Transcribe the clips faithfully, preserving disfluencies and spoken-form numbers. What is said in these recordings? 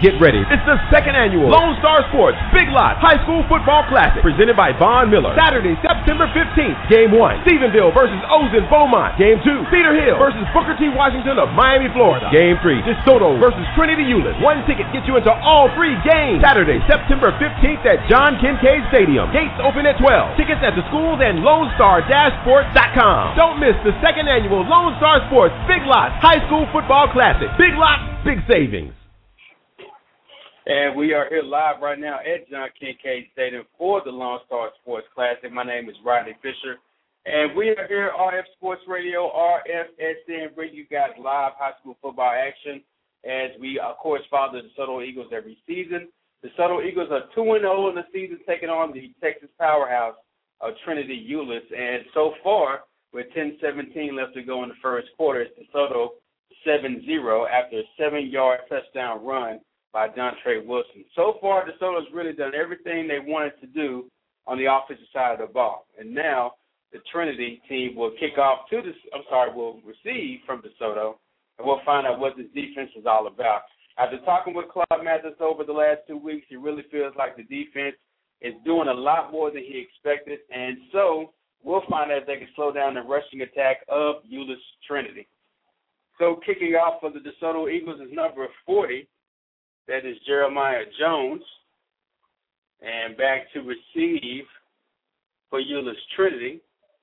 Get ready. It's the second annual Lone Star Sports Big Lots High School Football Classic presented by Von Miller. Saturday, September fifteenth. Game one, Stephenville versus Ozen Beaumont. Game two, Cedar Hill versus Booker T. Washington of Miami, Florida. Game three, DeSoto versus Trinity Euless. One ticket gets you into all three games. Saturday, September fifteenth at John Kincaid Stadium. Gates open at twelve. Tickets at the schools and lone star sports dot com. Don't miss the second annual Lone Star Sports Big Lots High School Football Classic. Big Lots, big savings. And we are here live right now at John Kincaid Stadium for the Lone Star Sports Classic. My name is Rodney Fisher, and we are here at R F Sports Radio, R F S N, bringing you guys live high school football action as we, of course, follow the DeSoto Eagles every season. The DeSoto Eagles are two and oh in the season, taking on the Texas powerhouse of Trinity Euless. And so far, with ten seventeen left to go in the first quarter, it's DeSoto seven zero after a seven-yard touchdown run by Dontre Wilson. So far, DeSoto's really done everything they wanted to do on the offensive side of the ball. And now the Trinity team will kick off to this, I'm sorry, will receive from DeSoto, and we'll find out what this defense is all about. After talking with Claude Mathis over the last two weeks, he really feels like the defense is doing a lot more than he expected, and so we'll find out if they can slow down the rushing attack of Euless Trinity. So kicking off for the DeSoto Eagles is number forty. That is Jeremiah Jones. And back to receive for Euless Trinity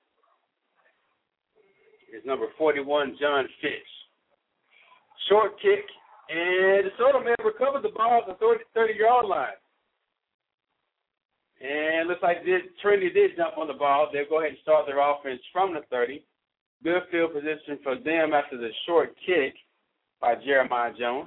is number forty-one, John Fitch. Short kick, and DeSoto may have recovered the ball at the thirty-yard line. And looks like did, Trinity did jump on the ball. They'll go ahead and start their offense from the thirty. Good field position for them after the short kick by Jeremiah Jones.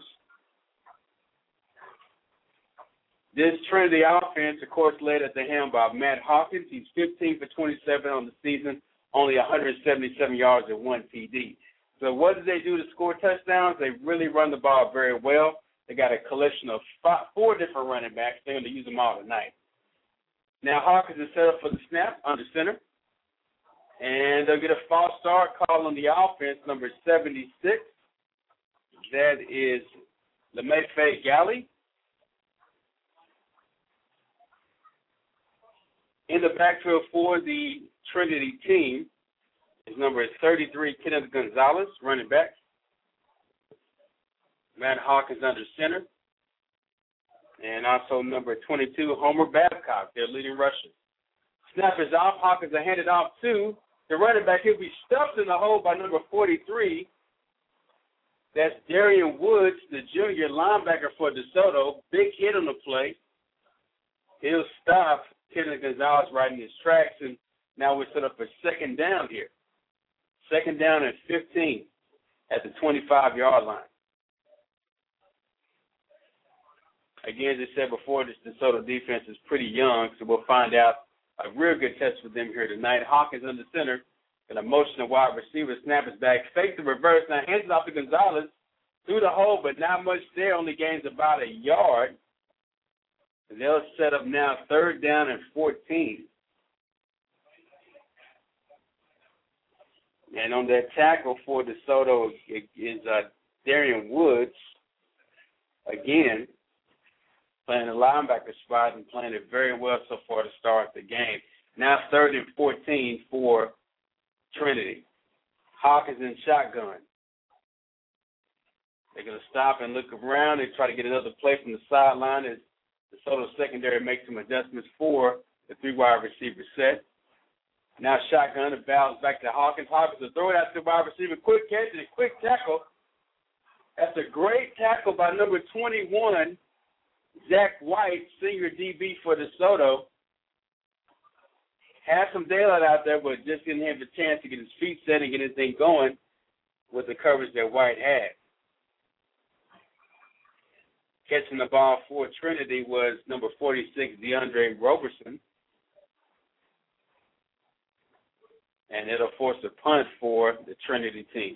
This Trinity offense, of course, led at the helm by Matt Hawkins. He's fifteen for twenty-seven on the season, only one hundred seventy-seven yards and one T D. So what did they do to score touchdowns? They really run the ball very well. They got a collection of five, four different running backs. They're going to use them all tonight. Now Hawkins is set up for the snap under center. And they'll get a false start call on the offense, number seventy-six. That is LeMafe Galley. In the backfield for the Trinity team, his number is thirty-three, Kenneth Gonzalez, running back. Matt Hawkins under center. And also number twenty-two, Homer Babcock, their leading rusher. Snap is off. Hawkins are handed off to the running back. He'll be stuffed in the hole by number forty-three. That's Darian Woods, the junior linebacker for DeSoto. Big hit on the play. He'll stop Kenneth Gonzalez right in his tracks, and now we're set up for second down here. Second down and fifteen at the twenty-five-yard line. Again, as I said before, this DeSoto defense is pretty young, so we'll find out a real good test for them here tonight. Hawkins under center, and a motion to wide receiver. Snap is back. Fake the reverse. Now hands it off to Gonzalez through the hole, but not much there. Only gains about a yard. And they'll set up now third down and fourteen. And on that tackle for DeSoto is uh, Darian Woods, again, playing the linebacker spot and playing it very well so far to start the game. Now third and fourteen for Trinity. Hawkins in shotgun. They're going to stop and look around and try to get another play from the sideline as DeSoto secondary makes some adjustments for the three-wide receiver set. Now shotgun, it bounces back to Hawkins. Hawkins will throw it out to the wide receiver. Quick catch and a quick tackle. That's a great tackle by number twenty-one, Zach White, senior D B for DeSoto. Had some daylight out there, but just didn't have the chance to get his feet set and get his thing going with the coverage that White had. Catching the ball for Trinity was number forty-six, DeAndre Roberson. And it'll force a punt for the Trinity team.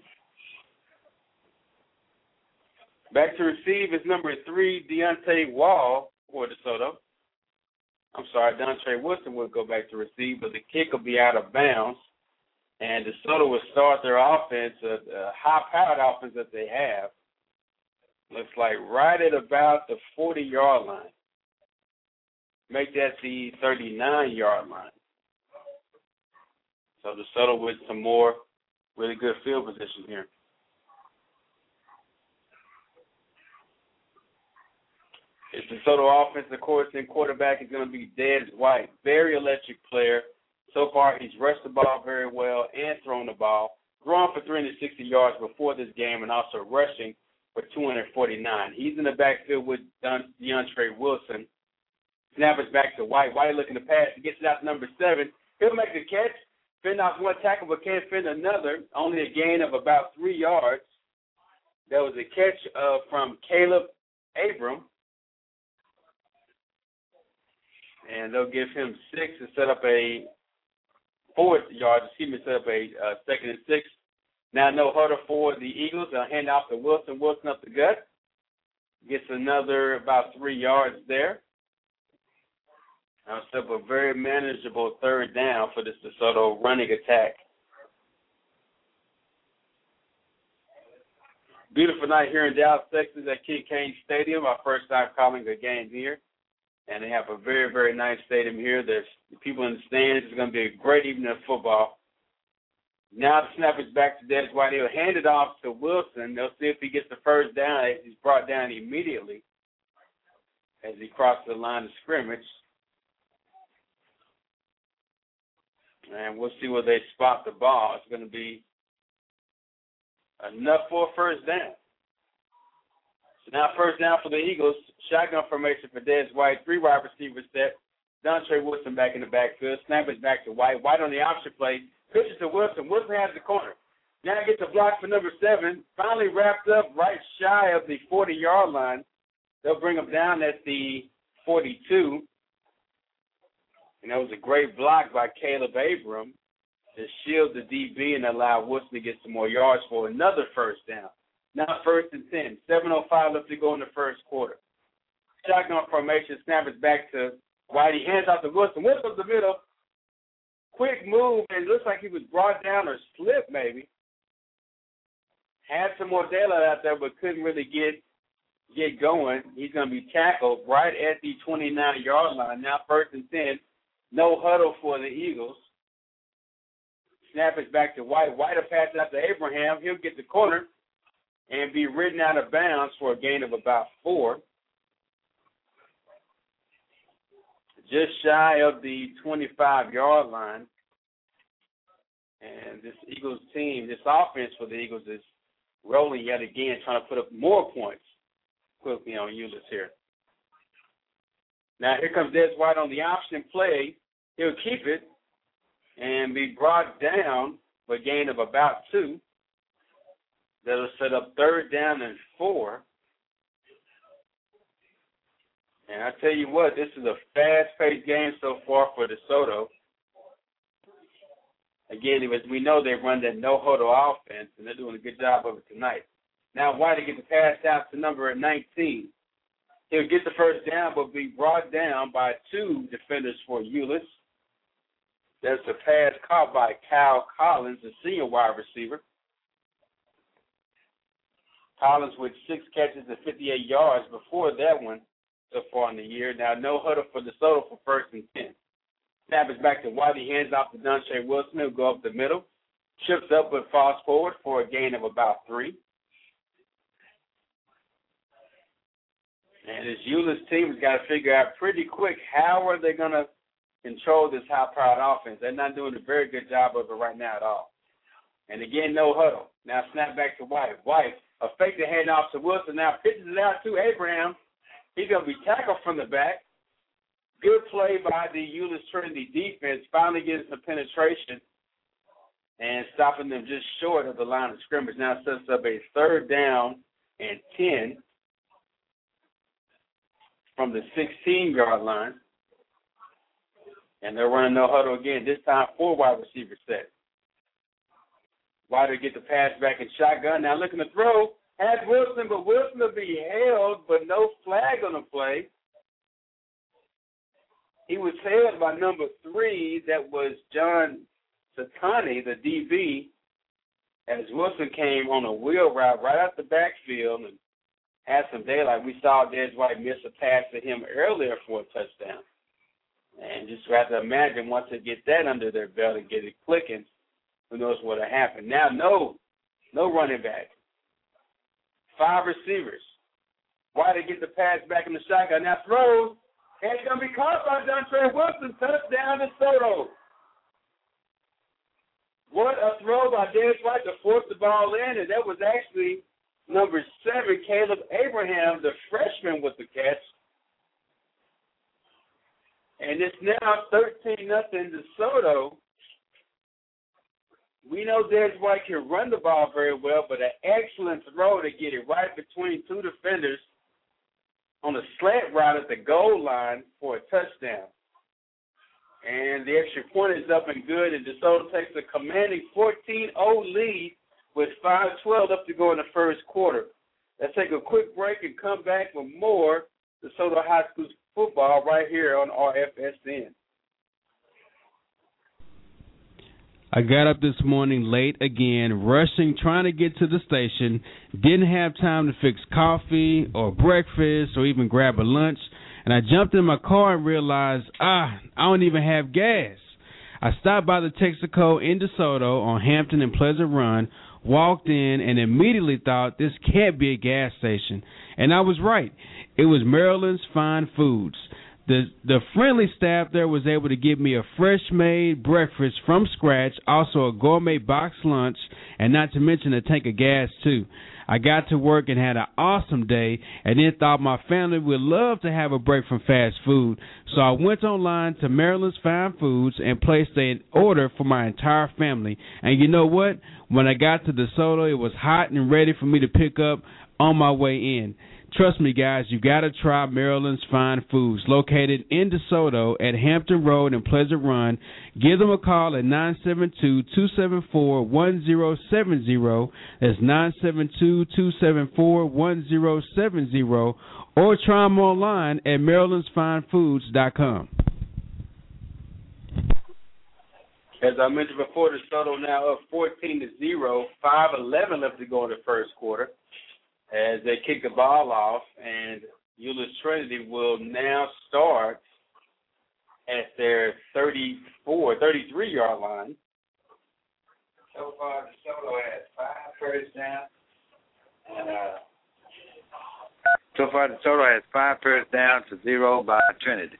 Back to receive is number three, Deontay Wall for DeSoto. I'm sorry, Dontre Wilson will go back to receive, but the kick will be out of bounds. And DeSoto will start their offense, a, a high-powered offense that they have. Looks like right at about the forty-yard line. Make that the thirty-nine-yard line. So DeSoto with some more really good field position here. It's DeSoto offense, of course, and quarterback is going to be Des White. Very electric player. So far, he's rushed the ball very well and thrown the ball. Throwing for three hundred sixty yards before this game and also rushing for two hundred forty-nine. He's in the backfield with DeAndre Wilson. Snap is back to White. White looking to pass. He gets it out to number seven. He'll make the catch. Fend off one tackle, but can't fend another. Only a gain of about three yards. That was a catch uh, from Caleb Abram. And they'll give him six to set up a fourth yard. Excuse me, set up a uh, second and six. Now no huddle for the Eagles. They'll hand off to Wilson. Wilson up the gut. Gets another about three yards there. Now set up a very manageable third down for this DeSoto running attack. Beautiful night here in Dallas, Texas at Kincaid Stadium. Our first time calling a game here. And they have a very, very nice stadium here. There's people in the stands. It's going to be a great evening of football. Now the snap is back to Des White. He'll hand it off to Wilson. They'll see if he gets the first down. He's brought down immediately as he crosses the line of scrimmage. And we'll see where they spot the ball. It's going to be enough for a first down. So now first down for the Eagles. Shotgun formation for Des White. Three wide receivers set. DeAndre Wilson back in the backfield. Snap is back to White. White on the option play. Pitches to Wilson. Wilson has the corner. Now gets a block for number seven. Finally wrapped up right shy of the forty-yard line. They'll bring him down at the forty-two. And that was a great block by Caleb Abram to shield the D B and allow Wilson to get some more yards for another first down. Now first and ten. seven oh five left to go in the first quarter. Shotgun formation. Snap is back to White. He hands off to Wilson. Wilson's the middle. Quick move, and it looks like he was brought down or slipped maybe. Had some more daylight out there, but couldn't really get get going. He's going to be tackled right at the twenty-nine-yard line. Now first and ten. No huddle for the Eagles. Snap is back to White. White will pass it out to Abraham. He'll get the corner and be ridden out of bounds for a gain of about four. Just shy of the twenty-five-yard line. And this Eagles team, this offense for the Eagles is rolling yet again, trying to put up more points quickly on Euless here. Now here comes Des White on the option play. He'll keep it and be brought down for a gain of about two. That'll set up third down and four. And I tell you what, this is a fast-paced game so far for DeSoto. Again, as we know, they run that no-huddle offense, and they're doing a good job of it tonight. Now White to get the pass out to number nineteen. He'll get the first down, but be brought down by two defenders for Euless. There's a pass caught by Kyle Collins, the senior wide receiver. Collins with six catches and fifty-eight yards before that one so far in the year. Now no huddle for DeSoto for first and ten. Snap is back to White. He hands off to DeAndre Wilson. He'll go up the middle. Trips up but falls forward for a gain of about three. And this Euless team has got to figure out pretty quick how are they going to control this high-powered offense. They're not doing a very good job of it right now at all. And again, no huddle. Now snap back to White. White, a fake to hand off to Wilson. Now pitches it out to Abraham. He's going to be tackled from the back. Good play by the Euless Trinity defense, finally getting some penetration and stopping them just short of the line of scrimmage. Now sets up a third down and ten. From the sixteen-yard line. And they're running no huddle again. This time, four wide receivers set. White will get the pass back in shotgun. Now looking to throw. Has Wilson, but Wilson will be held, but no flag on the play. He was held by number three. That was John Satani, the D B, as Wilson came on a wheel route right out the backfield and had some daylight. We saw Dez White miss a pass to him earlier for a touchdown. And just have to imagine once they get that under their belt and get it clicking, who knows what will happen. Now, no, no running back. Five receivers. Why they get the pass back in the shotgun? Now throws, and it's going to be caught by Dontre Wilson. Touchdown to Soto. What a throw by Dez White to force the ball in, and that was actually number seven, Caleb Abraham, the freshman, with the catch. And it's now thirteen nothing to Soto. We know Dez White can run the ball very well, but an excellent throw to get it right between two defenders on a slant route at the goal line for a touchdown. And the extra point is up and good, and DeSoto takes a commanding fourteen oh lead with five twelve up to go in the first quarter. Let's take a quick break and come back with more DeSoto High School football right here on R F S N. I got up this morning late again, rushing, trying to get to the station. Didn't have time to fix coffee or breakfast or even grab a lunch. And I jumped in my car and realized, ah, I don't even have gas. I stopped by the Texaco in DeSoto on Hampton and Pleasant Run, walked in, and immediately thought this can't be a gas station. And I was right. It was Maryland's Fine Foods. The the friendly staff there was able to give me a fresh-made breakfast from scratch, also a gourmet box lunch, and not to mention a tank of gas, too. I got to work and had an awesome day, and then thought my family would love to have a break from fast food. So I went online to Maryland's Fine Foods and placed an order for my entire family. And you know what? When I got to DeSoto, it was hot and ready for me to pick up on my way in. Trust me, guys, you got to try Maryland's Fine Foods, located in DeSoto at Hampton Road and Pleasant Run. Give them a call at nine seven two, two seven four, one zero seven zero. That's nine seven two, two seven four, one zero seven zero. Or try them online at marylands fine foods dot com. As I mentioned before, DeSoto now up fourteen to zero, five eleven left to go in the first quarter, as they kick the ball off, and Euless Trinity will now start at their thirty-four, thirty-three-yard line. So far, DeSoto has five first downs, and uh, so far DeSoto has five first downs to zero by Trinity.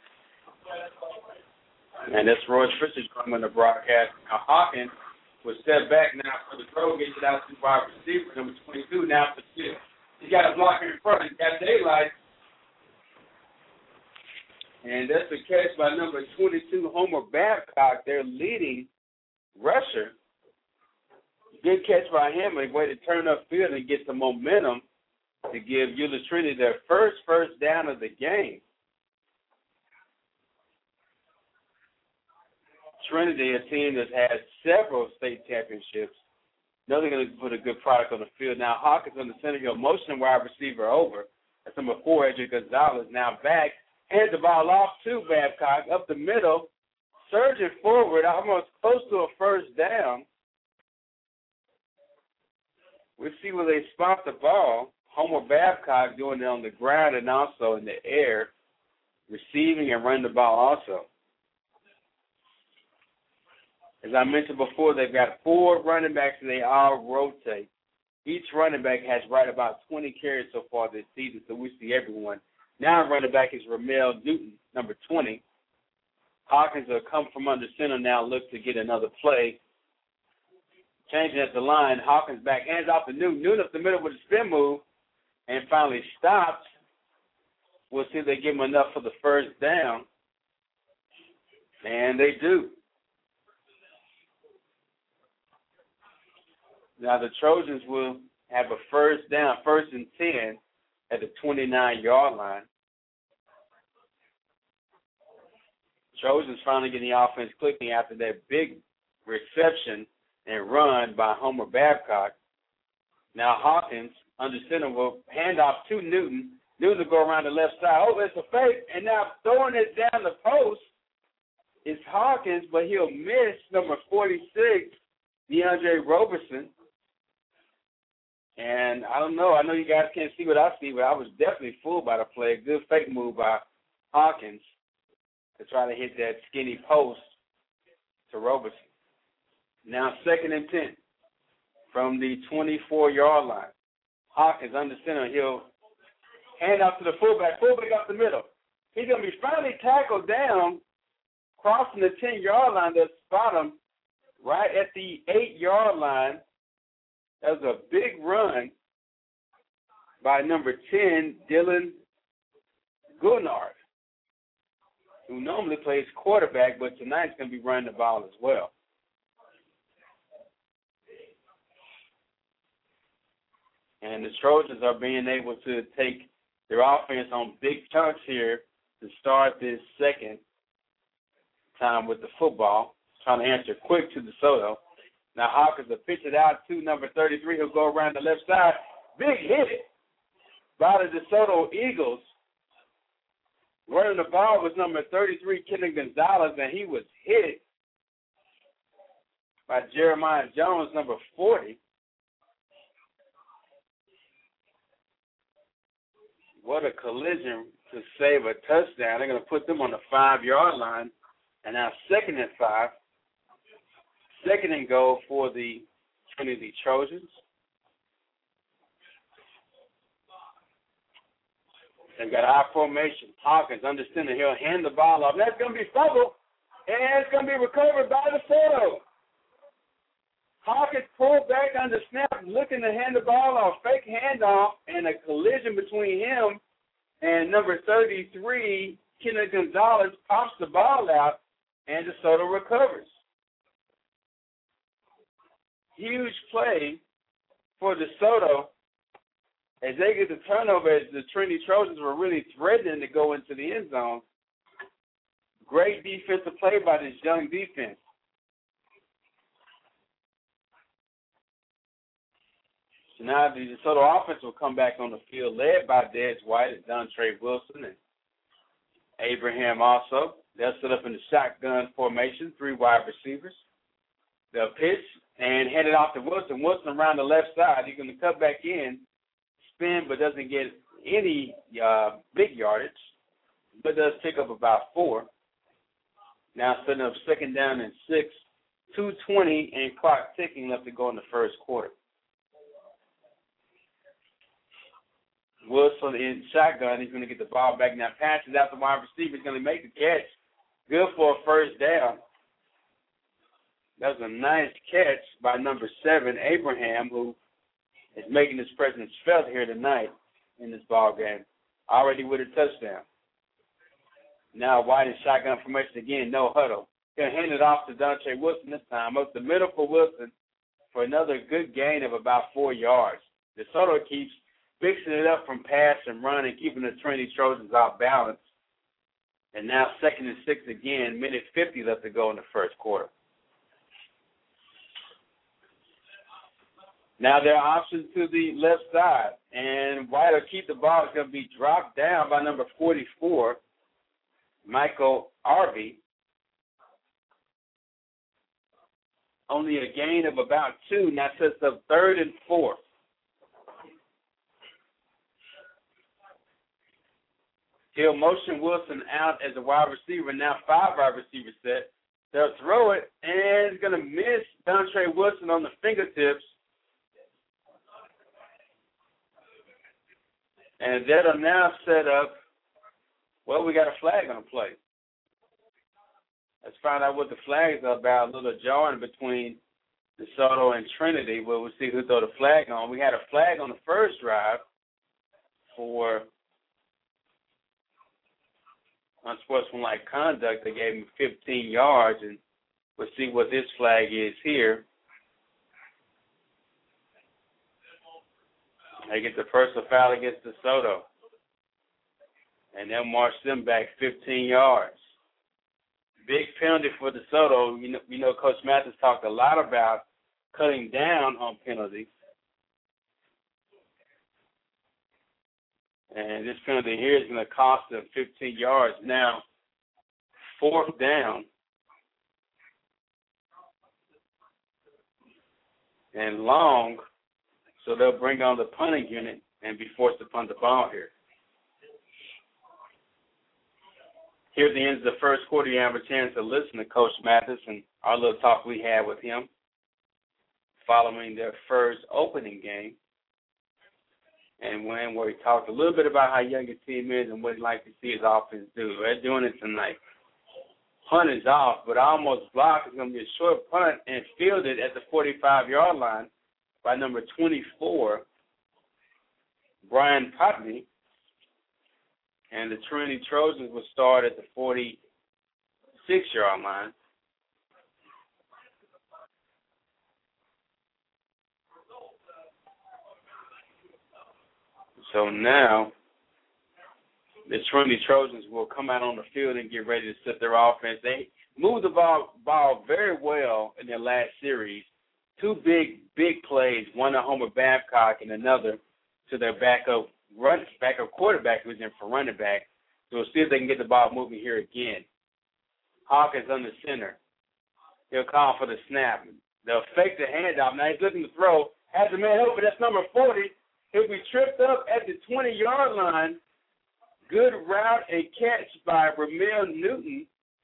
And that's Royce Fisher coming to broadcast. Now Hawkins will step back now for the throw, gets it out to wide receiver, number twenty-two, now for six. He got a blocker in front. He's got daylight. And that's a catch by number twenty-two, Homer Babcock, their leading rusher. Good catch by him, a way to turn upfield and get some momentum to give Euless Trinity their first first down of the game. Trinity, a team that has several state championships, know they're going to put a good product on the field. Now Hawkins on the center hill, motion wide receiver over. That's number four, Edric Gonzalez, now back. Hands the ball off to Babcock, up the middle, surging forward, almost close to a first down. We'll see where they spot the ball. Homer Babcock doing it on the ground and also in the air, receiving and running the ball also. As I mentioned before, they've got four running backs, and they all rotate. Each running back has right about twenty carries so far this season, so we see everyone. Now running back is Ramel Newton, number twenty. Hawkins will come from under center now, look to get another play. Changing at the line, Hawkins back, hands off to Newton. Newton up the middle with a spin move, and finally stops. We'll see if they give him enough for the first down. And they do. Now the Trojans will have a first down, first and ten at the twenty-nine-yard line. Trojans finally getting the offense clicking after that big reception and run by Homer Babcock. Now Hawkins under center will hand off to Newton. Newton will go around the left side. Oh, it's a fake. And now throwing it down the post is Hawkins, but he'll miss number forty-six, DeAndre Roberson. And I don't know. I know you guys can't see what I see, but I was definitely fooled by the play. Good fake move by Hawkins to try to hit that skinny post to Roberson. Now second and ten from the twenty-four-yard line. Hawkins under center. He'll hand off to the fullback. Fullback up the middle. He's going to be finally tackled down, crossing the ten-yard line. They'll spot him right at the eight-yard line. That was a big run by number ten, Dylan Gunnard, who normally plays quarterback, but tonight's going to be running the ball as well. And the Trojans are being able to take their offense on big chunks here to start this second time with the football. Trying to answer quick to DeSoto. Now Hawkins will pitch it out to number thirty-three. He'll go around the left side. Big hit by the DeSoto Eagles. Running the ball was number thirty-three, Kenny Gonzalez, and he was hit by Jeremiah Jones, number forty. What a collision to save a touchdown. They're going to put them on the five-yard line. And now second and five. Second and goal for the Trinity Trojans. They've got our formation. Hawkins under center. He'll hand the ball off. That's going to be fumbled. And it's going to be recovered by the DeSoto. Hawkins pulled back under snap, looking to hand the ball off. Fake handoff, and a collision between him and number thirty-three, Kenneth Gonzalez, pops the ball out, and DeSoto recovers. Huge play for DeSoto as they get the turnover, as the Trinity Trojans were really threatening to go into the end zone. Great defensive play by this young defense. So now the DeSoto offense will come back on the field, led by Des White and Dontre Wilson and Abraham also. They'll set up in the shotgun formation, three wide receivers. They'll pitch and hand it off to Wilson. Wilson around the left side. He's going to cut back in, spin, but doesn't get any uh, big yardage, but does pick up about four. Now setting up second down and six, two twenty, and clock ticking left to go in the first quarter. Wilson in shotgun. He's going to get the ball back. Now passes out the wide receiver. He's going to make the catch. Good for a first down. That was a nice catch by number seven, Abraham, who is making his presence felt here tonight in this ball game. Already with a touchdown. Now White in shotgun formation again, no huddle. He'll hand it off to Dontre Wilson this time. Up the middle for Wilson for another good gain of about four yards. DeSoto keeps fixing it up from pass and run and keeping the Trinity Trojans off balance. And now second and six again, minute fifty left to go in the first quarter. Now their option to the left side, and White will keep the ball. It's going to be dropped down by number forty-four, Michael Arvey. Only a gain of about two, now sets up third and fourth. He'll motion Wilson out as a wide receiver. Now five wide receiver set. They'll throw it, and it's going to miss Dontre Wilson on the fingertips. And that'll now set up, well, we got a flag on the play. Let's find out what the flag is about. A little jarring between DeSoto and Trinity. Well, we'll see who throw the flag on. We had a flag on the first drive for unsportsmanlike conduct. They gave him fifteen yards, and we'll see what this flag is here. They get the personal foul against DeSoto, and they'll march them back fifteen yards. Big penalty for DeSoto. You know, you know, Coach Mathis talked a lot about cutting down on penalties. And this penalty here is going to cost them fifteen yards. Now, fourth down. And long. So they'll bring on the punting unit and be forced to punt the ball here. Here at the end of the first quarter, you have a chance to listen to Coach Mathis and our little talk we had with him following their first opening game. And when where he talked a little bit about how young his team is and what he'd like to see his offense do. They're doing it tonight. Punt is off, but almost blocked. It's going to be a short punt and fielded at the forty-five-yard line by number twenty-four, Brian Potney. And the Trinity Trojans will start at the forty-six-yard line. So now the Trinity Trojans will come out on the field and get ready to set their offense. They moved the ball, ball very well in their last series. Two big, big plays, one to Homer Babcock and another to their backup run, backup quarterback who's in for running back. So we'll see if they can get the ball moving here again. Hawkins on the center. He'll call for the snap. They'll fake the handoff. Now he's looking to throw. Has the man open. That's number forty. He'll be tripped up at the twenty-yard line. Good route and catch by Ramil Newton.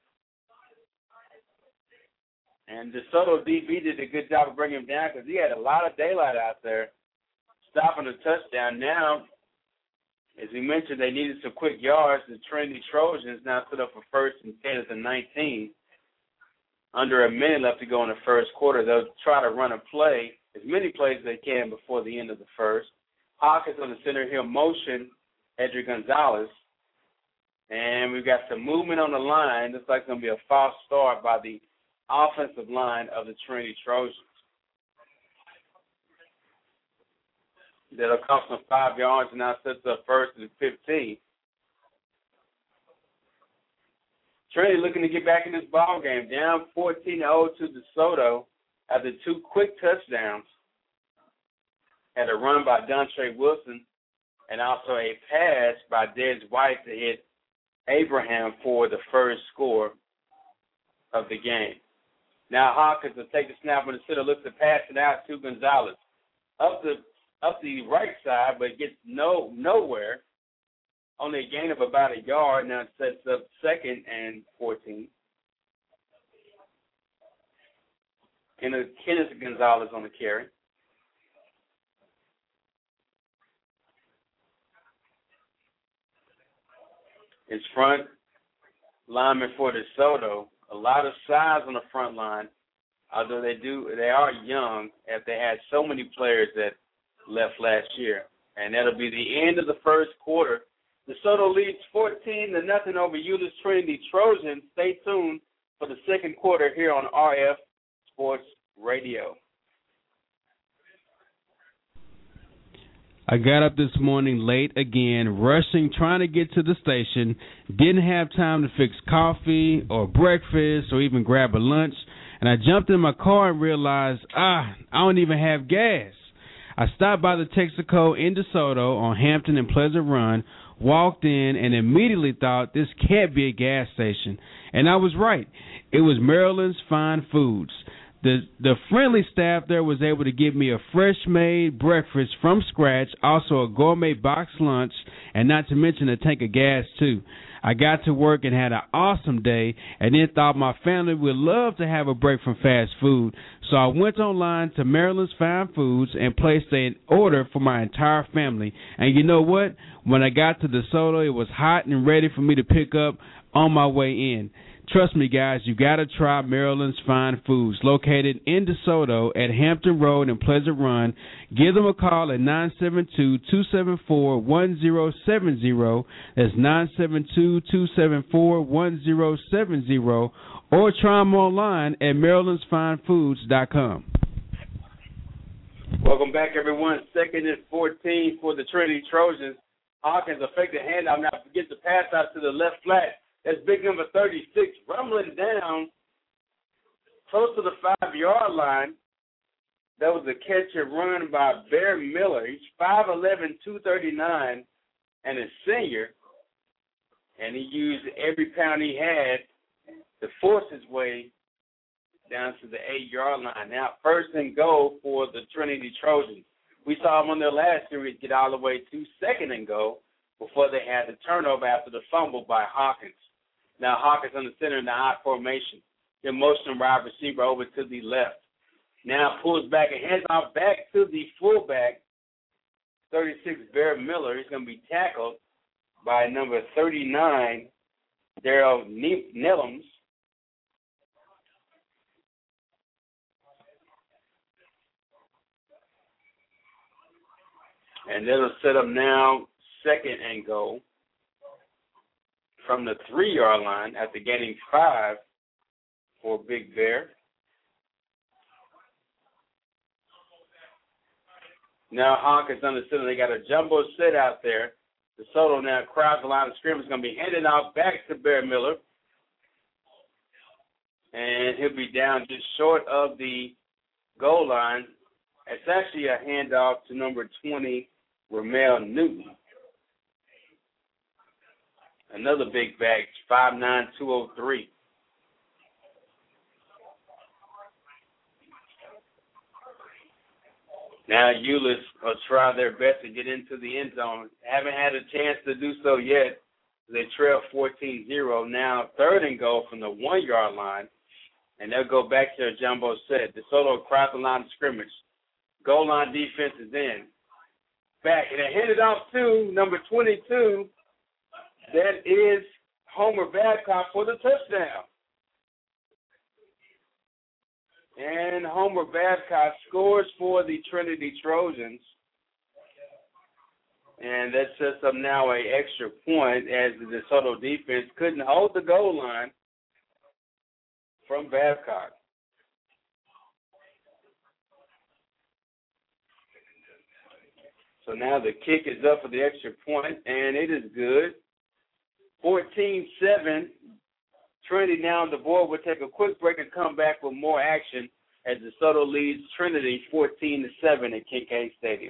And DeSoto D B did a good job of bringing him down because he had a lot of daylight out there, stopping the touchdown. Now, as we mentioned, they needed some quick yards. The Trinity Trojans now set up for first and ten at the nineteen. Under a minute left to go in the first quarter. They'll try to run a play, as many plays as they can before the end of the first. Hawkins on the center. He'll motion Edric Gonzalez. And we've got some movement on the line. Looks like it's going to be a false start by the offensive line of the Trinity Trojans. That'll cost them five yards and now sets up first and fifteen. Trinity looking to get back in this ball game. Down fourteen to oh to DeSoto after two quick touchdowns. Had a run by Dontre Wilson and also a pass by Des White to hit Abraham for the first score of the game. Now Hawkins will take the snap on the center, looks to pass it out to Gonzalez. Up the up the right side, but gets no nowhere. Only a gain of about a yard. Now it sets up second and fourteen. Kenneth, Kenneth Gonzalez on the carry. His front lineman for DeSoto, a lot of size on the front line. Although they do, they are young, as they had so many players that left last year. And that'll be the end of the first quarter. DeSoto leads fourteen to nothing over Euless Trinity Trojans. Stay tuned for the second quarter here on R F Sports Radio. I got up this morning late again, rushing, trying to get to the station. Didn't have time to fix coffee or breakfast or even grab a lunch. And I jumped in my car and realized, ah, I don't even have gas. I stopped by the Texaco in DeSoto on Hampton and Pleasant Run, walked in, and immediately thought this can't be a gas station. And I was right. It was Maryland's Fine Foods. The the friendly staff there was able to give me a fresh-made breakfast from scratch, also a gourmet box lunch, and not to mention a tank of gas, too. I got to work and had an awesome day, and then thought my family would love to have a break from fast food. So I went online to Maryland's Fine Foods and placed an order for my entire family. And you know what? When I got to DeSoto, it was hot and ready for me to pick up on my way in. Trust me, guys, you got to try Maryland's Fine Foods, located in DeSoto at Hampton Road and Pleasant Run. Give them a call at nine seven two, two seven four, one zero seven zero. That's nine seven two, two seven four, one zero seven zero. Or try them online at marylands fine foods dot com. Welcome back, everyone. Second and fourteen for the Trinity Trojans. Hawkins will fake the handoff. Now forget the pass out to the left flat. That's big number thirty-six, rumbling down close to the five-yard line. That was a catch and run by Bear Miller. He's five eleven, two thirty-nine, and a senior. And he used every pound he had to force his way down to the eight-yard line. Now first and goal for the Trinity Trojans. We saw them on their last series get all the way to second and goal before they had the turnover after the fumble by Hawkins. Now Hawkins on the center in the hot formation. The motion wide receiver over to the left. Now pulls back and hands off back to the fullback, thirty-six, Bear Miller. He's going to be tackled by number thirty-nine, Daryl Nellums. And that'll set up now second and goal from the three-yard line after getting five for Big Bear. Now Hawkins on the center. They got a jumbo set out there. DeSoto now crowds the line of scrimmage. Is going to be handed off back to Bear Miller. And he'll be down just short of the goal line. It's actually a handoff to number twenty, Ramel Newton. Another big back, five nine, two oh three. Now Euless will try their best to get into the end zone. Haven't had a chance to do so yet. They trail fourteen zero. Now third and goal from the one-yard line. And they'll go back to their jumbo set. DeSoto across the line of scrimmage. Goal line defense is in. Back. And they hand it off to number twenty-two. That is Homer Babcock for the touchdown. And Homer Babcock scores for the Trinity Trojans. And that sets up now an extra point as the DeSoto defense couldn't hold the goal line from Babcock. So now the kick is up for the extra point, and it is good. fourteen seven. Trinity now on the board. We'll take a quick break and come back with more action as DeSoto leads Trinity fourteen to seven at Kincaid Stadium.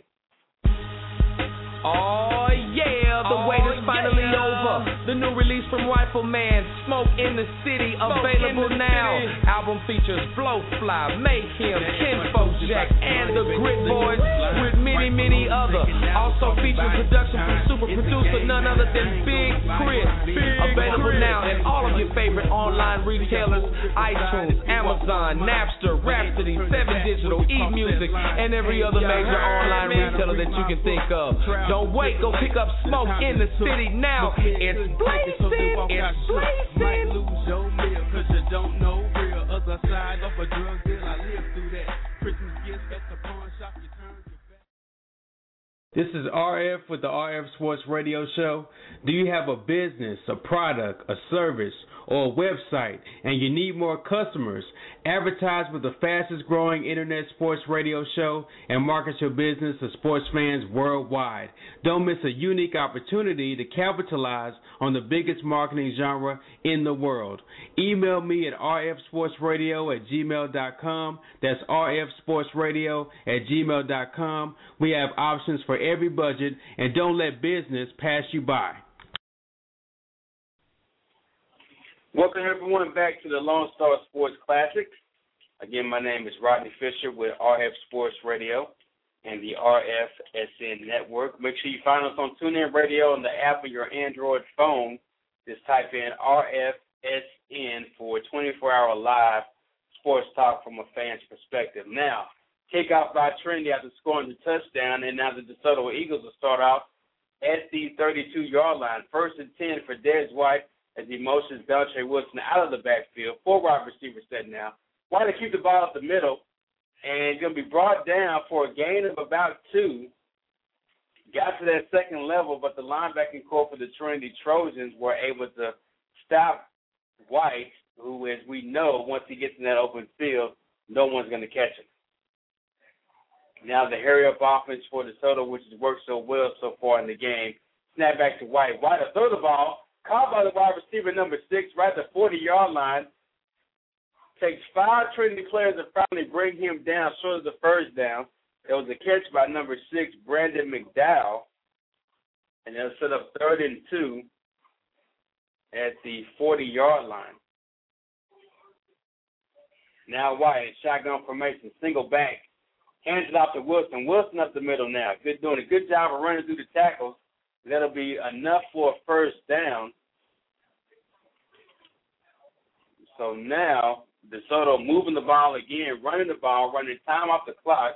Oh, yeah, the oh, wait is finally yeah. over. The new release from Rifleman, Smoke in the City, Smoke available the now. city. Album features Blowfly, Mayhem, Kinfolk Jack, and the Grit Boys with many, many other. Also featuring production from super producer none other than Big Chris. Available now at all of your favorite online retailers, iTunes, Amazon, Napster, Rhapsody, Seven Digital, eMusic, and every other major online retailer that you can think of. Don't wait, go pick up Smoke in the City now. It's blazing, it's blazing. Might lose your meal cause you don't know real. Other side of a drug deal, I live through that. Christmas gifts at the pawn shop, you turn your back. This is R F with the R F Sports Radio Show. Do you have a business, a product, a service, or a website, and you need more customers? Advertise with the fastest growing internet sports radio show and market your business to sports fans worldwide. Don't miss a unique opportunity to capitalize on the biggest marketing genre in the world. Email me at r f sports radio at gmail dot com. That's r f sports radio at gmail dot com. We have options for every budget, and don't let business pass you by. Welcome, everyone, back to the Lone Star Sports Classic. Again, my name is Rodney Fisher with R F Sports Radio and the R F S N Network. Make sure you find us on TuneIn Radio on the app of your Android phone. Just type in R F S N for twenty-four hour live sports talk from a fan's perspective. Now, kickoff by Trinity after scoring the touchdown, and now the DeSoto Eagles will start off at the thirty-two-yard line. First and ten for Dez White, as he motions Beltre Wilson out of the backfield. Four wide receivers set now. White to keep the ball up the middle, and he's going to be brought down for a gain of about two. Got to that second level, but the linebacking core for the Trinity Trojans were able to stop White, who, as we know, once he gets in that open field, no one's going to catch him. Now the hurry-up offense for DeSoto, which has worked so well so far in the game. Snap back to White. White will throw the ball. Caught by the wide receiver number six, right at the forty-yard line. Takes five Trinity players to finally bring him down short of the first down. There was a catch by number six, Brandon McDowell. And they'll set up third and two at the forty-yard line. Now White, shotgun formation, single back. Hands it off to Wilson. Wilson up the middle now. Good doing a good job of running through the tackles. That'll be enough for a first down. So now DeSoto moving the ball again, running the ball, running time off the clock.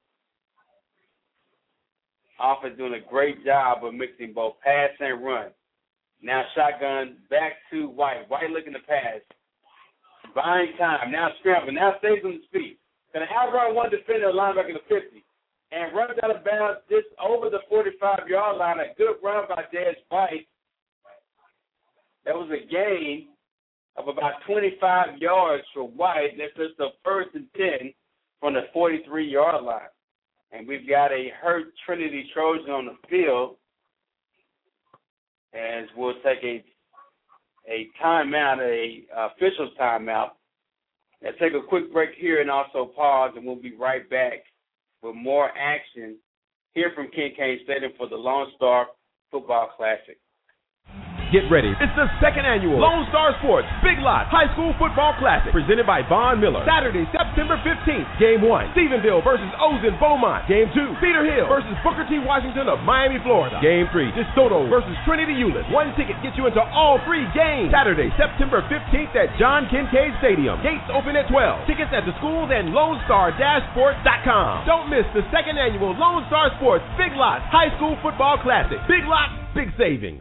Offense doing a great job of mixing both pass and run. Now shotgun back to White. White looking to pass. Buying time. Now scrambling. Now stays on his feet. Going to outrun one defender, linebacker to fifty. And runs out of bounds just over the forty-five-yard line. A good run by Dez White. That was a gain of about twenty-five yards for White. That's just the first and ten from the forty-three-yard line. And we've got a hurt Trinity Trojan on the field. As we'll take a a timeout, a uh, official timeout. Let's take a quick break here and also pause, and we'll be right back with more action here from Kincaid Stadium for the Lone Star Football Classic. Get ready. It's the second annual Lone Star Sports Big Lot High School Football Classic presented by Von Miller. Saturday, September fifteenth. Game one, Stephenville versus Ozen Beaumont. Game two, Cedar Hill versus Booker T. Washington of Miami, Florida. Game three, DeSoto versus Trinity Euless. One ticket gets you into all three games. Saturday, September fifteenth at John Kincaid Stadium. Gates open at twelve. Tickets at the schools and lone star dash sports dot com. Don't miss the second annual Lone Star Sports Big Lot High School Football Classic. Big Lot, big savings.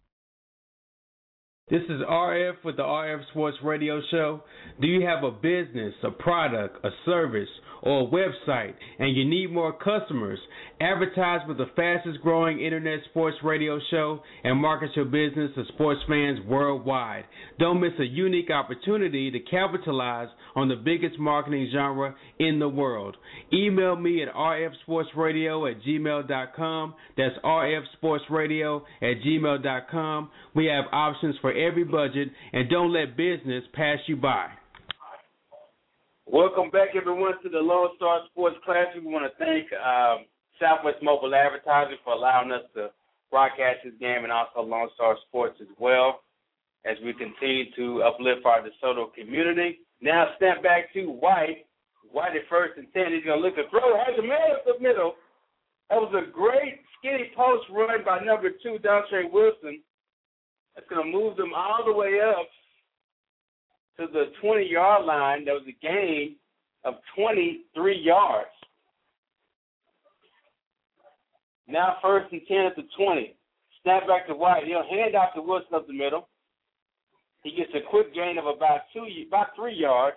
This is R F with the R F Sports Radio Show. Do you have a business, a product, a service, or a website, and you need more customers? Advertise with the fastest growing internet sports radio show and market your business to sports fans worldwide. Don't miss a unique opportunity to capitalize on the biggest marketing genre in the world. Email me at r f sports radio at gmail dot com. That's r f sports radio at gmail dot com. We have options for every budget, and don't let business pass you by. Welcome back, everyone, to the Lone Star Sports Classic. We want to thank um, Southwest Mobile Advertising for allowing us to broadcast this game, and also Lone Star Sports as well, as we continue to uplift our DeSoto community. Now snap back to White. White at first and ten. He's going to look to throw. Has a man up the middle. That was a great skinny post run by number two, Dontre Wilson. That's going to move them all the way up to the twenty-yard line. That was a gain of twenty-three yards. Now first and ten at the twenty. Snap back to White. He'll hand off to Wilson up the middle. He gets a quick gain of about two, about three yards.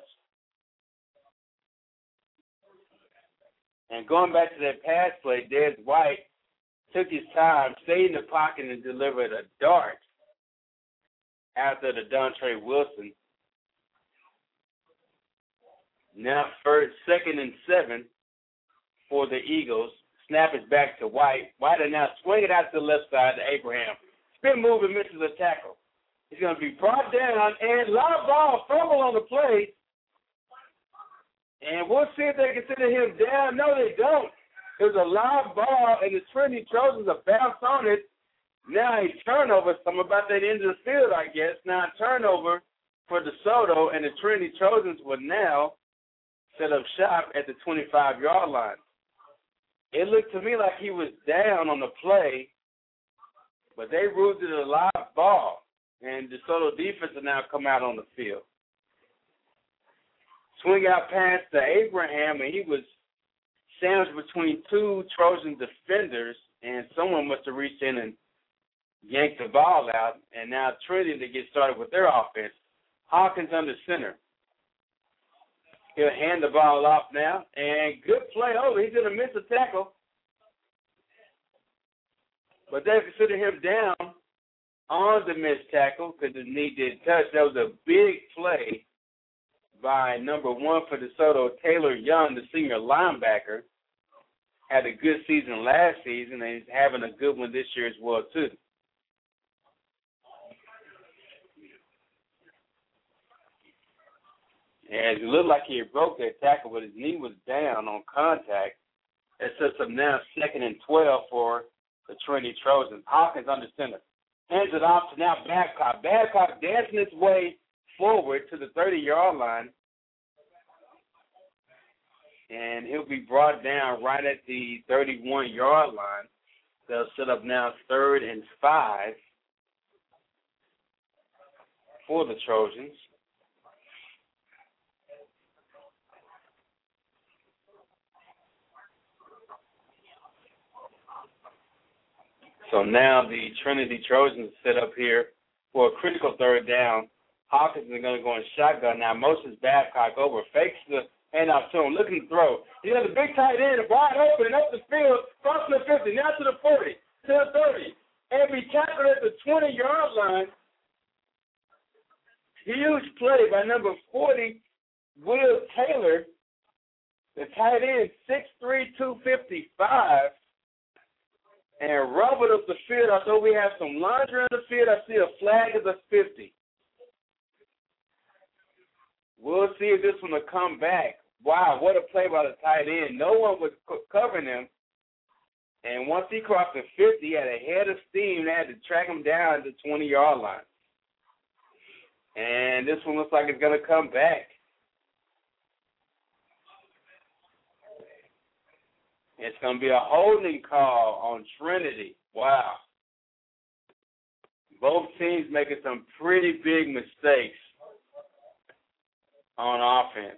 And going back to that pass play, Dez White took his time, stayed in the pocket, and delivered a dart after the Dontre Wilson. Now first, second and seven for the Eagles. Snap is back to White. White will now swing it out to the left side to Abraham. Spin move and misses a tackle. He's going to be brought down, and live ball, fumble on the play. And we'll see if they consider him down. No, they don't. It was a live ball, and the Trinity Trojans a bounce on it. Now a turnover. So I'm about that end of the field, I guess. Now a turnover for DeSoto, and the Trinity Trojans will now set up shop at the twenty-five-yard line. It looked to me like he was down on the play, but they ruled it a live ball, and DeSoto defense will now come out on the field. Swing out pass to Abraham, and he was sandwiched between two Trojan defenders, and someone must have reached in and yanked the ball out, and now Trinity to get started with their offense. Hawkins under center. He'll hand the ball off now, and good play over. He's going to miss a tackle, but they consider him down on the missed tackle because his knee did touch. That was a big play by number one for DeSoto, Taylor Young, the senior linebacker. Had a good season last season, and he's having a good one this year as well, too. And it looked like he had broke that tackle, but his knee was down on contact. That sets up now second and twelve for the Trinity Trojans. Hawkins under center. Hands it off to now Babcock. Babcock dancing his way forward to the thirty-yard line. and he'll be brought down right at the thirty-one-yard line. They'll set up now third and five for the Trojans. So now the Trinity Trojans set up here for a critical third down. Hawkins is going to go in shotgun now. Moses Babcock over, fakes the handoff to him, looking to throw. He has a big tight end, wide open, and up the field, crossing the fifty, now to the forty, to the thirty. And be tackled at the twenty-yard line. Huge play by number forty, Will Taylor, the tight end, six three, two fifty-five. And rubbered up the field. Although we have some laundry on the field, I see a flag at the fifty. We'll see if this one will come back. Wow, what a play by the tight end. No one was covering him. And once he crossed the fifty, he had a head of steam. They had to track him down at the twenty-yard line. And this one looks like it's going to come back. It's going to be a holding call on Trinity. Wow. Both teams making some pretty big mistakes on offense.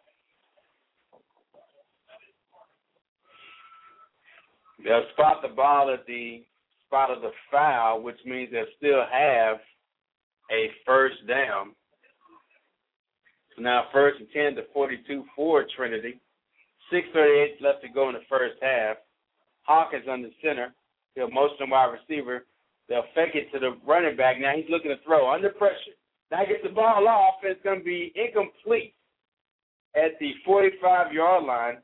They'll spot the ball at the spot of the foul, which means they'll still have a first down. So now first and ten to forty-two for Trinity. six thirty-eight left to go in the first half. Hawkins under center. He'll motion the wide receiver. They'll fake it to the running back. Now he's looking to throw under pressure. Now he gets the ball off, and it's going to be incomplete at the forty-five-yard line.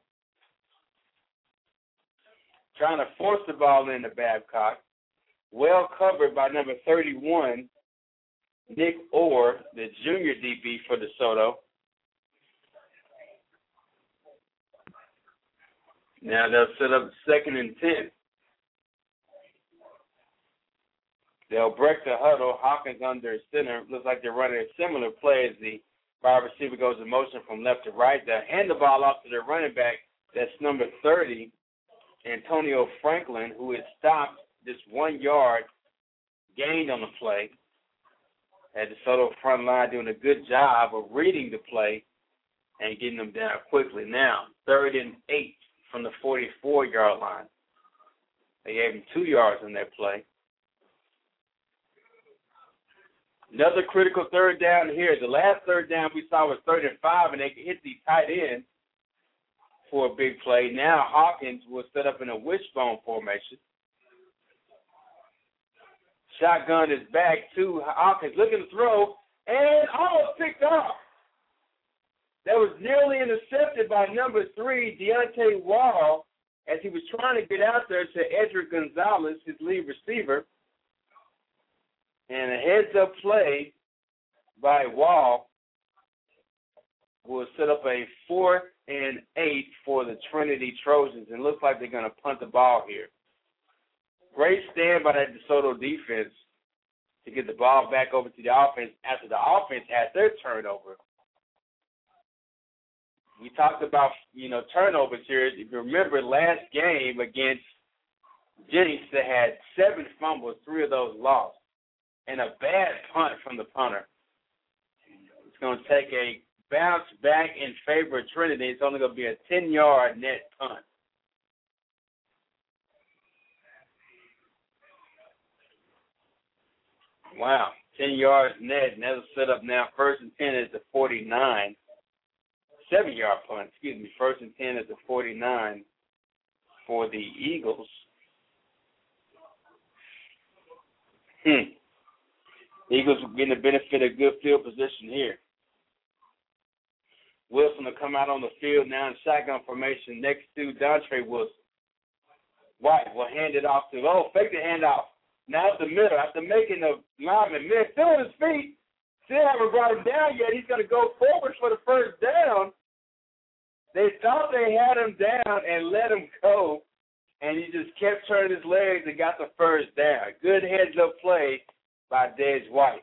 Trying to force the ball into Babcock. Well covered by number thirty-one, Nick Orr, the junior D B for DeSoto. Now they'll set up second and ten. They'll break the huddle. Hawkins under center. Looks like they're running a similar play as the wide receiver goes in motion from left to right. They'll hand the ball off to their running back. That's number thirty, Antonio Franklin, who is stopped just one yard, gained on the play. At the DeSoto front line doing a good job of reading the play and getting them down quickly. Now, third and eight from the forty-four-yard line. They gave him two yards in that play. Another critical third down here. The last third down we saw was third and five, and they hit the tight end for a big play. Now Hawkins will set up in a wishbone formation. Shotgun is back to Hawkins, looking to throw, and almost picked off. That was nearly intercepted by number three, Deontay Wall, as he was trying to get out there to Edric Gonzalez, his lead receiver. And a heads-up play by Wall will set up a fourth and eight for the Trinity Trojans. And looks like they're going to punt the ball here. Great stand by that DeSoto defense to get the ball back over to the offense after the offense had their turnover. We talked about, you know, turnovers here. If you remember last game against Jennings, they had seven fumbles, three of those lost, and a bad punt from the punter. It's going to take a bounce back in favor of Trinity. It's only going to be a ten-yard net punt. Wow, ten yards net, and that'll set up now first and ten at the forty-nine. Seven-yard punt, excuse me, first and ten at the forty-nine for the Eagles. Hmm. Eagles will get the benefit of good field position here. Wilson will come out on the field now in shotgun formation next to Dontre Wilson. White will hand it off to, oh, fake the handoff. Now at the middle, after making the lineman miss, still on his feet, still haven't brought him down yet. He's going to go forward for the first down. They thought they had him down and let him go, and he just kept turning his legs and got the first down. Good heads-up play by Dej White.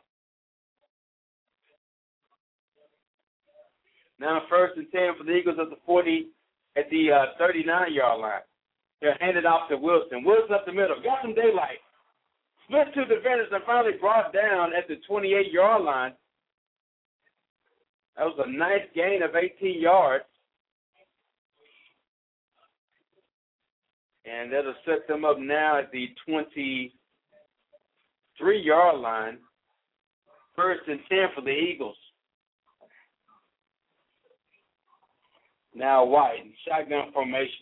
Now first and ten for the Eagles at the forty, at the uh, thirty-nine-yard line. They'll hand it off to Wilson. Wilson up the middle. Got some daylight. Split two defenders and finally brought down at the twenty-eight-yard line. That was a nice gain of eighteen yards. And that'll set them up now at the twenty-three-yard line. First and ten for the Eagles. Now White, shotgun formation.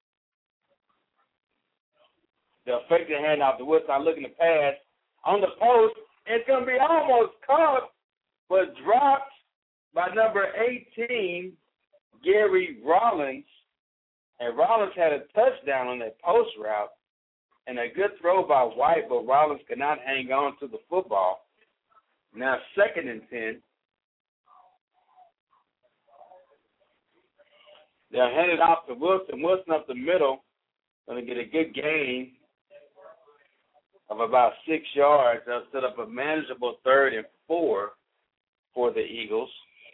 They'll fake the handoff to Wilson, looking to pass on the post. It's going to be almost caught, but dropped by number eighteen, Gary Rollins. And Rollins had a touchdown on that post route and a good throw by White, but Rollins could not hang on to the football. Now second and ten. They'll hand it off to Wilson. Wilson up the middle, going to get a good gain of about six yards. They'll set up a manageable third and four for the Eagles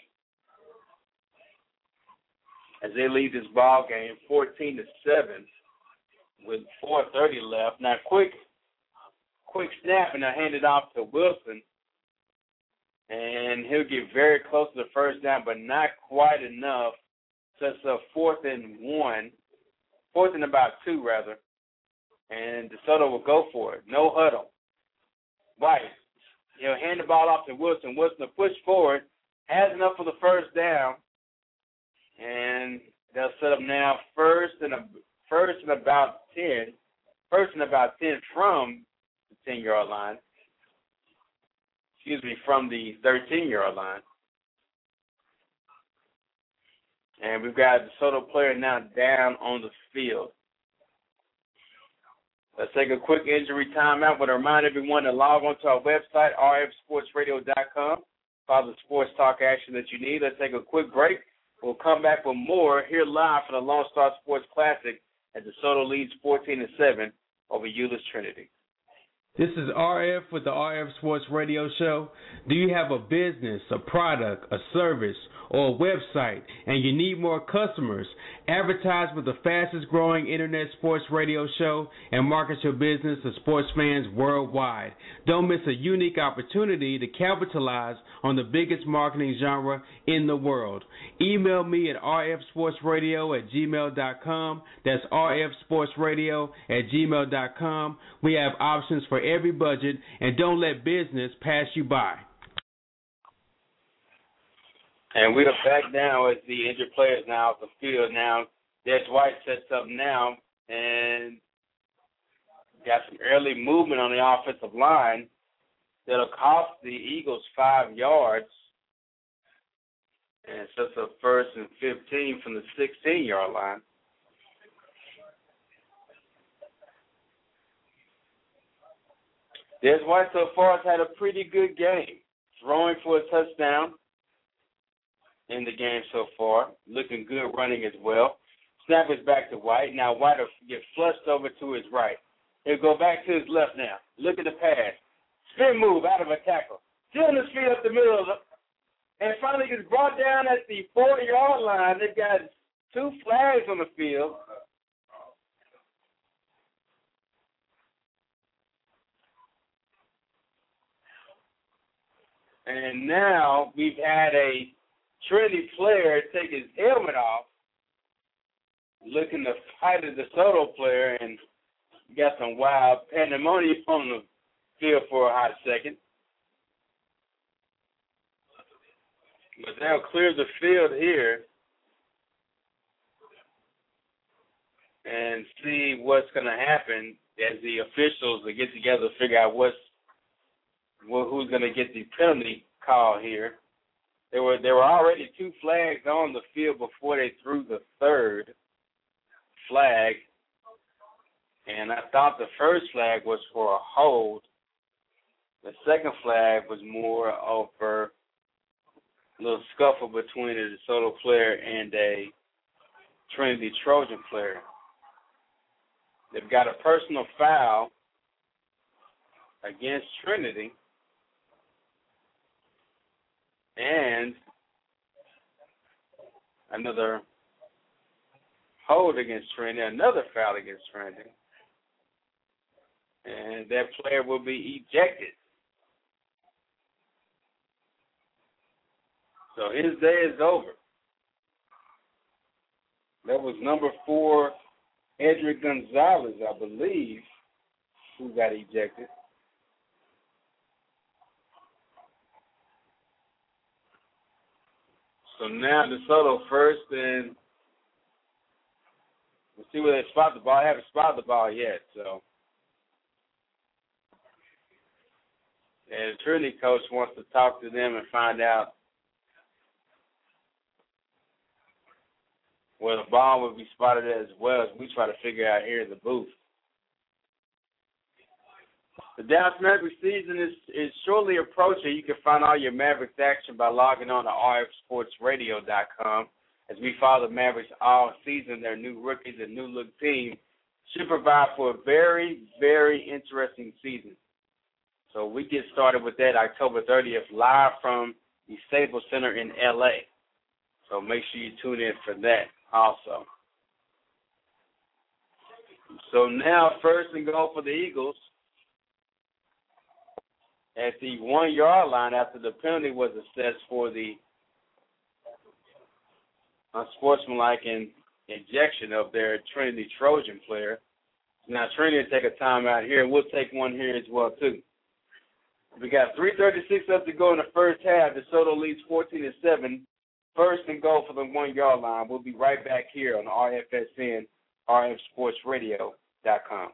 as they lead this ball game fourteen to seven with four thirty left. Now quick quick snap, and they'll hand it off to Wilson. And he'll get very close to the first down, but not quite enough. Sets up fourth and one, fourth and about two, rather. And DeSoto will go for it. No huddle. White, he'll hand the ball off to Wilson. Wilson will push forward, has enough for the first down, and they'll set up now first and a, first and about ten, first and about ten from the ten-yard line. Excuse me, from the thirteen-yard line. And we've got a DeSoto player now down on the field. Let's take a quick injury timeout. But I remind everyone to log on to our website, r f sports radio dot com. Follow the sports talk action that you need. Let's take a quick break. We'll come back with more here live for the Lone Star Sports Classic as DeSoto leads fourteen to seven over Euless Trinity. This is R F with the R F Sports Radio Show. Do you have a business, a product, a service, or a website, and you need more customers? Advertise with the fastest growing internet sports radio show and market your business to sports fans worldwide. Don't miss a unique opportunity to capitalize on the biggest marketing genre in the world. Email me at r f sports radio at gmail dot com. That's r f sports radio at gmail dot com. We have options for every budget, and don't let business pass you by. And we are back now as the injured players now off the field. Now, Des White sets up now and got some early movement on the offensive line that'll cost the Eagles five yards. And sets up first and fifteen from the sixteen-yard line. Des White so far has had a pretty good game, throwing for a touchdown in the game so far. Looking good running as well. Snap is back to White. Now White will get flushed over to his right. He'll go back to his left now. Look at the pass. Spin move out of a tackle. Stealing his feet up the middle of the, and finally gets brought down at the forty-yard line. They've got two flags on the field. And now we've had a Trinity player take his helmet off, looking to fight a DeSoto player, and got some wild pandemonium on the field for a hot second. But they'll clear the field here and see what's going to happen as the officials will get together to figure out what's Well, who's going to get the penalty call here. There were there were already two flags on the field before they threw the third flag, and I thought the first flag was for a hold. The second flag was more over a little scuffle between a DeSoto player and a Trinity Trojan player. They've got a personal foul against Trinity. And another hold against Trinity, another foul against Trinity. And that player will be ejected. So his day is over. That was number four, Edric Gonzalez, I believe, who got ejected. So now DeSoto first, and we'll see where they spot the ball. They haven't spotted the ball yet, so. And the Trinity coach wants to talk to them and find out where the ball will be spotted as well as we try to figure out here in the booth. The Dallas Mavericks season is, is shortly approaching. You can find all your Mavericks action by logging on to R F sports radio dot com. As we follow the Mavericks all season, their new rookies and new look team should provide for a very, very interesting season. So we get started with that October thirtieth live from the Staples Center in L A. So make sure you tune in for that also. So now first and goal for the Eagles at the one-yard line after the penalty was assessed for the unsportsmanlike in, injection of their Trinity Trojan player. Now Trinity will take a timeout here, and we'll take one here as well too. We got three thirty-six left to go in the first half. DeSoto leads fourteen to seven. First and goal for the one-yard line. We'll be right back here on R F S N, R F sports radio dot com.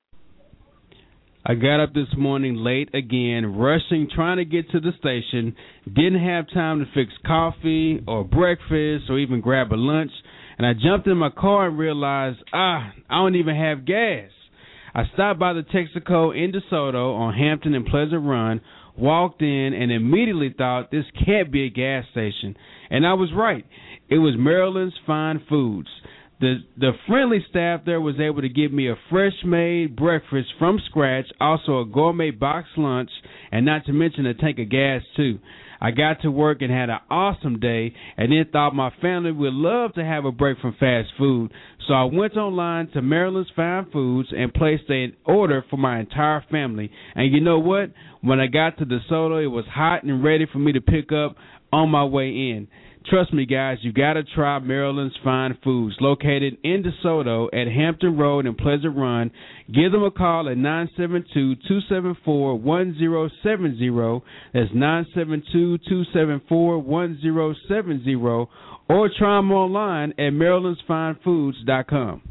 I got up this morning late again, rushing, trying to get to the station. Didn't have time to fix coffee or breakfast or even grab a lunch. And I jumped in my car and realized, ah, I don't even have gas. I stopped by the Texaco in DeSoto on Hampton and Pleasant Run, walked in, and immediately thought this can't be a gas station. And I was right. It was Maryland's Fine Foods. The the friendly staff there was able to give me a fresh-made breakfast from scratch, also a gourmet box lunch, and not to mention a tank of gas, too. I got to work and had an awesome day, and then thought my family would love to have a break from fast food. So I went online to Maryland's Fine Foods and placed an order for my entire family. And you know what? When I got to DeSoto, it was hot and ready for me to pick up on my way in. Trust me, guys, you got to try Maryland's Fine Foods, located in DeSoto at Hampton Road and Pleasant Run. Give them a call at nine seven two, two seven four, one zero seven zero. That's nine seven two, two seven four, one zero seven zero. Or try them online at marylands fine foods dot com.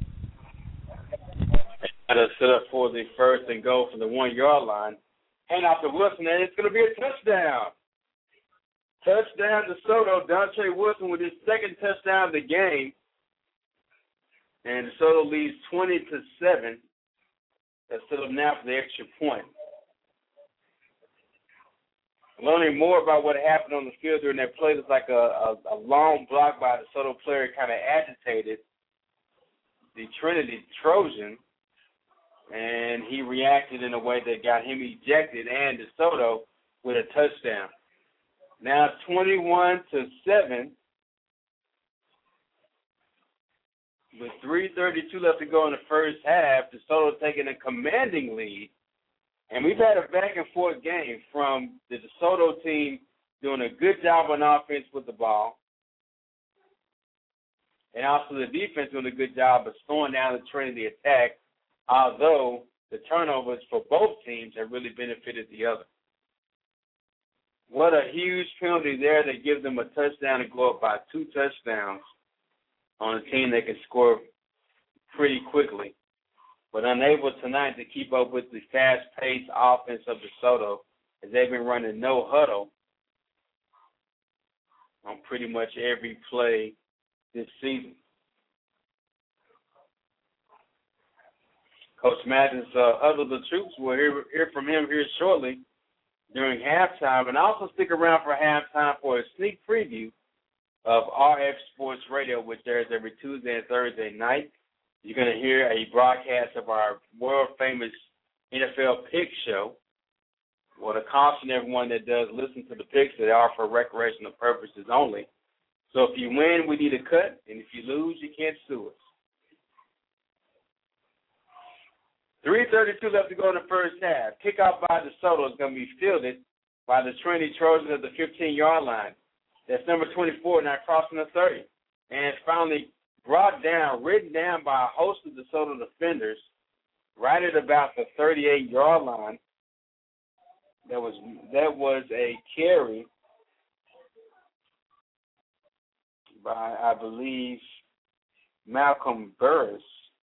Got to set up for the first and goal from the one-yard line. Hand off to Wilson, and it's going to be a touchdown. Touchdown to DeSoto. Dante Wilson with his second touchdown of the game. And DeSoto leads twenty to seven. That's set up now for the extra point. Learning more about what happened on the field during that play, it's like a, a, a long block by a DeSoto player kind of agitated the Trinity Trojan, and he reacted in a way that got him ejected and DeSoto with a touchdown. Now twenty-one to seven. With three thirty-two left to go in the first half, DeSoto taking a commanding lead. And we've had a back-and-forth game from the DeSoto team doing a good job on offense with the ball, and also the defense doing a good job of slowing down the Trinity attack, although the turnovers for both teams have really benefited the other. What a huge penalty there that gives them a touchdown to go up by two touchdowns on a team that can score pretty quickly, but unable tonight to keep up with the fast-paced offense of DeSoto as they've been running no huddle on pretty much every play this season. Coach Madden's uh, huddle the troops. We'll hear, hear from him here shortly during halftime, and also stick around for halftime for a sneak preview of R F Sports Radio, which airs every Tuesday and Thursday night. You're going to hear a broadcast of our world-famous N F L Pick Show. Well, to caution everyone that does listen to the picks, they are for recreational purposes only. So if you win, we need a cut, and if you lose, you can't sue us. three thirty-two left to go in the first half. Kickoff by DeSoto is going to be fielded by the Trinity Trojans at the fifteen-yard line. That's number twenty-four, now crossing the thirty. And it's finally brought down, ridden down by a host of DeSoto defenders right at about the thirty-eight-yard line. That was that was a carry by, I believe, Malcolm Burris.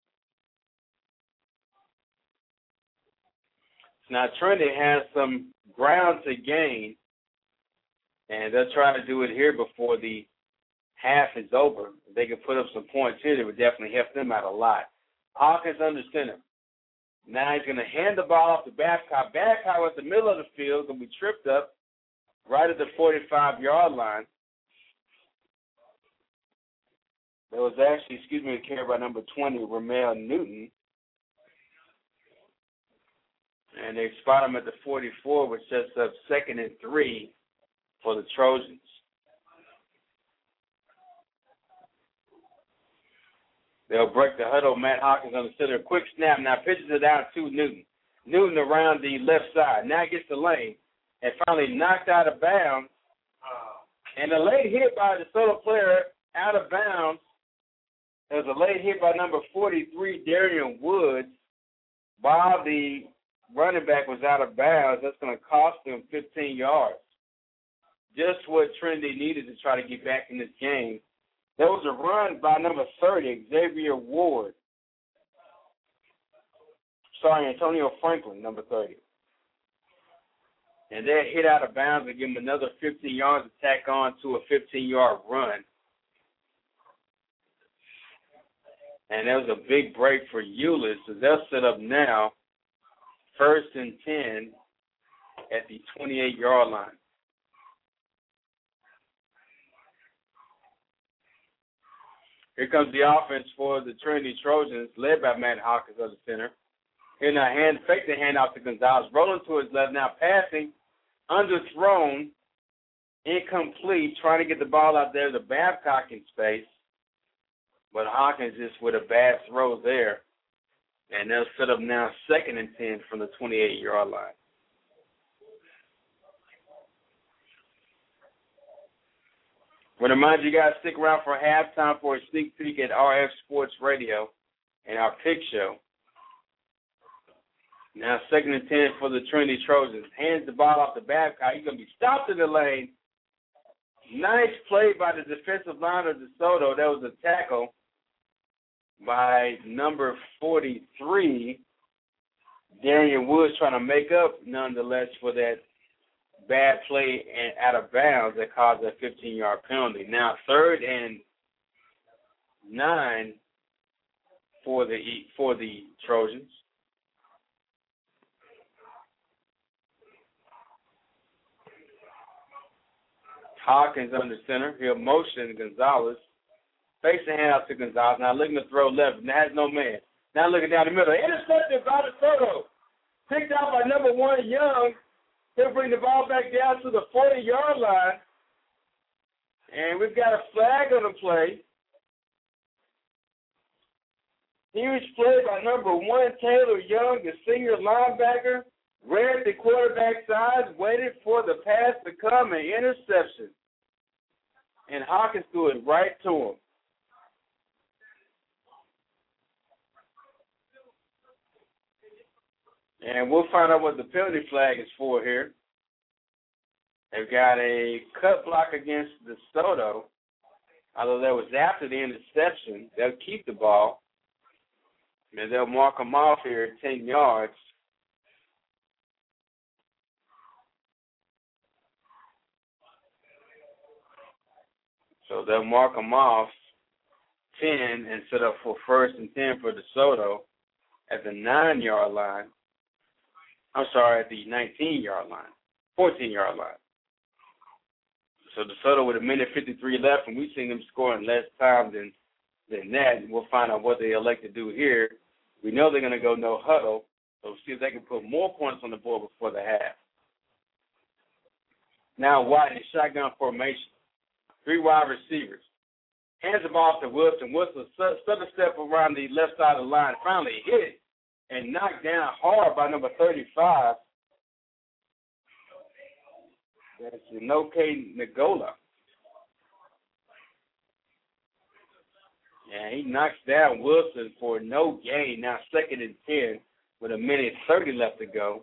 Now, Trinity has some ground to gain, and they'll try to do it here before the half is over. If they can put up some points here, it would definitely help them out a lot. Hawkins under center. Now he's going to hand the ball off to Babcock. Babcock at the middle of the field, going to be tripped up right at the forty-five-yard line. There was actually, excuse me, a carry by number twenty, Ramel Newton. And they spot him at the forty-four, which sets up second and three for the Trojans. They'll break the huddle. Matt Hawkins on the center. Quick snap. Now pitches it out to Newton. Newton around the left side. Now gets the lane and finally knocked out of bounds. And a late hit by the DeSoto player out of bounds. There was a late hit by number forty-three, Darian Woods, while the running back was out of bounds. That's going to cost them fifteen yards. Just what Trinity needed to try to get back in this game. There was a run by number thirty, Xavier Ward. Sorry, Antonio Franklin, number thirty. And they hit out of bounds and give him another fifteen yards to tack on to a fifteen-yard run. And there was a big break for Euless, so they'll set up now first and ten at the twenty-eight-yard line. Here comes the offense for the Trinity Trojans, led by Matt Hawkins at the center. Here now, hand, fake the handoff to Gonzalez, rolling to his left, now passing, underthrown, incomplete, trying to get the ball out there to Babcock in space. But Hawkins just with a bad throw there. And they'll set up now second and ten from the twenty-eight-yard line. I want to remind you guys, stick around for halftime for a sneak peek at R F Sports Radio and our pick show. Now second and ten for the Trinity Trojans. Hands the ball off to Babcock. He's going to be stopped in the lane. Nice play by the defensive line of DeSoto. That was a tackle by number forty-three, Darian Woods, trying to make up nonetheless for that bad play and out of bounds that caused that fifteen-yard penalty. Now third and nine for the for the Trojans. Hawkins under center. He'll motion Gonzalez. Face the handoff to Gonzalez. Now looking to throw left. Now has no man. Now looking down the middle. Intercepted by DeSoto. Picked out by number one, Young. He'll bring the ball back down to the forty-yard line. And we've got a flag on the play. Huge play by number one, Taylor Young, the senior linebacker. Read the quarterback side, waited for the pass to come, and interception. And Hawkins threw it right to him. And we'll find out what the penalty flag is for here. They've got a cut block against DeSoto. Although that was after the interception, they'll keep the ball. And they'll mark them off here at ten yards. So they'll mark them off ten and set up for first and ten for DeSoto at the nine-yard line. I'm sorry, at the nineteen-yard line, fourteen-yard line. So DeSoto with a minute fifty-three left, and we've seen them score in less time than, than that. And we'll find out what they elect to do here. We know they're going to go no huddle, so we'll see if they can put more points on the board before the half. Now White in shotgun formation. three wide receivers. Hands the ball to Wilson. Wilson stutter step around the left side of the line. Finally hit and knocked down hard by number thirty-five. That's Inoke Nagola. And he knocks down Wilson for no gain. Now second and ten with a minute thirty left to go.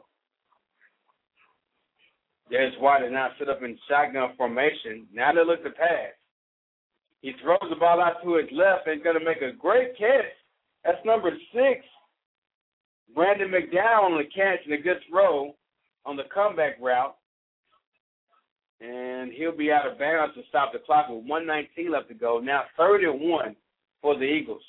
There's White to now sit up in shotgun formation. Now they look to pass. He throws the ball out to his left and going to make a great catch. That's number six. Brandon McDowell on the catch and a good throw on the comeback route. And he'll be out of bounds to stop the clock with one nineteen left to go. Now third and one for the Eagles.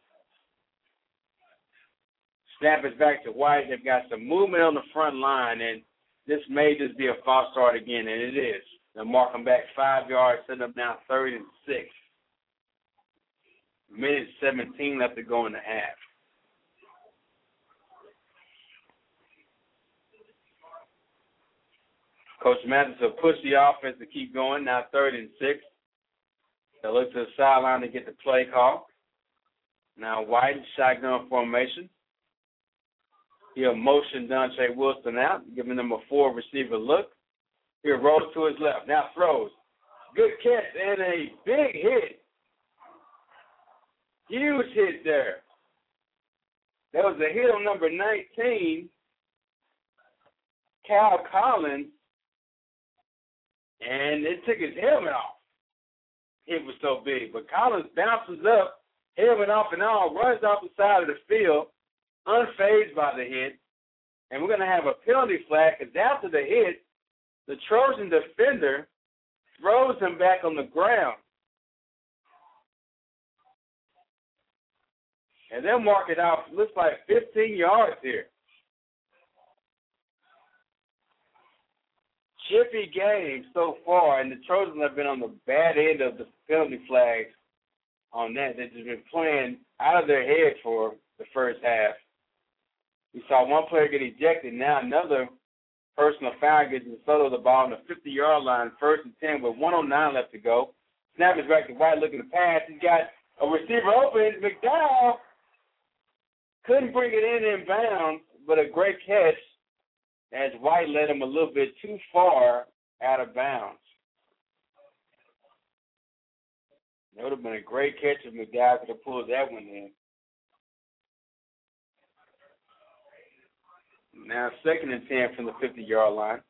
Snap is back to White. They've got some movement on the front line, and this may just be a false start again, and it is. They'll mark them back five yards, setting up now third and six. Minute seventeen left to go in the half. Coach Mathis will push the offense to keep going, now third and six. They'll look to the sideline to get the play call. Now White, shotgun formation. He'll motion Dante Wilson out, giving him a four receiver look. He'll roll to his left. Now throws. Good catch and a big hit. Huge hit there. That was a hit on number nineteen, Cal Collins, and it took his helmet off. It was so big. But Collins bounces up, helmet off and all, runs off the side of the field, unfazed by the hit. And we're going to have a penalty flag because after the hit, the Trojan defender throws him back on the ground. And they'll mark it out, looks like fifteen yards here. Chippy game so far, and the Trojans have been on the bad end of the penalty flags on that. They've just been playing out of their head for the first half. We saw one player get ejected. Now another personal foul gets DeSoto the ball on the fifty-yard line, first and ten with one oh nine left to go. Snap is back to White looking to pass. He's got a receiver open. McDowell couldn't bring it in in bounds, but a great catch as White led him a little bit too far out of bounds. That would have been a great catch if McDowell could have pulled that one in. Now second and ten from the fifty-yard line.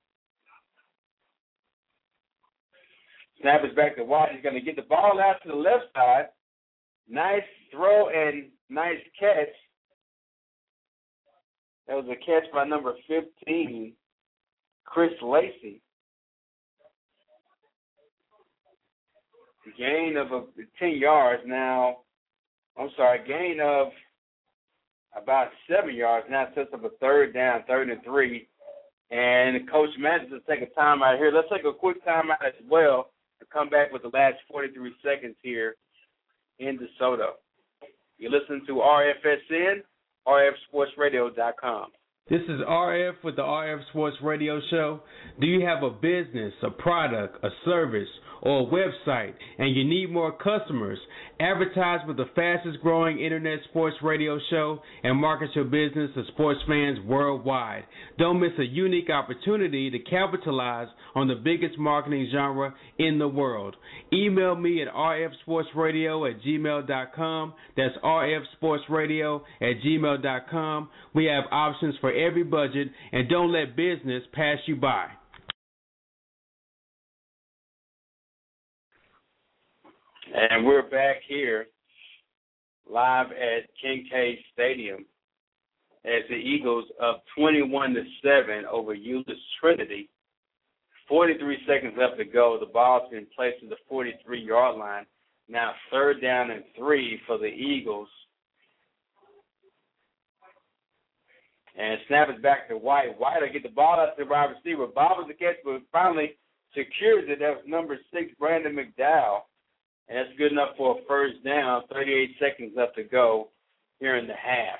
Snap is back to White. He's going to get the ball out to the left side. Nice throw and nice catch. That was a catch by number fifteen, Chris Lacey. Gain of a, ten yards now. I'm sorry, gain of about seven yards. Now it sets up a third down, third and three. And Coach Mathis will take a timeout here. Let's take a quick timeout as well to come back with the last forty-three seconds here in DeSoto. You listen to R F S N, R F Sports Radio dot com. This is R F with the R F Sports Radio Show. Do you have a business, a product, a service, or a website, and you need more customers? Advertise with the fastest growing internet sports radio show and market your business to sports fans worldwide. Don't miss a unique opportunity to capitalize on the biggest marketing genre in the world. Email me at r f sports radio at gmail dot com. That's r f sports radio at gmail dot com. We have options for every budget, and don't let business pass you by. And we're back here live at Kincaid Stadium as the Eagles up twenty-one to seven over Euless Trinity. forty-three seconds left to go. The ball's been placed at the forty-three-yard line. Now third down and three for the Eagles. And snap is back to White. White will get the ball out to the wide receiver. Bob was the catch, but finally secures it. That was number six, Brandon McDowell. And that's good enough for a first down. thirty-eight seconds left to go here in the half.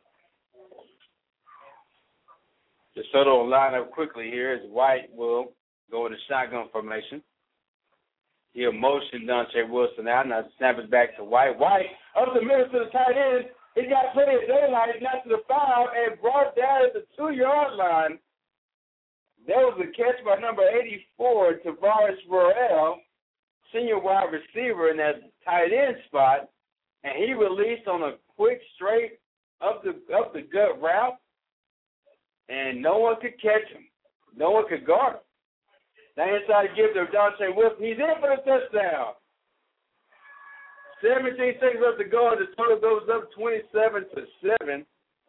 DeSoto will line up quickly here as White will go into shotgun formation. He'll motion Dante Wilson out. Now snap it back to White. White up the middle to the tight end. He got plenty of daylight. He got to the five and brought down at the two-yard line. That was a catch by number eighty-four, Tavares Burrell, senior wide receiver in that tight end spot. And he released on a quick straight up the up the gut route. And no one could catch him. No one could guard him. Now inside to give to Dante Wilson. He's in for the touchdown. seventeen seconds left to go, and the total goes up twenty-seven to seven.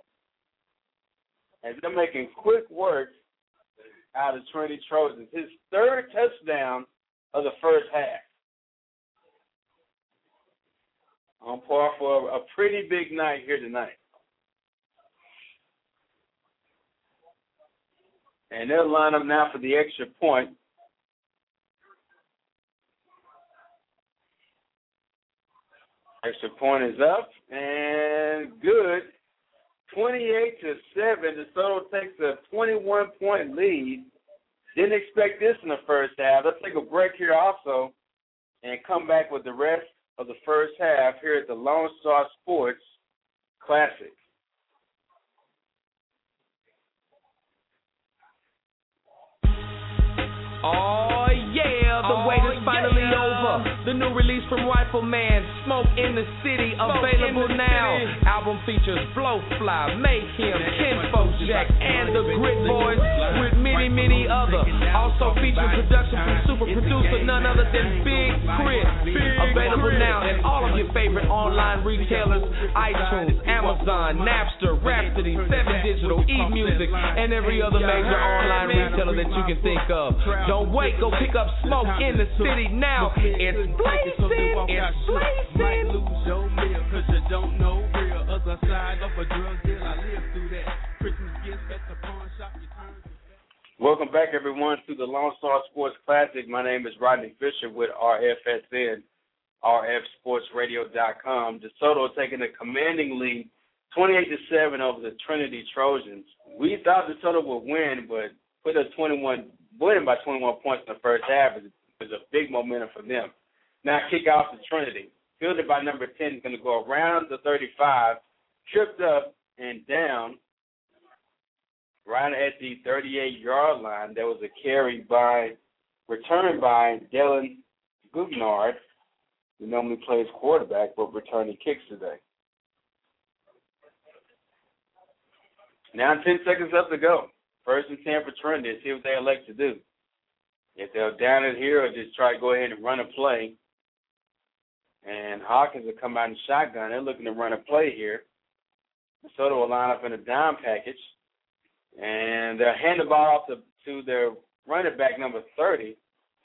And they're making quick work out of Trinity Trojans. His third touchdown of the first half. On par for a pretty big night here tonight. And they'll line up now for the extra point. Extra point is up and good. twenty-eight to seven. DeSoto takes a twenty-one point lead. Didn't expect this in the first half. Let's take a break here also and come back with the rest of the first half here at the Lone Star Sports Classic. Oh, yeah, the oh, wait is finally yeah. over. The new release from Rifleman, Smoke in the City, Smoke available the now. city. Album features Blowfly, Mayhem, Kinfolk Jack, and the Grit Boys with many, many other. Also features production from super producer none other than Big Chris. Available now in all of your favorite online retailers, iTunes, Amazon, Napster, Rhapsody, Seven Digital, eMusic, and every other major online retailer that you can think of. Don't wait, go pick up Smoke in the City now. It's blazing, it's blazing. Lose your meal cause you don't know real. Other side of a drug deal, I live through that. Christmas gifts at the pawn shop, you turn. Welcome back, everyone, to the Lone Star Sports Classic. My name is Rodney Fisher with R F S N, R F sports radio dot com. DeSoto taking a commanding lead, twenty-eight to seven over the Trinity Trojans. We thought DeSoto would win, but put us twenty-one, winning by twenty-one points in the first half is, is a big momentum for them. Now kick off to Trinity. Fielded by number ten, is going to go around the thirty-five, tripped up and down right at the thirty-eight-yard line. There was a carry by, returned by Dylan Gugnard, who normally plays quarterback but returning kicks today. Now ten seconds left to go. First and ten for Trinity. See what they elect to do. If they'll down it here or just try to go ahead and run a play. And Hawkins will come out in shotgun. They're looking to run a play here. DeSoto will line up in a dime package. And they'll hand the ball off to, to their running back, number thirty.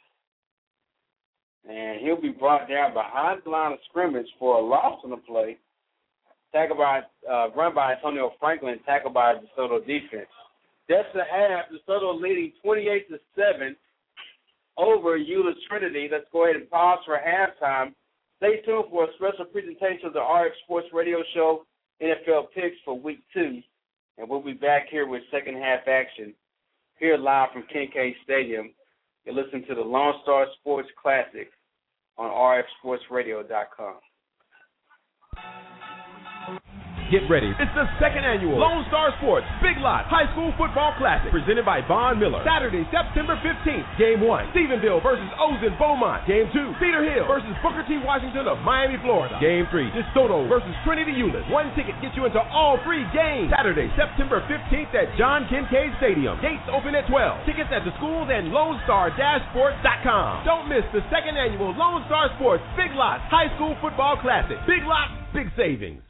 And he'll be brought down behind the line of scrimmage for a loss on the play. Tackled by, uh, run by Antonio Franklin, tackled by the DeSoto defense. That's the half. DeSoto leading twenty-eight to seven over Euless Trinity. Let's go ahead and pause for halftime. Stay tuned for a special presentation of the R F Sports Radio Show, N F L Picks for Week two. And we'll be back here with second half action here live from Kincaid Stadium. You're listening to the Lone Star Sports Classic on R F sports radio dot com. Get ready. It's the second annual Lone Star Sports Big Lot High School Football Classic presented by Von Miller. Saturday, September fifteenth. Game one, Stephenville versus Ozen Beaumont. Game two, Cedar Hill versus Booker T. Washington of Miami, Florida. Game three, DeSoto versus Trinity Euless. One ticket gets you into all three games. Saturday, September fifteenth at John Kincaid Stadium. Gates open at twelve. Tickets at the schools and lone star sports dot com. Don't miss the second annual Lone Star Sports Big Lot High School Football Classic. Big Lot, big savings.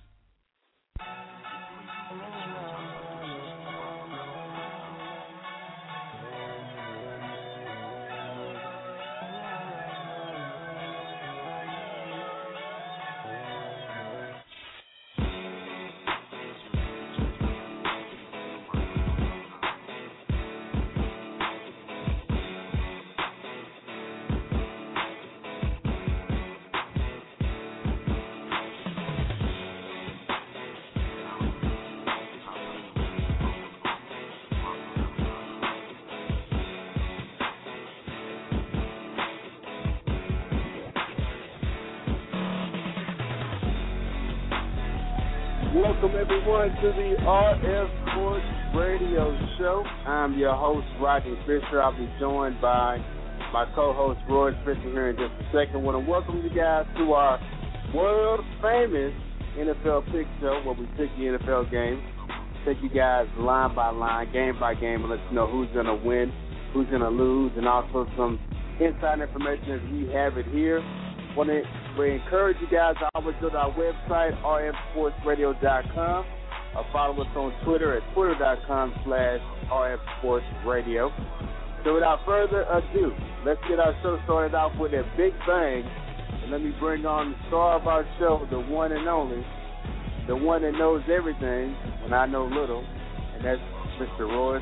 Welcome, everyone, to the R F Sports Radio Show. I'm your host, Rodney Fisher. I'll be joined by my co-host, Roy Fisher, here in just a second. I want to welcome you guys to our world-famous N F L Pick Show, where we pick the N F L games, take you guys line by line, game by game, and let you know who's going to win, who's going to lose, and also some inside information as we have it here. Want to we encourage you guys to always go to our website, r f sports radio dot com, or follow us on Twitter at twitter dot com slash r f sports radio. So without further ado, let's get our show started off with a big bang. And let me bring on the star of our show, the one and only, the one that knows everything when I know little, and that's Mister Royce.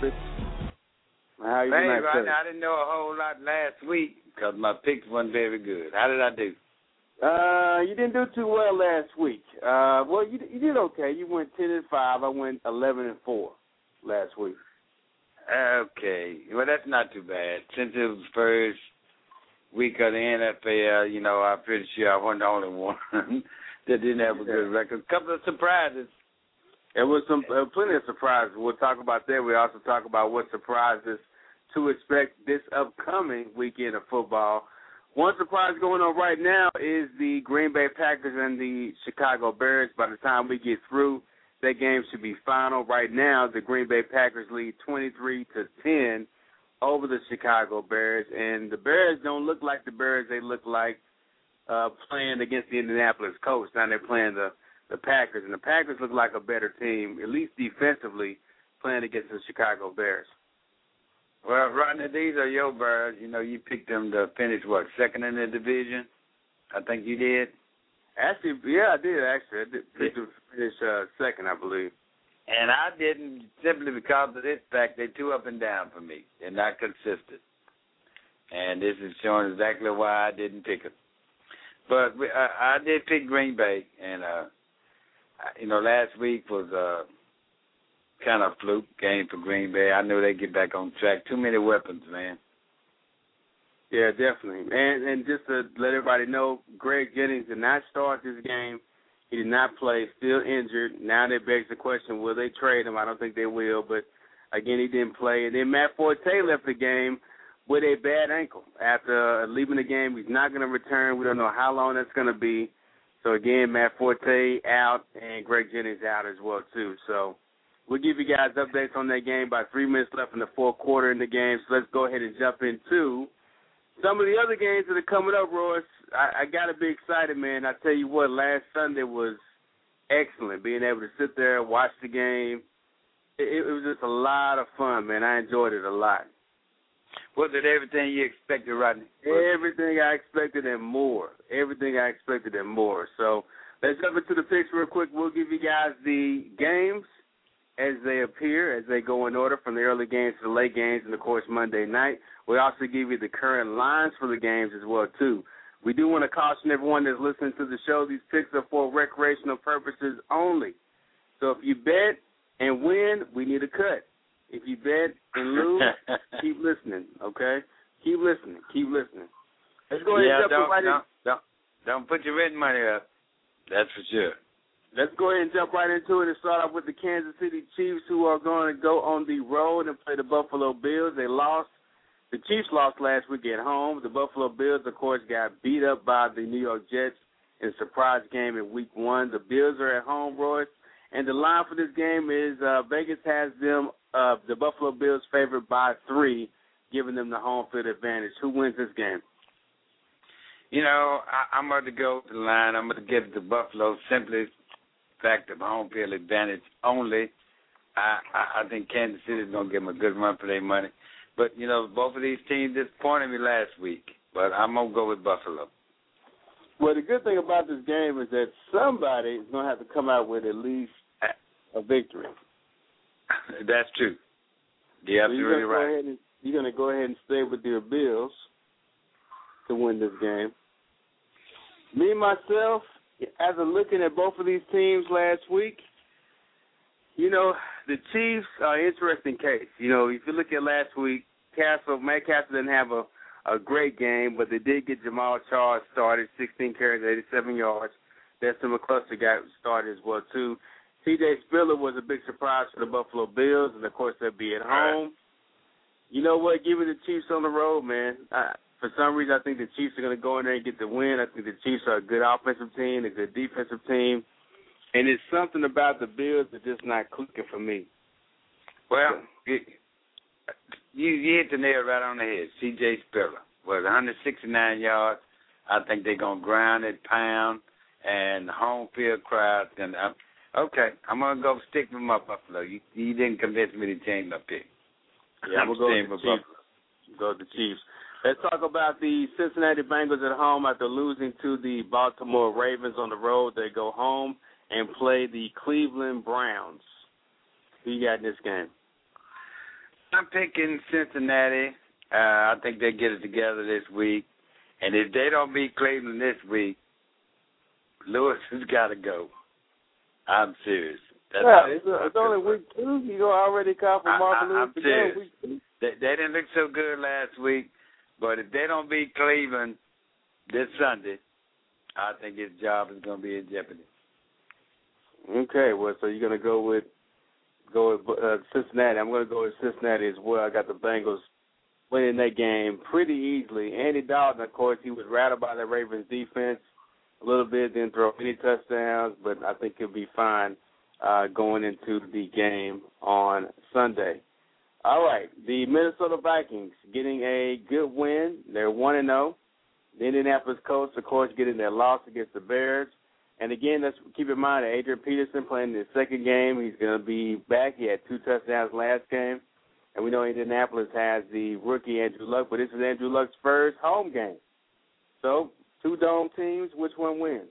How you doing, right now, I didn't know a whole lot last week because my picks weren't very good. How did I do? Uh, you didn't do too well last week. Uh, well, you you did okay. You went ten and five. I went eleven and four last week. Okay, well that's not too bad. Since it was the first week of the N F L, you know, I'm pretty sure I wasn't the only one that didn't have a good record. A couple of surprises. There was some uh, plenty of surprises. We'll talk about that. We also talk about what surprises to expect this upcoming weekend of football. One surprise going on right now is the Green Bay Packers and the Chicago Bears. By the time we get through, that game should be final. Right now, the Green Bay Packers lead twenty-three to ten over the Chicago Bears, and the Bears don't look like the Bears they look like uh, playing against the Indianapolis Colts. Now they're playing the, the Packers, and the Packers look like a better team, at least defensively, playing against the Chicago Bears. Well, Rodney, these are your Bears. You know, you picked them to finish, what, second in the division? I think you did. Actually, yeah, I did, actually. I did pick them to finish uh, second, I believe. And I didn't simply because of this fact. They're too up and down for me. They're not consistent. And this is showing exactly why I didn't pick them. But we, I, I did pick Green Bay. And, uh, you know, last week was uh, kind of a fluke game for Green Bay. I knew they'd get back on track. Too many weapons, man. Yeah, definitely. And and just to let everybody know, Greg Jennings did not start this game. He did not play, still injured. Now that begs the question, will they trade him? I don't think they will, but, again, he didn't play. And then Matt Forte left the game with a bad ankle. After leaving the game, he's not going to return. We don't know how long that's going to be. So, again, Matt Forte out and Greg Jennings out as well, too. So we'll give you guys updates on that game. About three minutes left in the fourth quarter in the game, so let's go ahead and jump into some of the other games that are coming up, Royce. I, I got to be excited, man. I tell you what, last Sunday was excellent, being able to sit there, watch the game. It, it was just a lot of fun, man. I enjoyed it a lot. Was it everything you expected, Rodney? Everything I expected and more. Everything I expected and more. So let's jump into the picks real quick. We'll give you guys the games as they appear, as they go in order, from the early games to the late games, and, of course, Monday night. We also give you the current lines for the games as well, too. We do want to caution everyone that's listening to the show, these picks are for recreational purposes only. So if you bet and win, we need a cut. If you bet and lose, keep listening, okay? Keep listening. Keep listening. Let's go ahead yeah, and jump don't, right don't, in. Don't, don't put your written money up. That's for sure. Let's go ahead and jump right into it and start off with the Kansas City Chiefs, who are going to go on the road and play the Buffalo Bills. They lost. The Chiefs lost last week at home. The Buffalo Bills, of course, got beat up by the New York Jets in a surprise game in week one. The Bills are at home, Royce, and the line for this game is uh, Vegas has them, uh, the Buffalo Bills, favored by three, giving them the home field advantage. Who wins this game? You know, I, I'm going to go with the line. I'm going to give it to Buffalo simply fact of home field advantage only. I, I, I think Kansas City is going to give them a good run for their money. But, you know, both of these teams disappointed me last week. But I'm going to go with Buffalo. Well, the good thing about this game is that somebody is going to have to come out with at least a victory. That's true. You're absolutely so right. And, you're going to go ahead and stay with your Bills to win this game. Me, myself, as I'm looking at both of these teams last week, you know, the Chiefs are an interesting case. You know, if you look at last week, Castle, Matt Castle didn't have a, a great game, but they did get Jamal Charles started, sixteen carries, eighty-seven yards. Destin McCluster got started as well, too. T J Spiller was a big surprise for the Buffalo Bills, and, of course, they'll be at home. You know what? Give it the Chiefs on the road, man. I, for some reason, I think the Chiefs are going to go in there and get the win. I think the Chiefs are a good offensive team, a good defensive team. And it's something about the Bills that's just not clicking for me. Well, you, you hit the nail right on the head. C J Spiller was one hundred sixty-nine yards. I think they're going to ground and pound, and the home field crowd. And I'm, okay, I'm going to go stick with my Buffalo. You, you didn't convince me to change my pick. Yeah, I'm going to go with the Chiefs. Go with the Chiefs. Let's talk about the Cincinnati Bengals at home after losing to the Baltimore Ravens on the road. They go home and play the Cleveland Browns. Who you got in this game? I'm picking Cincinnati. Uh, I think they get it together this week. And if they don't beat Cleveland this week, Lewis has got to go. I'm serious. That's yeah, it's, a, it's only week two. You go already call for Marvin Lewis to go week two. They, they didn't look so good last week, but if they don't beat Cleveland this Sunday, I think his job is going to be in jeopardy. Okay, well, so you're going to go with go with uh, Cincinnati. I'm going to go with Cincinnati as well. I got the Bengals winning that game pretty easily. Andy Dalton, of course, he was rattled by the Ravens defense a little bit, didn't throw any touchdowns, but I think he'll be fine uh, going into the game on Sunday. All right, the Minnesota Vikings getting a good win. They're one and oh. The Indianapolis Colts, of course, getting their loss against the Bears. And, again, let's keep in mind that Adrian Peterson playing his second game. He's going to be back. He had two touchdowns last game. And we know Indianapolis has the rookie Andrew Luck, but this is Andrew Luck's first home game. So, two dome teams, which one wins?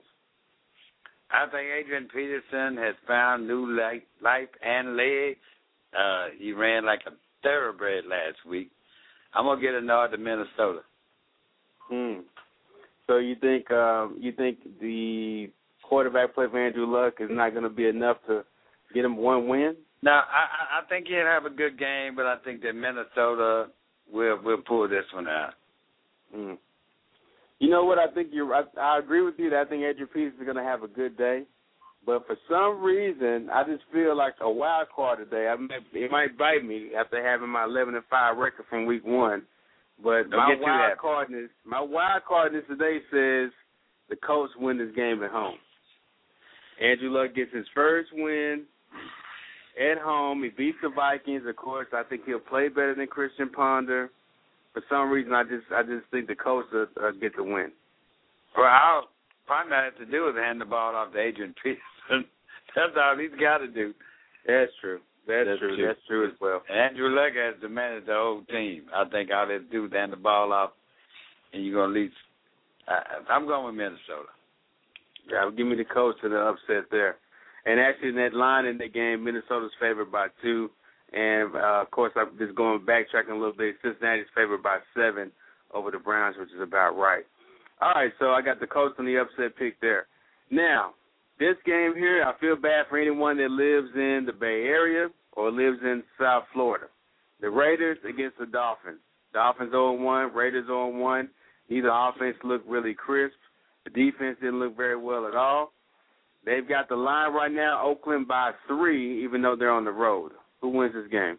I think Adrian Peterson has found new life, life and legs. Uh, he ran like a thoroughbred last week. I'm going to get a nod to Minnesota. Hmm. So you think um, you think the quarterback play for Andrew Luck is not going to be enough to get him one win? No, I, I think he'll have a good game, but I think that Minnesota will will pull this one out. Mm. You know what? I think you're. I, I agree with you that I think Adrian Peterson is going to have a good day, but for some reason, I just feel like a wild card today. I may, it might bite me after having my eleven and five record from week one. But Don't my wild cardness, my wild cardness today says the Colts win this game at home. Andrew Luck gets his first win at home. He beats the Vikings. Of course, I think he'll play better than Christian Ponder. For some reason, I just I just think the Colts will uh, get the win. Well, all Ponder has to do is hand the ball off to Adrian Peterson. That's all he's got to do. That's true. That's, That's true. true. That's true as well. And Andrew Luck has to manage the whole team. I think all they have to do is hand the ball off, and you're going to lead. I, I'm going with Minnesota. Yeah, give me the Colts to the upset there. And actually, in that line in the game, Minnesota's favored by two. And, uh, of course, I'm just going backtracking a little bit. Cincinnati's favored by seven over the Browns, which is about right. All right, so I got the Colts on the upset pick there. Now, this game here, I feel bad for anyone that lives in the Bay Area or lives in South Florida. The Raiders against the Dolphins. Dolphins oh and one, Raiders oh and one. Neither offense looked really crisp. The defense didn't look very well at all. They've got the line right now, Oakland by three, even though they're on the road. Who wins this game?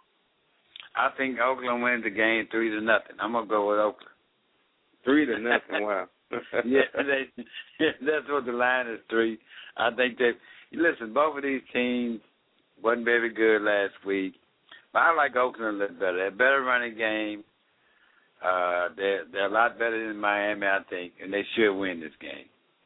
I think Oakland wins the game three to nothing. I'm going to go with Oakland. Three to nothing, wow. yeah, they, yeah, that's what the line is, three. I think that, listen, both of these teams wasn't very good last week. But I like Oakland a little better. They're a better running game. Uh, they're, they're a lot better than Miami, I think, and they should win this game.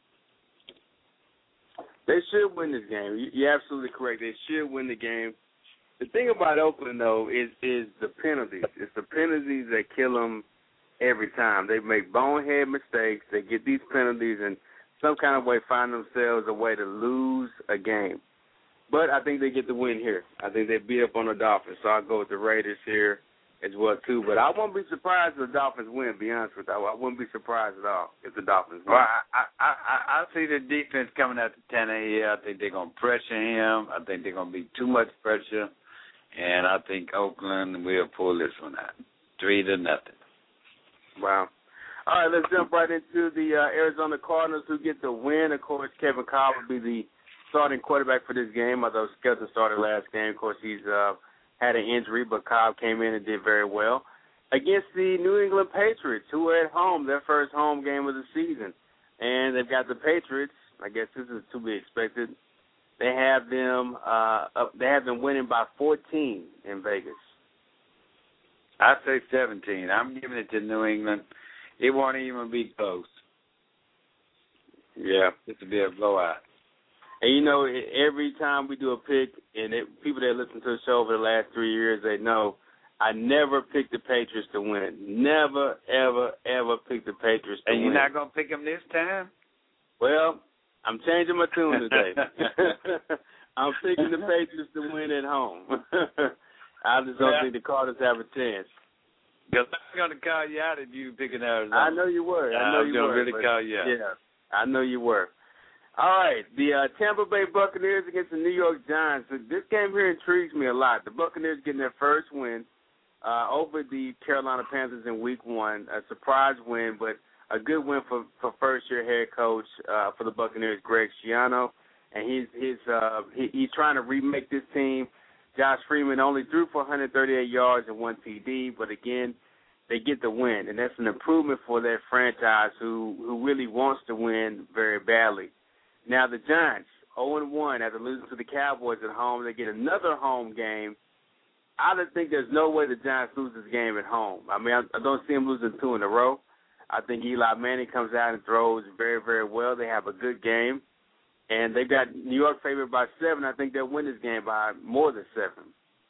They should win this game. You're absolutely correct. They should win the game. The thing about Oakland, though, is is the penalties. It's the penalties that kill them every time. They make bonehead mistakes. They get these penalties and some kind of way find themselves a way to lose a game. But I think they get the win here. I think they beat up on the Dolphins, so I'll go with the Raiders here as well, too. But I won't be surprised if the Dolphins win, to be honest with you. I wouldn't be surprised at all if the Dolphins win. Well, I, I, I, I see the defense coming out to Tannehill. I think they're going to pressure him. I think they're going to be too much pressure. And I think Oakland will pull this one out. Three to nothing. Wow. All right, let's jump right into the uh, Arizona Cardinals, who get the win. Of course, Kevin Kolb will be the starting quarterback for this game, although Skelton started last game. Of course, he's uh, had an injury, but Kolb came in and did very well. Against the New England Patriots, who are at home, their first home game of the season. And they've got the Patriots. I guess this is to be expected. They have them uh, up, they have them winning by fourteen in Vegas. I say seventeen. I'm giving it to New England. It won't even be close. Yeah. This will be a blowout. And, you know, every time we do a pick, and it, people that listen to the show over the last three years, they know I never picked the Patriots to win. Never, ever, ever picked the Patriots to and win. And you're not going to pick them this time? Well, I'm changing my tune today. I'm picking the Patriots to win at home. I just don't yeah. think the Cardinals have a chance. Because I'm going to call you out if you picking Arizona. I know you were. I know I'm you gonna were. really call you out. Yeah, I know you were. All right, the uh, Tampa Bay Buccaneers against the New York Giants. This game here intrigues me a lot. The Buccaneers getting their first win uh, over the Carolina Panthers in Week One. A surprise win, but a good win for, for first-year head coach uh, for the Buccaneers, Greg Schiano, and he's he's uh, he, he's trying to remake this team. Josh Freeman only threw for one hundred thirty-eight yards and one T D, but again, they get the win, and that's an improvement for their franchise who, who really wants to win very badly. Now, the Giants, oh and one, after losing to the Cowboys at home, they get another home game. I don't think there's no way the Giants lose this game at home. I mean, I, I don't see them losing two in a row. I think Eli Manning comes out and throws very, very well. They have a good game. And they've got New York favored by seven. I think they'll win this game by more than seven.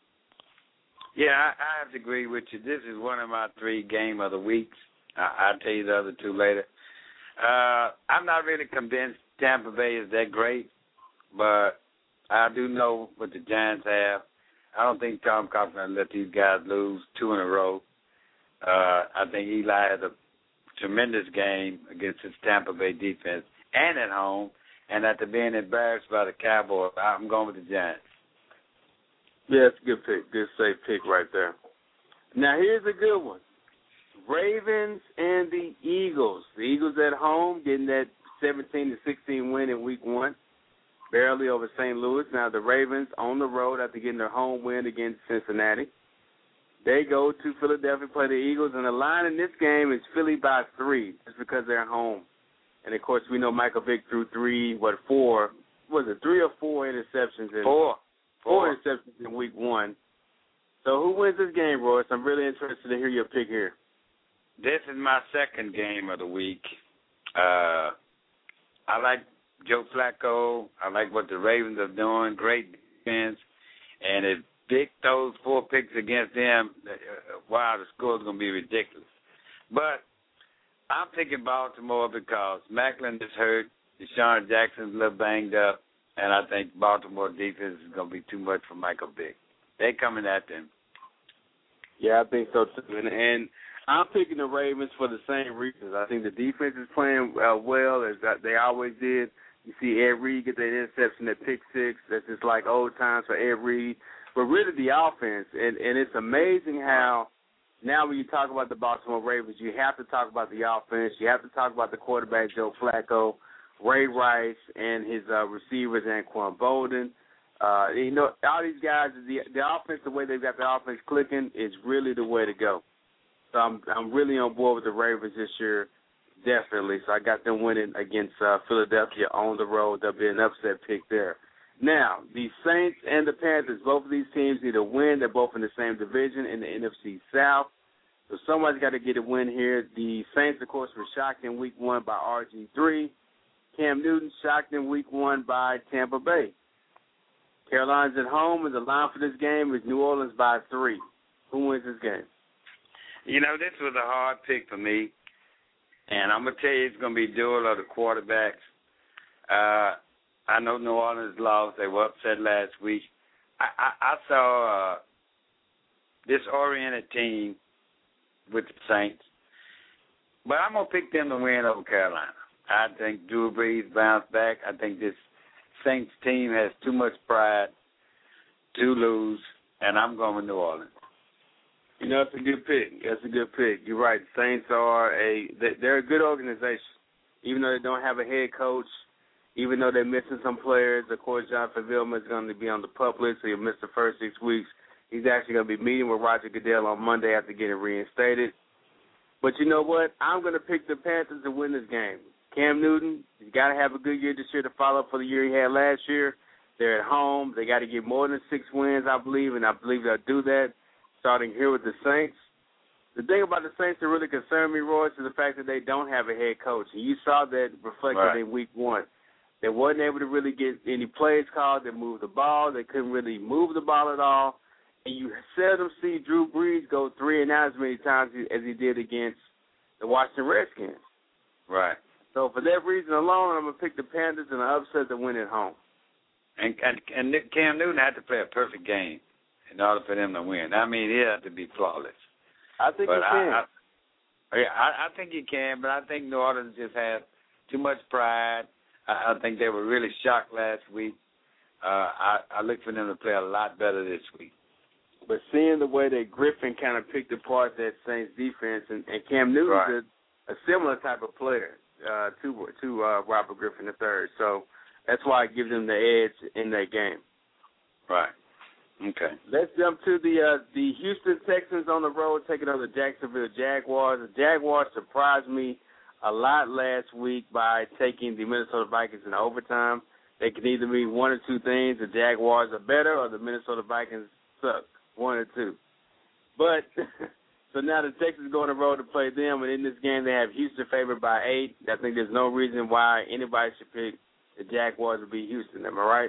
Yeah, I, I have to agree with you. This is one of my three game of the weeks. I, I'll tell you the other two later. Uh, I'm not really convinced Tampa Bay is that great, but I do know what the Giants have. I don't think Tom Coughlin will let these guys lose two in a row. Uh, I think Eli has a tremendous game against his Tampa Bay defense and at home. And after being embarrassed by the Cowboys, I'm going with the Giants. Yeah, it's a good pick. Good safe pick right there. Now, here's a good one. Ravens and the Eagles. The Eagles at home getting that seventeen to sixteen win in week one, barely over Saint Louis. Now, the Ravens on the road after getting their home win against Cincinnati. They go to Philadelphia, play the Eagles, and the line in this game is Philly by three just because they're home. And, of course, we know Michael Vick threw three, what, four, was it three or four interceptions? In, four. Four interceptions in week one. So who wins this game, Royce? I'm really interested to hear your pick here. This is my second game of the week. Uh, I like Joe Flacco. I like what the Ravens are doing. Great defense. And if Vick throws four picks against them, uh, wow, the score is going to be ridiculous. But I'm picking Baltimore because Macklin is hurt. Deshaun Jackson's a little banged up. And I think Baltimore defense is going to be too much for Michael Vick. They're coming at them. Yeah, I think so, too. And, and I'm picking the Ravens for the same reasons. I think the defense is playing uh, well, as they always did. You see Ed Reed get that interception at pick six. That's just like old times for Ed Reed. But really the offense, and, and it's amazing how now when you talk about the Baltimore Ravens, you have to talk about the offense. You have to talk about the quarterback, Joe Flacco, Ray Rice, and his uh, receivers, Anquan Bolden. Uh, you know, all these guys, the the offense, the way they've got the offense clicking is really the way to go. So I'm I'm really on board with the Ravens this year, definitely. So I got them winning against uh, Philadelphia on the road. There'll be an upset pick there. Now, the Saints and the Panthers, both of these teams need a win. They're both in the same division in the N F C South. So somebody's got to get a win here. The Saints, of course, were shocked in week one by R G three. Cam Newton shocked in week one by Tampa Bay. Carolina's at home, and the line for this game is New Orleans by three. Who wins this game? You know, this was a hard pick for me, and I'm going to tell you it's going to be a duel of the quarterbacks. Uh, I know New Orleans lost. They were upset last week. I, I, I saw uh, this oriented team with the Saints, but I'm going to pick them to win over Carolina. I think Drew Brees bounced back. I think this Saints team has too much pride to lose, and I'm going with New Orleans. You know, that's a good pick. That's a good pick. You're right. The Saints are a they're a good organization. Even though they don't have a head coach, even though they're missing some players, of course, Jonathan Vilma is going to be on the PUP list, so he'll miss the first six weeks. He's actually going to be meeting with Roger Goodell on Monday after getting reinstated. But you know what? I'm going to pick the Panthers to win this game. Cam Newton, he's got to have a good year this year to follow up for the year he had last year. They're at home. They got to get more than six wins, I believe, and I believe they'll do that, starting here with the Saints. The thing about the Saints that really concerned me, Royce, is the fact that they don't have a head coach. And you saw that reflected right. in week one. They wasn't able to really get any plays called. They moved the ball. They couldn't really move the ball at all. And you seldom see Drew Brees go three and out as many times as he did against the Washington Redskins. Right. So for that reason alone, I'm going to pick the Panthers and the upset to win at home. And, and, and Cam Newton had to play a perfect game in order for them to win. I mean, he had to be flawless. I think but he can. I, I, yeah, I, I think he can, but I think New Orleans just had too much pride. I, I think they were really shocked last week. Uh, I, I look for them to play a lot better this week. But seeing the way that Griffin kind of picked apart that Saints defense, and, and Cam Newton's right. a, a similar type of player uh, to to uh, Robert Griffin the third. So that's why I give them the edge in that game. Right. Okay. Let's jump to the uh, the Houston Texans on the road taking on the Jacksonville Jaguars. The Jaguars surprised me a lot last week by taking the Minnesota Vikings in overtime. They can either mean one or two things. The Jaguars are better or the Minnesota Vikings suck. One or two. But, so now the Texans go on the road to play them, and in this game they have Houston favored by eight. I think there's no reason why anybody should pick the Jaguars to beat Houston. Am I right?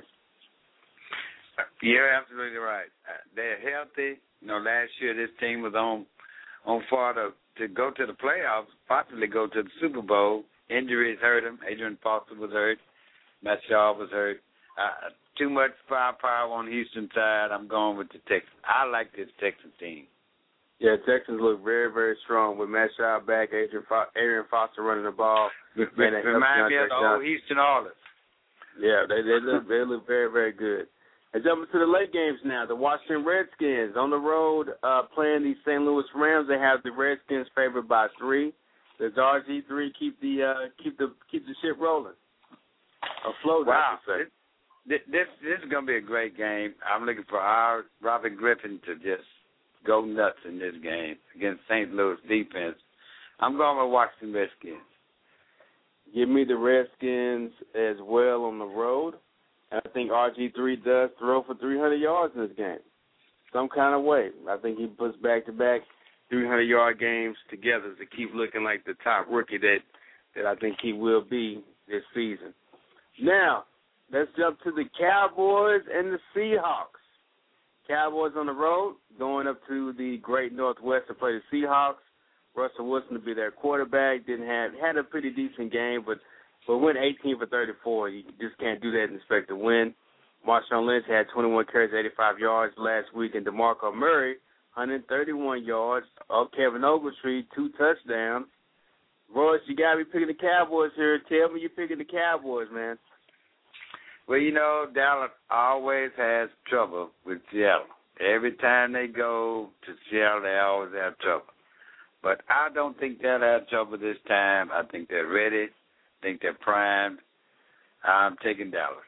You're absolutely right. They're healthy. You know, last year this team was on on far to, to go to the playoffs, possibly go to the Super Bowl. Injuries hurt them. Adrian Foster was hurt. Matt Shaw was hurt. Uh, too much firepower on Houston side. I'm going with the Texans. I like this Texans team. Yeah, Texans look very, very strong with Matt Shaw back, Adrian, Fo- Adrian Foster running the ball. Man, remind me of the old Houston Oilers. Yeah, they they look they look very, very good. And jumping to the late games now, the Washington Redskins on the road uh, playing the Saint Louis Rams. They have the Redskins favored by three. Does R G three keep the uh, keep the keep the ship rolling? Afloat, wow. I should say. This, this this is going to be a great game. I'm looking for our Robert Griffin to just go nuts in this game against Saint Louis defense. I'm going with Washington Redskins. Give me the Redskins as well on the road. And I think R G three does throw for three hundred yards in this game. Some kind of way. I think he puts back-to-back three hundred-yard games together to keep looking like the top rookie that, that I think he will be this season. Now, let's jump to the Cowboys and the Seahawks. Cowboys on the road, going up to the Great Northwest to play the Seahawks. Russell Wilson to be their quarterback. Didn't have had a pretty decent game, but but went eighteen for thirty-four. You just can't do that and expect to win. Marshawn Lynch had twenty-one carries, eighty-five yards last week, and DeMarco Murray, one hundred thirty-one yards. Oh, Kevin Ogletree, two touchdowns. Royce, you got to be picking the Cowboys here. Tell me you're picking the Cowboys, man. Well, you know, Dallas always has trouble with Seattle. Every time they go to Seattle, they always have trouble. But I don't think they'll have trouble this time. I think they're ready. I think they're primed. I'm taking Dallas.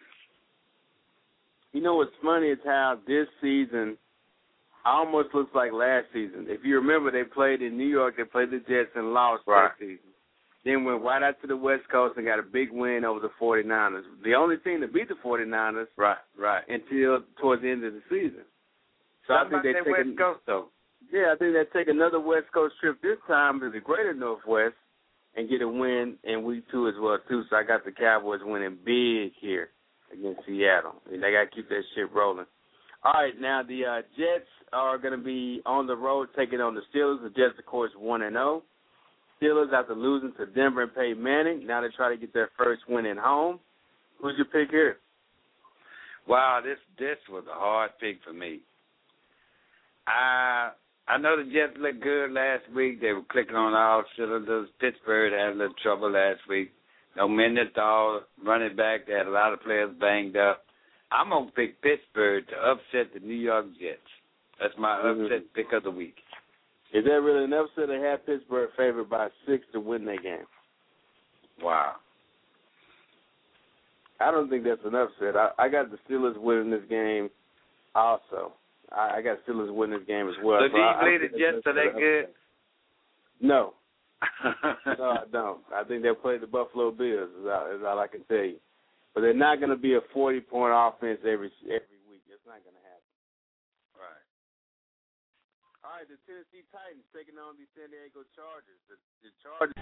You know what's funny is how this season almost looks like last season. If you remember, they played in New York. They played the Jets and lost right. that season. Then went right out to the West Coast and got a big win over the forty-niners. The only team to beat the forty-niners right, right. until towards the end of the season. So I think they take West Coast, though. Yeah, I think they take another West Coast trip this time to the Greater Northwest and get a win in week two as well, too. So I got the Cowboys winning big here against Seattle. I mean, they got to keep that shit rolling. All right, now the uh, Jets are going to be on the road taking on the Steelers. The Jets, of course, one and oh. Steelers, after losing to Denver and Peyton Manning, now they try to get their first win at home. Who's your pick here? Wow, this this was a hard pick for me. I I know the Jets looked good last week. They were clicking on all cylinders. Pittsburgh had a little trouble last week. No Mendenhall running back. They had a lot of players banged up. I'm going to pick Pittsburgh to upset the New York Jets. That's my mm-hmm. upset pick of the week. Is that really an upset? They have Pittsburgh favored by six to win that game. Wow. I don't think that's an upset. I, I got the Steelers winning this game also. I, I got Steelers winning this game as well. So, so do you I, believe I the Jets are that good? No. No, I don't. I think they'll play the Buffalo Bills, is all, is all I can tell you. But they're not going to be a forty-point offense every every week. That's not going to happen. Right. All right, the Tennessee Titans taking on the San Diego Chargers. The, the Chargers.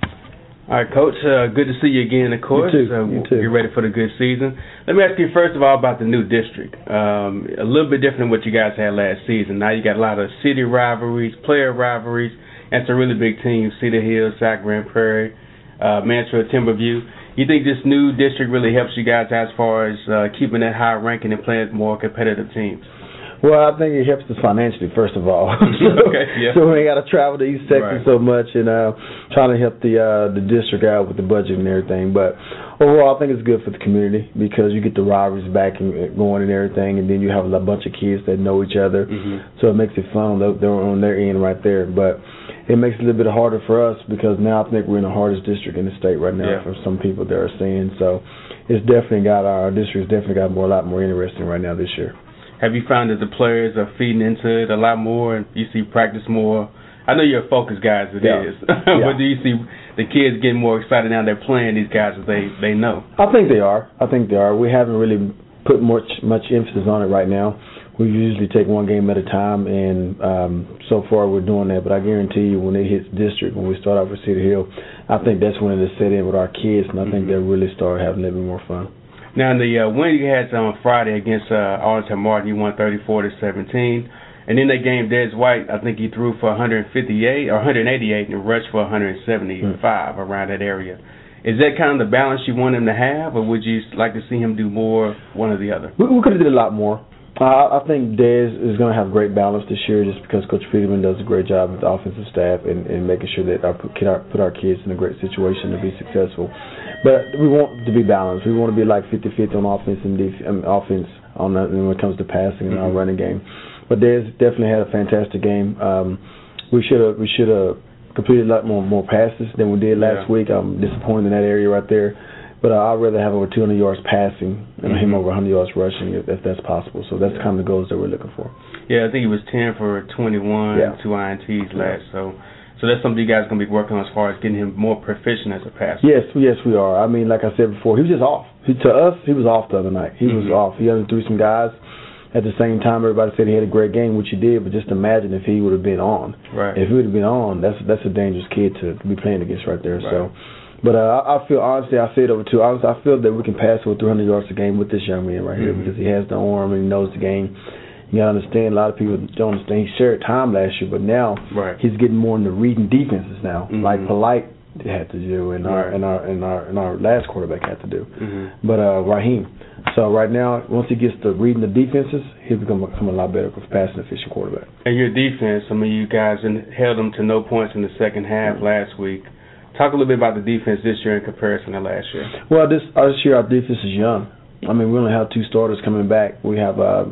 All right, Coach, uh, good to see you again, of course. You too. Uh, you too. You're ready for the good season. Let me ask you, first of all, about the new district. Um, a little bit different than what you guys had last season. Now you got a lot of city rivalries, player rivalries, and some really big teams, Cedar Hill, South Grand Prairie, uh, Mansfield, Timberview. You think this new district really helps you guys as far as uh, keeping that high ranking and playing more competitive teams? Well, I think it helps us financially, first of all. Okay, yeah. So we ain't got to travel to East Texas Right. so much, and uh, trying to help the uh, the district out with the budget and everything. But overall, I think it's good for the community because you get the rivalries back and going and everything, and then you have a bunch of kids that know each other. Mm-hmm. So it makes it fun on, the, on their end right there. But it makes it a little bit harder for us because now I think we're in the hardest district in the state right now Yeah. for some people that are seeing. So it's definitely got our, our district's definitely got more a lot more interesting right now this year. Have you found that the players are feeding into it a lot more and you see practice more? I know you're a focused guy as it Yeah. is, Yeah. but do you see the kids getting more excited now they're playing these guys that they, they know? I think they are. I think they are. We haven't really put much much emphasis on it right now. We usually take one game at a time, and um, so far we're doing that. But I guarantee you when it hits district, when we start off with Cedar Hill, I think that's when it'll set in with our kids, and I think Mm-hmm. they'll really start having a little bit more fun. Now, in the uh, win you had on Friday against uh, Arlington Martin, you won thirty-four to seventeen. And in that game, Des White, I think he threw for one fifty-eight or one eighty-eight and rushed for one seventy-five mm-hmm. around that area. Is that kind of the balance you want him to have, or would you like to see him do more, one or the other? We, we could have did a lot more. Uh, I think Des is going to have great balance this year just because Coach Friedman does a great job with the offensive staff and, and making sure that our, put, our, put our kids in a great situation to be successful. But we want to be balanced. We want to be like fifty-fifty on offense and def- um, offense on the, when it comes to passing and mm-hmm. our running game. But Des definitely had a fantastic game. Um, we should have we should have completed a lot more more passes than we did last yeah. week. I'm disappointed in that area right there. But uh, I'd rather have over two hundred yards passing and mm-hmm. him over one hundred yards rushing if, if that's possible. So that's yeah. kind of the goals that we're looking for. Yeah, I think he was ten for twenty-one, yeah. two I N Ts last. So so that's something you guys are going to be working on as far as getting him more proficient as a passer. Yes, yes, we are. I mean, like I said before, he was just off. He, to us, he was off the other night. He mm-hmm. was off. He only threw some guys. At the same time, everybody said he had a great game, which he did, but just imagine if he would have been on. Right. If he would have been on, that's that's a dangerous kid to be playing against right there. Right. So, But uh, I feel, honestly, I say it over two. Honestly, I feel that we can pass over three hundred yards a game with this young man right here mm-hmm. because he has the arm and he knows the game. You got to understand, a lot of people don't understand. He shared time last year, but now right. he's getting more into reading defenses now, mm-hmm. like Polite had to do and our right. and our and our and our last quarterback had to do. Mm-hmm. But uh, Raheem. So right now, once he gets to reading the defenses, he'll become, become a lot better with passing efficient quarterback. And your defense, I mean, you guys held them to no points in the second half mm-hmm. last week. Talk a little bit about the defense this year in comparison to last year. Well, this, uh, this year our defense is young. I mean, we only have two starters coming back. We have uh,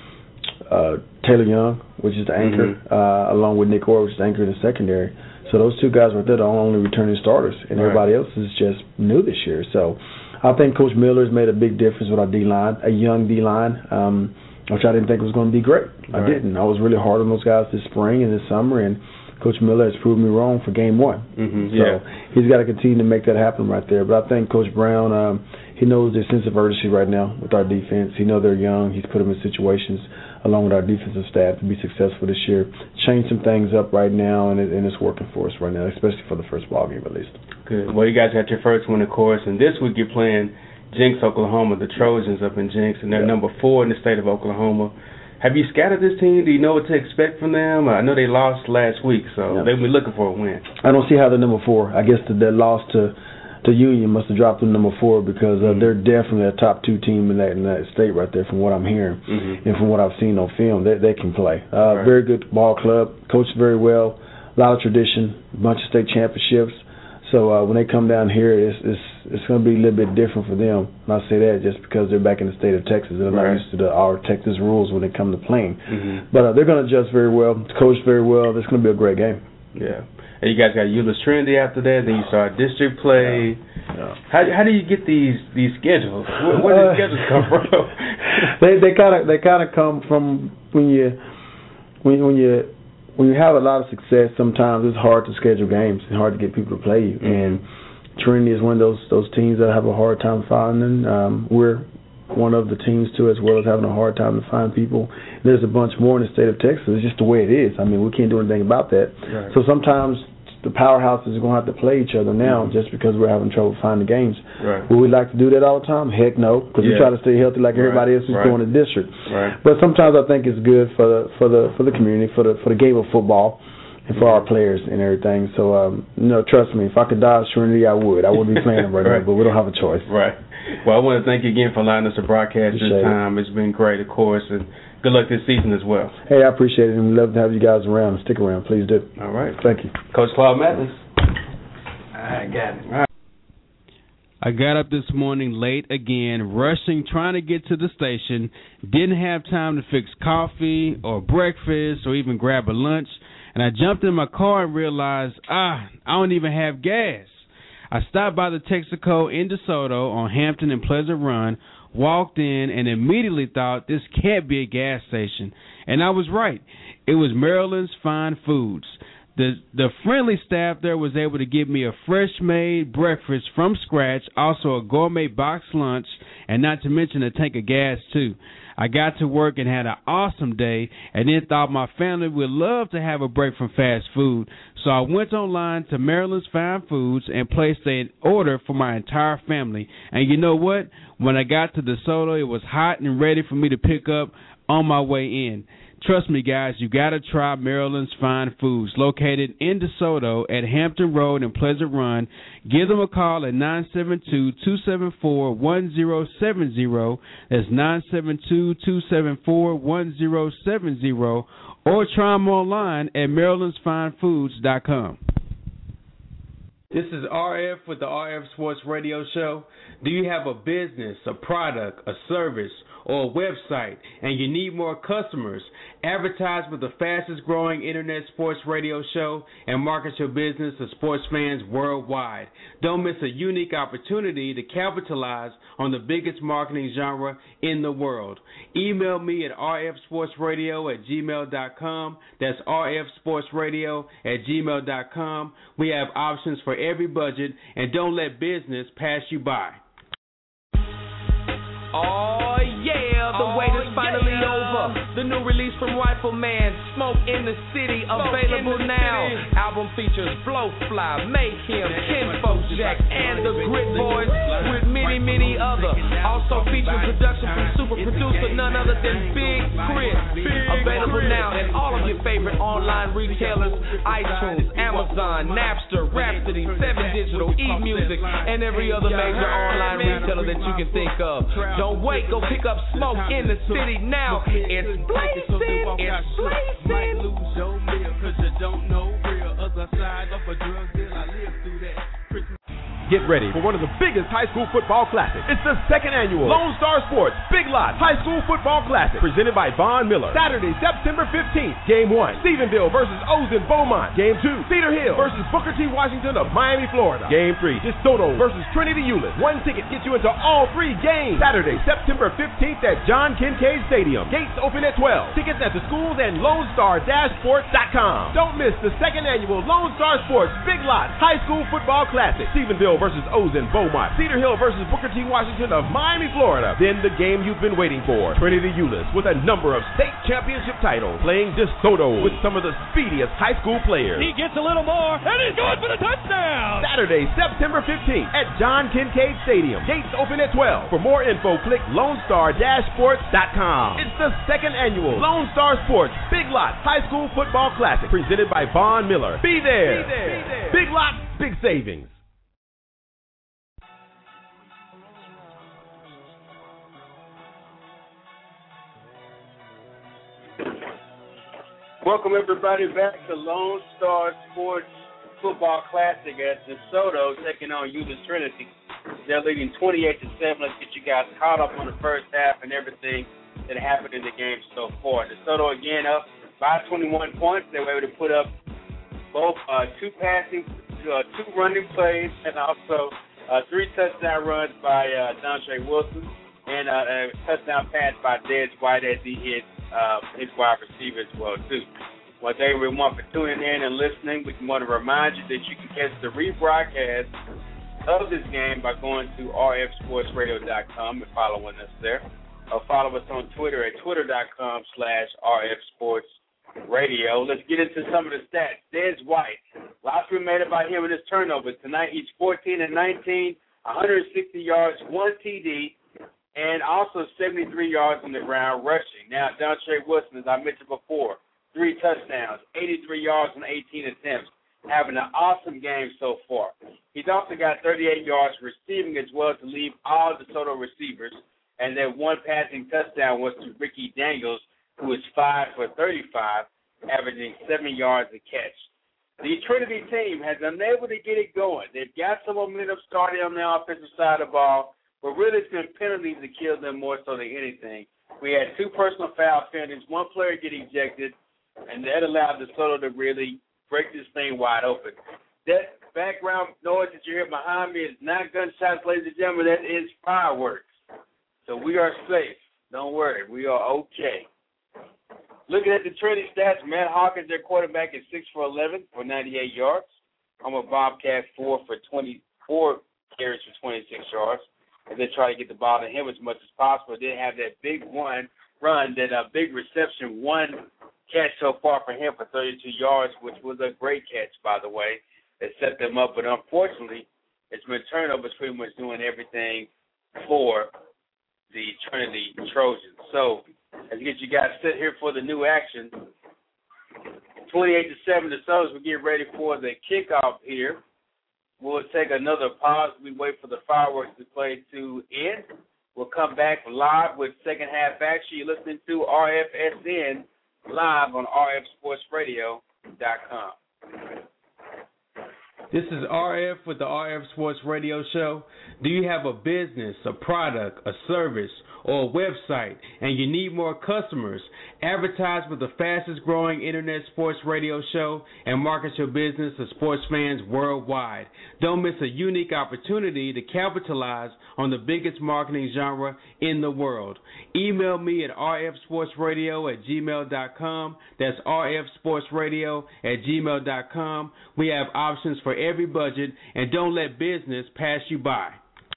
uh, Taylor Young, which is the anchor, mm-hmm. uh, along with Nick Orr, which is the anchor in the secondary. So those two guys right there are the only returning starters, and right. everybody else is just new this year. So I think Coach Miller's made a big difference with our D-line, a young D-line, um, which I didn't think was going to be great. Right. I didn't. I was really hard on those guys this spring and this summer, and Coach Miller has proved me wrong for game one. Mm-hmm, so yeah. he's got to continue to make that happen right there. But I think Coach Brown, um, he knows their sense of urgency right now with our defense. He knows they're young. He's put them in situations along with our defensive staff to be successful this year. Change some things up right now, and, it, and it's working for us right now, especially for the first ball game at least. Good. Well, you guys had your first one, of course, and this week you're playing Jenks, Oklahoma, the Trojans up in Jenks, and they're yeah. number four in the state of Oklahoma. Have you scouted this team? Do you know what to expect from them? I know they lost last week, so yeah. they'll be looking for a win. I don't see how they're number four. I guess the, their loss to to Union must have dropped them number four because uh, mm-hmm. they're definitely a top two team in that in that state right there from what I'm hearing mm-hmm. and from what I've seen on film. They they can play. Uh, right. Very good ball club, coached very well, a lot of tradition, a bunch of state championships. So uh, when they come down here, it's, it's it's going to be a little bit different for them. And I say that just because they're back in the state of Texas. They're right. not used to the, our Texas rules when they come to playing. Mm-hmm. But uh, they're going to adjust very well, coach very well. It's going to be a great game. Yeah. And you guys got Euless Trinity after that. Then you start district play. Yeah. Yeah. How how do you get these these schedules? Where, where do these schedules come from? they they kind of they kind of come from when you when when you when you have a lot of success. Sometimes it's hard to schedule games and hard to get people to play you. Mm-hmm. And Trinity is one of those those teams that have a hard time finding. Um, we're one of the teams too, as well as having a hard time to find people. There's a bunch more in the state of Texas. It's just the way it is. I mean, we can't do anything about that. Right. So sometimes the powerhouses are going to have to play each other now, mm-hmm. just because we're having trouble finding games. Right. Would we like to do that all the time? Heck no, because yeah. we try to stay healthy like everybody right. else who's right. going to district. Right. But sometimes I think it's good for the for the for the community, for the for the game of football, and for our players and everything. So, um, you know, trust me, if I could die at Trinity, I would. I wouldn't be playing them right, right now, but we don't have a choice. Right. Well, I want to thank you again for allowing us to broadcast this time. It. It's been great, of course, and good luck this season as well. Hey, I appreciate it, and we'd love to have you guys around. Stick around. Please do. All right. Thank you. Coach Claude Mathis. I got it. All right. I got up this morning late again, rushing, trying to get to the station. Didn't have time to fix coffee or breakfast or even grab a lunch. And I jumped in my car and realized, ah, I don't even have gas. I stopped by the Texaco in DeSoto on Hampton and Pleasant Run, walked in, and immediately thought this can't be a gas station. And I was right. It was Maryland's Fine Foods. The the friendly staff there was able to give me a fresh-made breakfast from scratch, also a gourmet box lunch, and not to mention a tank of gas, too. I got to work and had an awesome day, and then thought my family would love to have a break from fast food. So I went online to Maryland's Fine Foods and placed an order for my entire family. And you know what? When I got to DeSoto, it was hot and ready for me to pick up on my way in. Trust me, guys, you got to try Maryland's Fine Foods, located in DeSoto at Hampton Road and Pleasant Run. Give them a call at nine seven two, two seven four, one zero seven zero. That's nine seven two, two seven four, one zero seven zero. Or try them online at marylands fine foods dot com. This is R F with the R F Sports Radio Show. Do you have a business, a product, a service, or a website, and you need more customers? Advertise with the fastest growing internet sports radio show and market your business to sports fans worldwide. Don't miss a unique opportunity to capitalize on the biggest marketing genre in the world. Email me at r f sports radio at gmail dot com. That's r f sports radio at gmail dot com. We have options for every budget, and don't let business pass you by. Oh yeah, the oh, wait is finally yeah. over. The new release from Rifleman, Smoke in the City, Smoke available the now. City. Album features Blowfly, Mayhem, Kinfolk Jack, and the Grit Boys with many, many other. Also features production from super producer none other than Big Chris. Available now at all of your favorite online retailers, iTunes, Amazon, Napster, Rhapsody, Seven Digital, eMusic, and every other major online retailer that you can think of. Don't wait, go pick up Smoke in the City now. It's blazing, it's blazing. Lose your meal cause you don't know real. Other side of a drug deal, I live through that. Get ready for one of the biggest high school football classics. It's the second annual Lone Star Sports Big Lots High School Football Classic, presented by Von Miller. Saturday, September fifteenth, Game one, Stephenville versus Ozen Beaumont. Game two, Cedar Hill versus Booker T. Washington of Miami, Florida. Game three, DeSoto versus Trinity Euless. One ticket gets you into all three games. Saturday, September fifteenth at John Kincaid Stadium. Gates open at twelve. Tickets at the schools and lone star sports dot com. Don't miss the second annual Lone Star Sports Big Lots High School Football Classic. Stephenville versus Ozen Beaumont. Cedar Hill versus Booker T. Washington of Miami, Florida. Then the game you've been waiting for. Trinity Euless with a number of state championship titles, playing DeSoto with some of the speediest high school players. He gets a little more, and he's going for the touchdown! Saturday, September fifteenth at John Kincaid Stadium. Gates open at twelve. For more info, click lone star sports dot com. It's the second annual Lone Star Sports Big Lots High School Football Classic, presented by Von Miller. Be there. Be there. Be there. Big Lots, big savings. Welcome everybody back to Lone Star Sports Football Classic at DeSoto, taking on Euless Trinity. They're leading twenty-eight to seven. Let's get you guys caught up on the first half and everything that happened in the game so far. DeSoto again up by twenty-one points. They were able to put up both uh, two passing, uh, two running plays, and also uh, three touchdown runs by uh, Dontre Wilson, and uh, a touchdown pass by Dez White as he hit uh, his wide receiver as well too. Well, thank you everyone for tuning in and listening. We want to remind you that you can catch the rebroadcast of this game by going to r f sports radio dot com and following us there. Or follow us on Twitter at twitter dot com slash r f sports radio. Let's get into some of the stats. Dez White, lots we made about him in his turnovers. Tonight he's fourteen and nineteen, one hundred sixty yards, one T D, and also seventy-three yards on the ground rushing. Now, Dontre Wilson, as I mentioned before, three touchdowns, eighty-three yards on eighteen attempts, having an awesome game so far. He's also got thirty-eight yards receiving as well to leave all the DeSoto receivers, and then one passing touchdown was to Ricky Daniels, who is five for thirty-five, averaging seven yards a catch. The Trinity team has been able to get it going. They've got some momentum starting on the offensive side of the ball, but really it's been penalties that kill them more so than anything. We had two personal foul penalties, one player get ejected, and that allowed DeSoto to really break this thing wide open. That background noise that you hear behind me is not gunshots, ladies and gentlemen. That is fireworks. So we are safe. Don't worry. We are okay. Looking at the Trinity stats, Matt Hawkins, their quarterback, is six for eleven for ninety-eight yards. Homer Bobcat, four for twenty-four carries for twenty-six yards. And they try to get the ball to him as much as possible. They have that big one run, that uh, big reception, one catch so far for him for thirty-two yards, which was a great catch, by the way, that set them up. But unfortunately, it's been turnovers pretty much doing everything for the Trinity Trojans. So, as you get you guys sit here for the new action, twenty-eight to seven, the Southers will get ready for the kickoff here. We'll take another pause. We wait for the fireworks to play to end. We'll come back live with second half action. You're listening to R F S N live on r f sports radio dot com. This is R F with the R F Sports Radio Show. Do you have a business, a product, a service, or a website, and you need more customers? Advertise with the fastest growing internet sports radio show and market your business to sports fans worldwide. Don't miss a unique opportunity to capitalize on the biggest marketing genre in the world. Email me at r f sports radio at gmail dot com. That's r f sports radio at gmail dot com. We have options for every budget, and don't let business pass you by.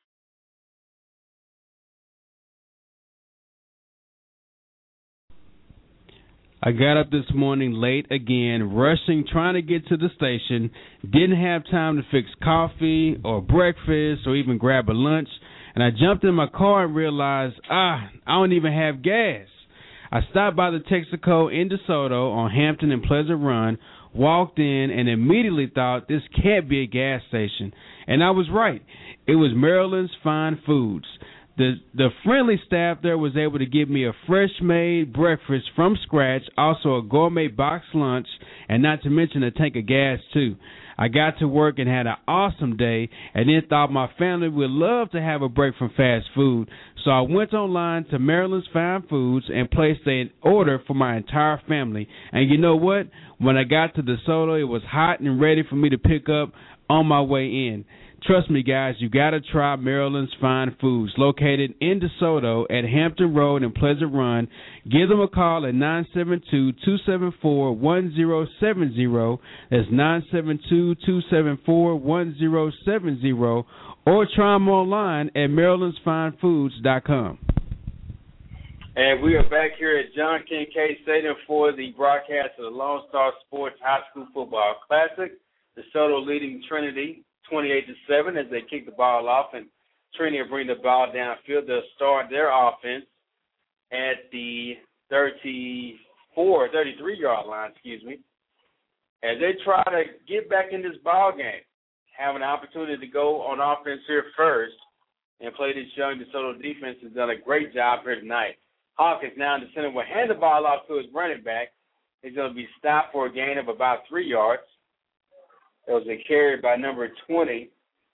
I got up this morning late again, rushing, trying to get to the station. Didn't have time to fix coffee or breakfast or even grab a lunch. And I jumped in my car and realized, ah, I don't even have gas. I stopped by the Texaco in DeSoto on Hampton and Pleasant Run, walked in, and immediately thought this can't be a gas station. And I was right. It was Maryland's Fine Foods. The the friendly staff there was able to give me a fresh-made breakfast from scratch, also a gourmet box lunch, and not to mention a tank of gas, too. I got to work and had an awesome day, and then thought my family would love to have a break from fast food. So I went online to Maryland's Fine Foods and placed an order for my entire family. And you know what? When I got to DeSoto, it was hot and ready for me to pick up on my way in. Trust me, guys, you got to try Maryland's Fine Foods, located in DeSoto at Hampton Road and Pleasant Run. Give them a call at nine seven two, two seven four, one zero seven zero. That's nine seven two, two seven four, one zero seven zero. Or try them online at marylands fine foods dot com. And we are back here at John Kincaid Stadium for the broadcast of the Lone Star Sports High School Football Classic. DeSoto leading Trinity twenty-eight to seven as they kick the ball off, and Trinity will bring the ball downfield. They'll start their offense at the thirty-four, thirty-three-yard line, excuse me, as they try to get back in this ball game, have an opportunity to go on offense here first and play this young DeSoto defense. Has done a great job here tonight. Hawkins now in the center will hand the ball off to his running back. He's going to be stopped for a gain of about three yards. It was a carry by number twenty,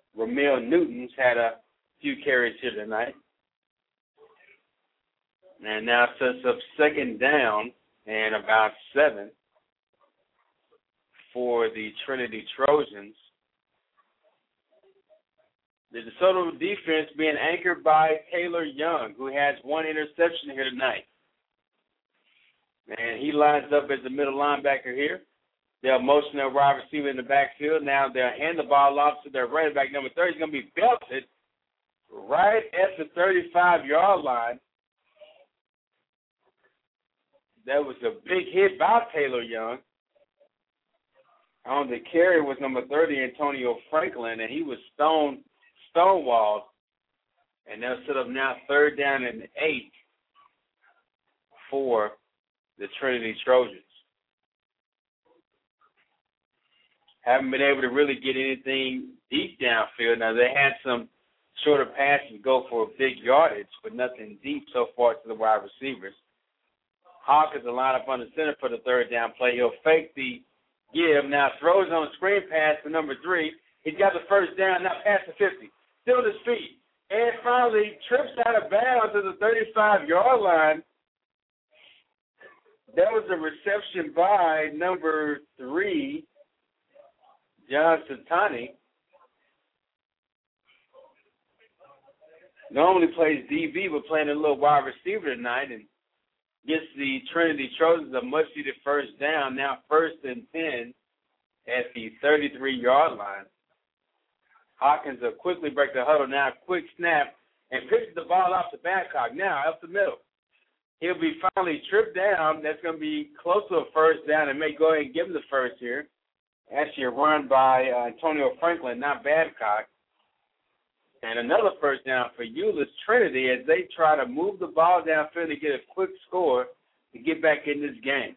Ramil Newton's had a few carries here tonight. And now it sets up second down and about seven for the Trinity Trojans. The DeSoto defense being anchored by Taylor Young, who has one interception here tonight. And he lines up as the middle linebacker here. They'll motion their wide receiver in the backfield. Now they'll hand the ball off to their running back. Number thirty is going to be belted right at the thirty-five-yard line. That was a big hit by Taylor Young. On the carry was number thirty, Antonio Franklin, and he was stone stonewalled. And they'll set up now third down and eight for the Trinity Trojans. Haven't been able to really get anything deep downfield. Now, they had some shorter passes go for big yardage, but nothing deep so far to the wide receivers. Hawkins will line up on the center for the third down play. He'll fake the give. Now throws on a screen pass to number three. He's got the first down. Now past the fifty. Still his feet. And finally trips out of bounds to the thirty-five-yard line. That was a reception by number three, John Satani. Normally plays D B, but playing a little wide receiver tonight, and gets the Trinity Trojans a much-needed first down. Now first and ten at the thirty-three-yard line. Hawkins will quickly break the huddle. Now quick snap and pitches the ball off to Babcock. Now up the middle. He'll be finally tripped down. That's going to be close to a first down and may go ahead and give him the first here. Actually a run by uh, Antonio Franklin, not Babcock. And another first down for Euless Trinity as they try to move the ball downfield to get a quick score to get back in this game.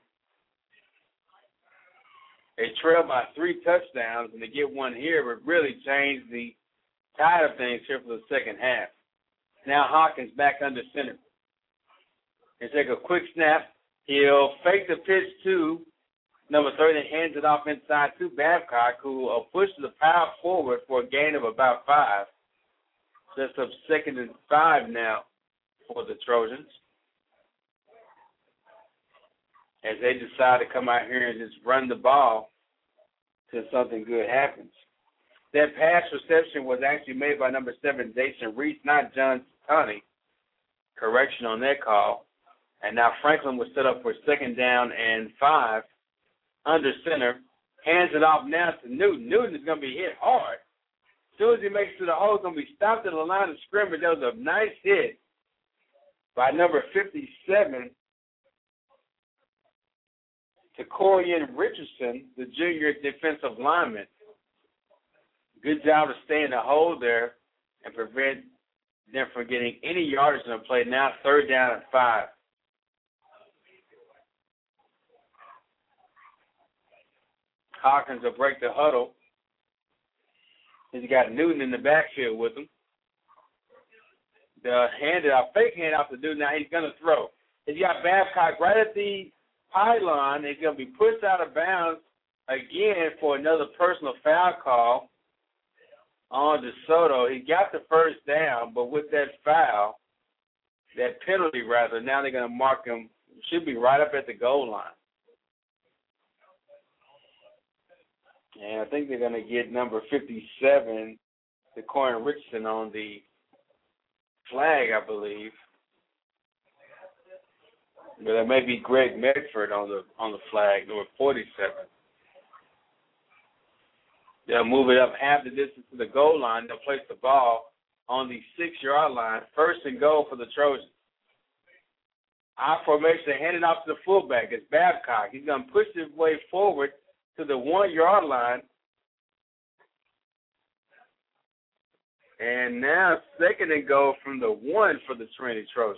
They trail by three touchdowns, and to get one here would really change the tide of things here for the second half. Now Hawkins back under center. He'll take a quick snap. He'll fake the pitch to number thirty and hands it off inside to Babcock, who will push the power forward for a gain of about five. Just up second and five now for the Trojans as they decide to come out here and just run the ball till something good happens. That pass reception was actually made by number seven, Jason Reese, not John Tony. Correction on that call. And now Franklin was set up for second down and five under center. Hands it off now to Newton. Newton is going to be hit hard. As soon as he makes it to the hole, he's going to be stopped at the line of scrimmage. That was a nice hit by number fifty-seven, Corian Richardson, the junior defensive lineman. Good job to stay in the hole there and prevent them from getting any yardage in the play. Now third down and five. Hawkins will break the huddle. He's got Newton in the backfield with him. The hand it off, fake hand off the dude. Now he's going to throw. He's got Babcock right at the pylon. He's going to be pushed out of bounds again for another personal foul call on DeSoto. He got the first down, but with that foul, that penalty rather, now they're going to mark him, should be right up at the goal line. And I think they're going to get number fifty-seven, Corian Richardson, on the flag, I believe. But there may be Greg Medford on the on the flag, number forty-seven. They'll move it up half the distance to the goal line. They'll place the ball on the six-yard line. First and goal for the Trojans. I formation, hand it off to the fullback. It's Babcock. He's going to push his way forward to the one-yard line. And now second and goal from the one for the Trinity Trojans.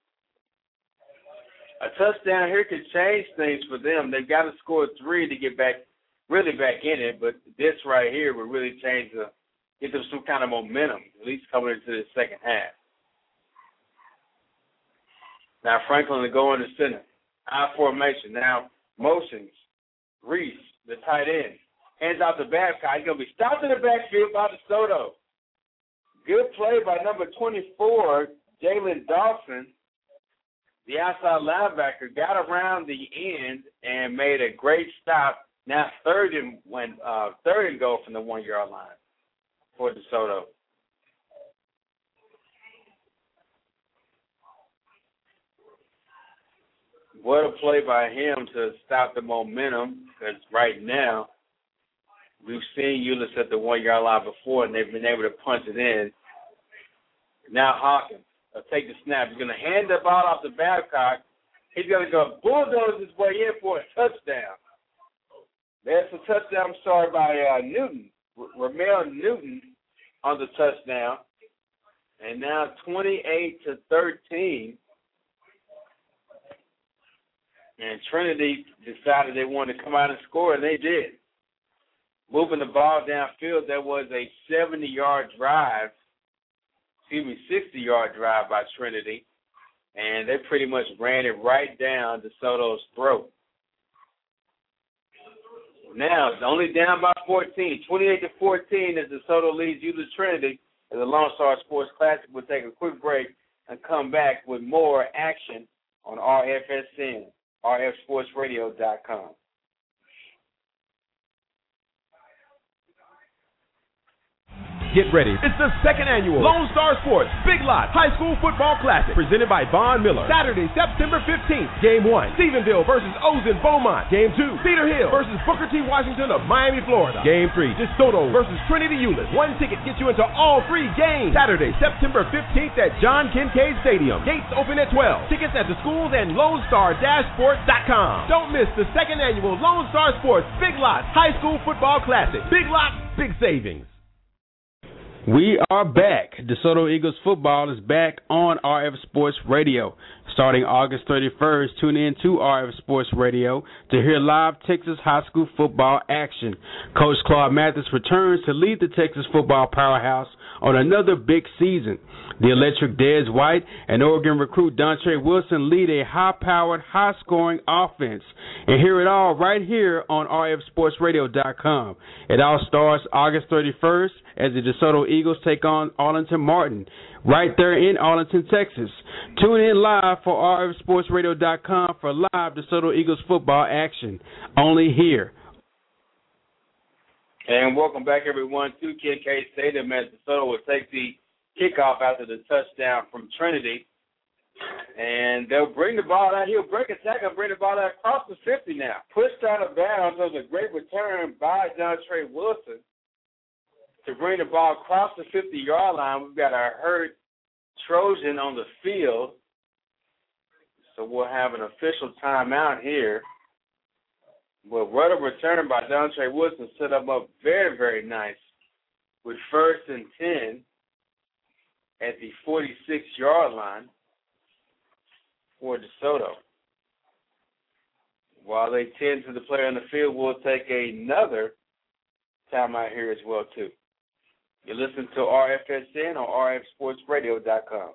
A touchdown here could change things for them. They've got to score three to get back, really back in it, but this right here would really change the, get them some kind of momentum, at least coming into the second half. Now Franklin to go in the center. I formation. Now motions. Reese, the tight end, hands out to Babcock. He's going to be stopped in the backfield by DeSoto. Good play by number twenty-four, Jalen Dawson. The outside linebacker got around the end and made a great stop. Now third and when uh, third and goal from the one yard line for DeSoto. What a play by him to stop the momentum, because right now we've seen Euless at the one yard line before and they've been able to punch it in. Now Hawkins will take the snap. He's going to hand the ball off to Babcock. He's going to go bulldoze his way in for a touchdown. There's a touchdown, I'm sorry, by uh, Newton, R- Ramel Newton on the touchdown. And now twenty-eight to thirteen. And Trinity decided they wanted to come out and score, and they did. Moving the ball downfield, there was a seventy-yard drive, excuse me, sixty-yard drive by Trinity, and they pretty much ran it right down DeSoto's throat. Now, it's only down by fourteen, twenty-eight to fourteen as DeSoto leads Euless Trinity. As the Lone Star Sports Classic will take a quick break and come back with more action on R F S N, R F sports radio dot com. Get ready. It's the second annual Lone Star Sports Big Lot High School Football Classic presented by Von Miller. Saturday, September fifteenth. Game one, Stephenville versus Ozen Beaumont. Game two, Cedar Hill versus Booker T. Washington of Miami, Florida. Game three, DeSoto versus Trinity Euless. One ticket gets you into all three games. Saturday, September fifteenth at John Kincaid Stadium. Gates open at twelve. Tickets at the schools and lone star sports dot com. Don't miss the second annual Lone Star Sports Big Lot High School Football Classic. Big Lot, big savings. We are back. DeSoto Eagles football is back on R F Sports Radio. Starting August thirty-first, tune in to R F Sports Radio to hear live Texas high school football action. Coach Claude Mathis returns to lead the Texas football powerhouse on another big season. The electric Dez White and Oregon recruit Dontre Wilson lead a high-powered, high-scoring offense. And hear it all right here on R F sports radio dot com. It all starts August thirty-first as the DeSoto Eagles take on Arlington Martin right there in Arlington, Texas. Tune in live for R F sports radio dot com for live DeSoto Eagles football action. Only here. And welcome back, everyone, to Kincaid Stadium as DeSoto will take the kickoff after the touchdown from Trinity. And they'll bring the ball out. He'll break a tackle and bring the ball out across the fifty now. Pushed out of bounds. It was a great return by Dontre Wilson to bring the ball across the fifty-yard line. We've got our hurt Trojan on the field. So we'll have an official timeout here. But what a return by Dontre Wilson set him up very, very nice with first and ten at the forty-six-yard line for DeSoto. While they tend to the player on the field, we'll take another timeout here as well, too. You listen to R F S N on R F sports radio dot com.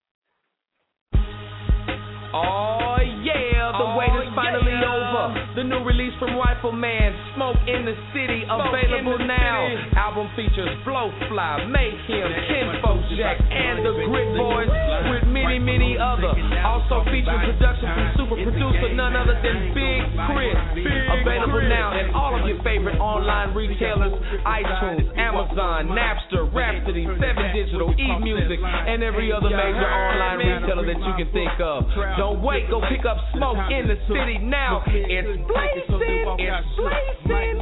Oh, yeah, the oh, wait is finally yeah. over. The new release from Rifleman, Smoke in the City, Smoke available the now. City. Album features Blowfly, Mayhem, Kinfolk Jack, and the Grit Boys with many, many other. Also featuring production from super producer, none other than Big Chris. Available now at all of your favorite online retailers, iTunes, Amazon, Napster, Rhapsody, Seven Digital, eMusic, and every other major online retailer that you can think of. Don't wait, go pick up Smoke in the City now. It's blazing, it's blazing.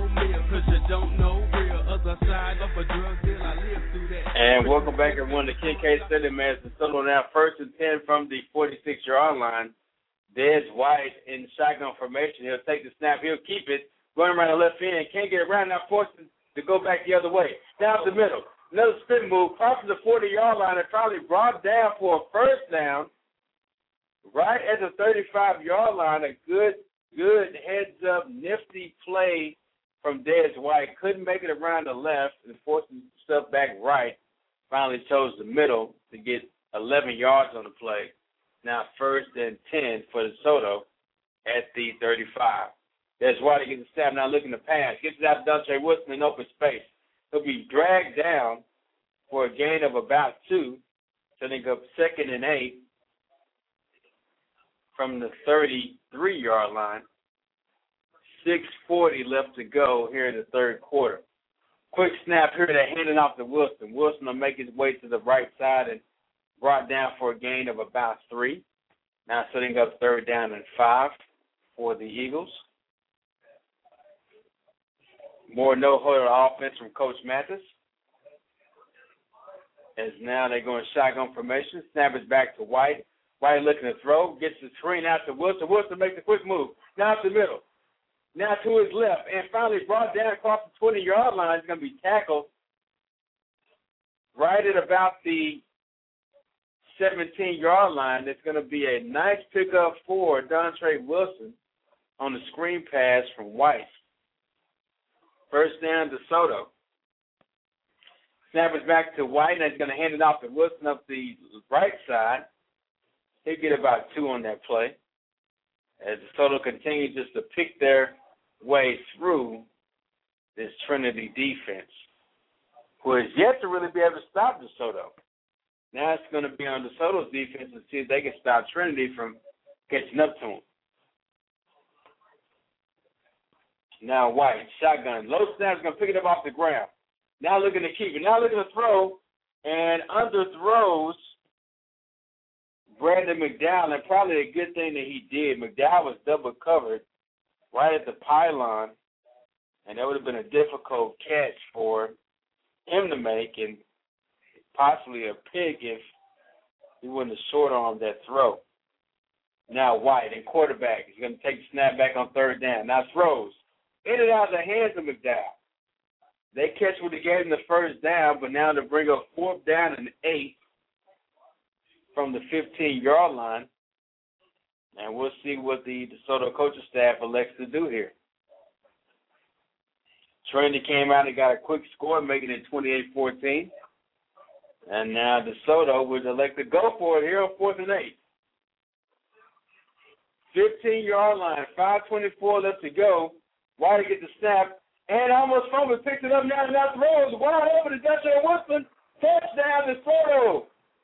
And welcome back, everyone, to Kincaid Stadium as DeSoto now first and ten from the forty-six-yard line. Dez White in shotgun formation. He'll take the snap. He'll keep it. Going around the left end. Can't get around. Now forced to go back the other way. Down the middle. Another spin move. Crosses the forty-yard line and probably brought down for a first down. Right at the thirty-five-yard line, a good, good heads-up, nifty play from Dez White. Couldn't make it around the left and forced himself back right. Finally chose the middle to get eleven yards on the play. Now first and ten for DeSoto at the thirty-five. Dez White gets the snap, now looking to pass. Gets it out to Dontre Wilson in open space. He'll be dragged down for a gain of about two, setting up second and eight from the thirty-three-yard line. six forty left to go here in the third quarter. Quick snap here. They're handing off to Wilson. Wilson will make his way to the right side and brought down for a gain of about three. Now setting up third down and five for the Eagles. More no-huddle offense from Coach Mathis. As now they're going shotgun formation. Snap is back to White. White looking to throw. Gets the screen out to Wilson. Wilson makes a quick move. Now to the middle. Now to his left. And finally brought down across the twenty-yard line. He's going to be tackled right at about the seventeen-yard line. It's going to be a nice pickup for Dontre Wilson on the screen pass from White. First down to Soto. Snap is back to White, and he's going to hand it off to Wilson up the right side. He'll get about two on that play as Soto continues just to pick their way through this Trinity defense, who is yet to really be able to stop DeSoto. Now it's going to be on DeSoto's defense to see if they can stop Trinity from catching up to him. Now White, shotgun. Low snap is going to pick it up off the ground. Now looking to keep it. Now looking to throw, and underthrows Brandon McDowell, and probably a good thing that he did. McDowell was double covered right at the pylon, and that would have been a difficult catch for him to make and possibly a pick if he wouldn't have short-armed that throw. Now White and quarterback. He's going to take the snap back on third down. Now throws. In and out of the hands of McDowell. They catch what he gave him the first down, but now to bring up fourth down and eight from the fifteen-yard line. And we'll see what the DeSoto coaching staff elects to do here. Trinity came out and got a quick score, making it twenty-eight fourteen. And now DeSoto would elect to go for it here on fourth and eight. fifteen-yard line, five twenty-four left to go. White to get the snap, and almost fumbled, picks it up now, and now throws wide open to Dontre Wilson. Touchdown to DeSoto.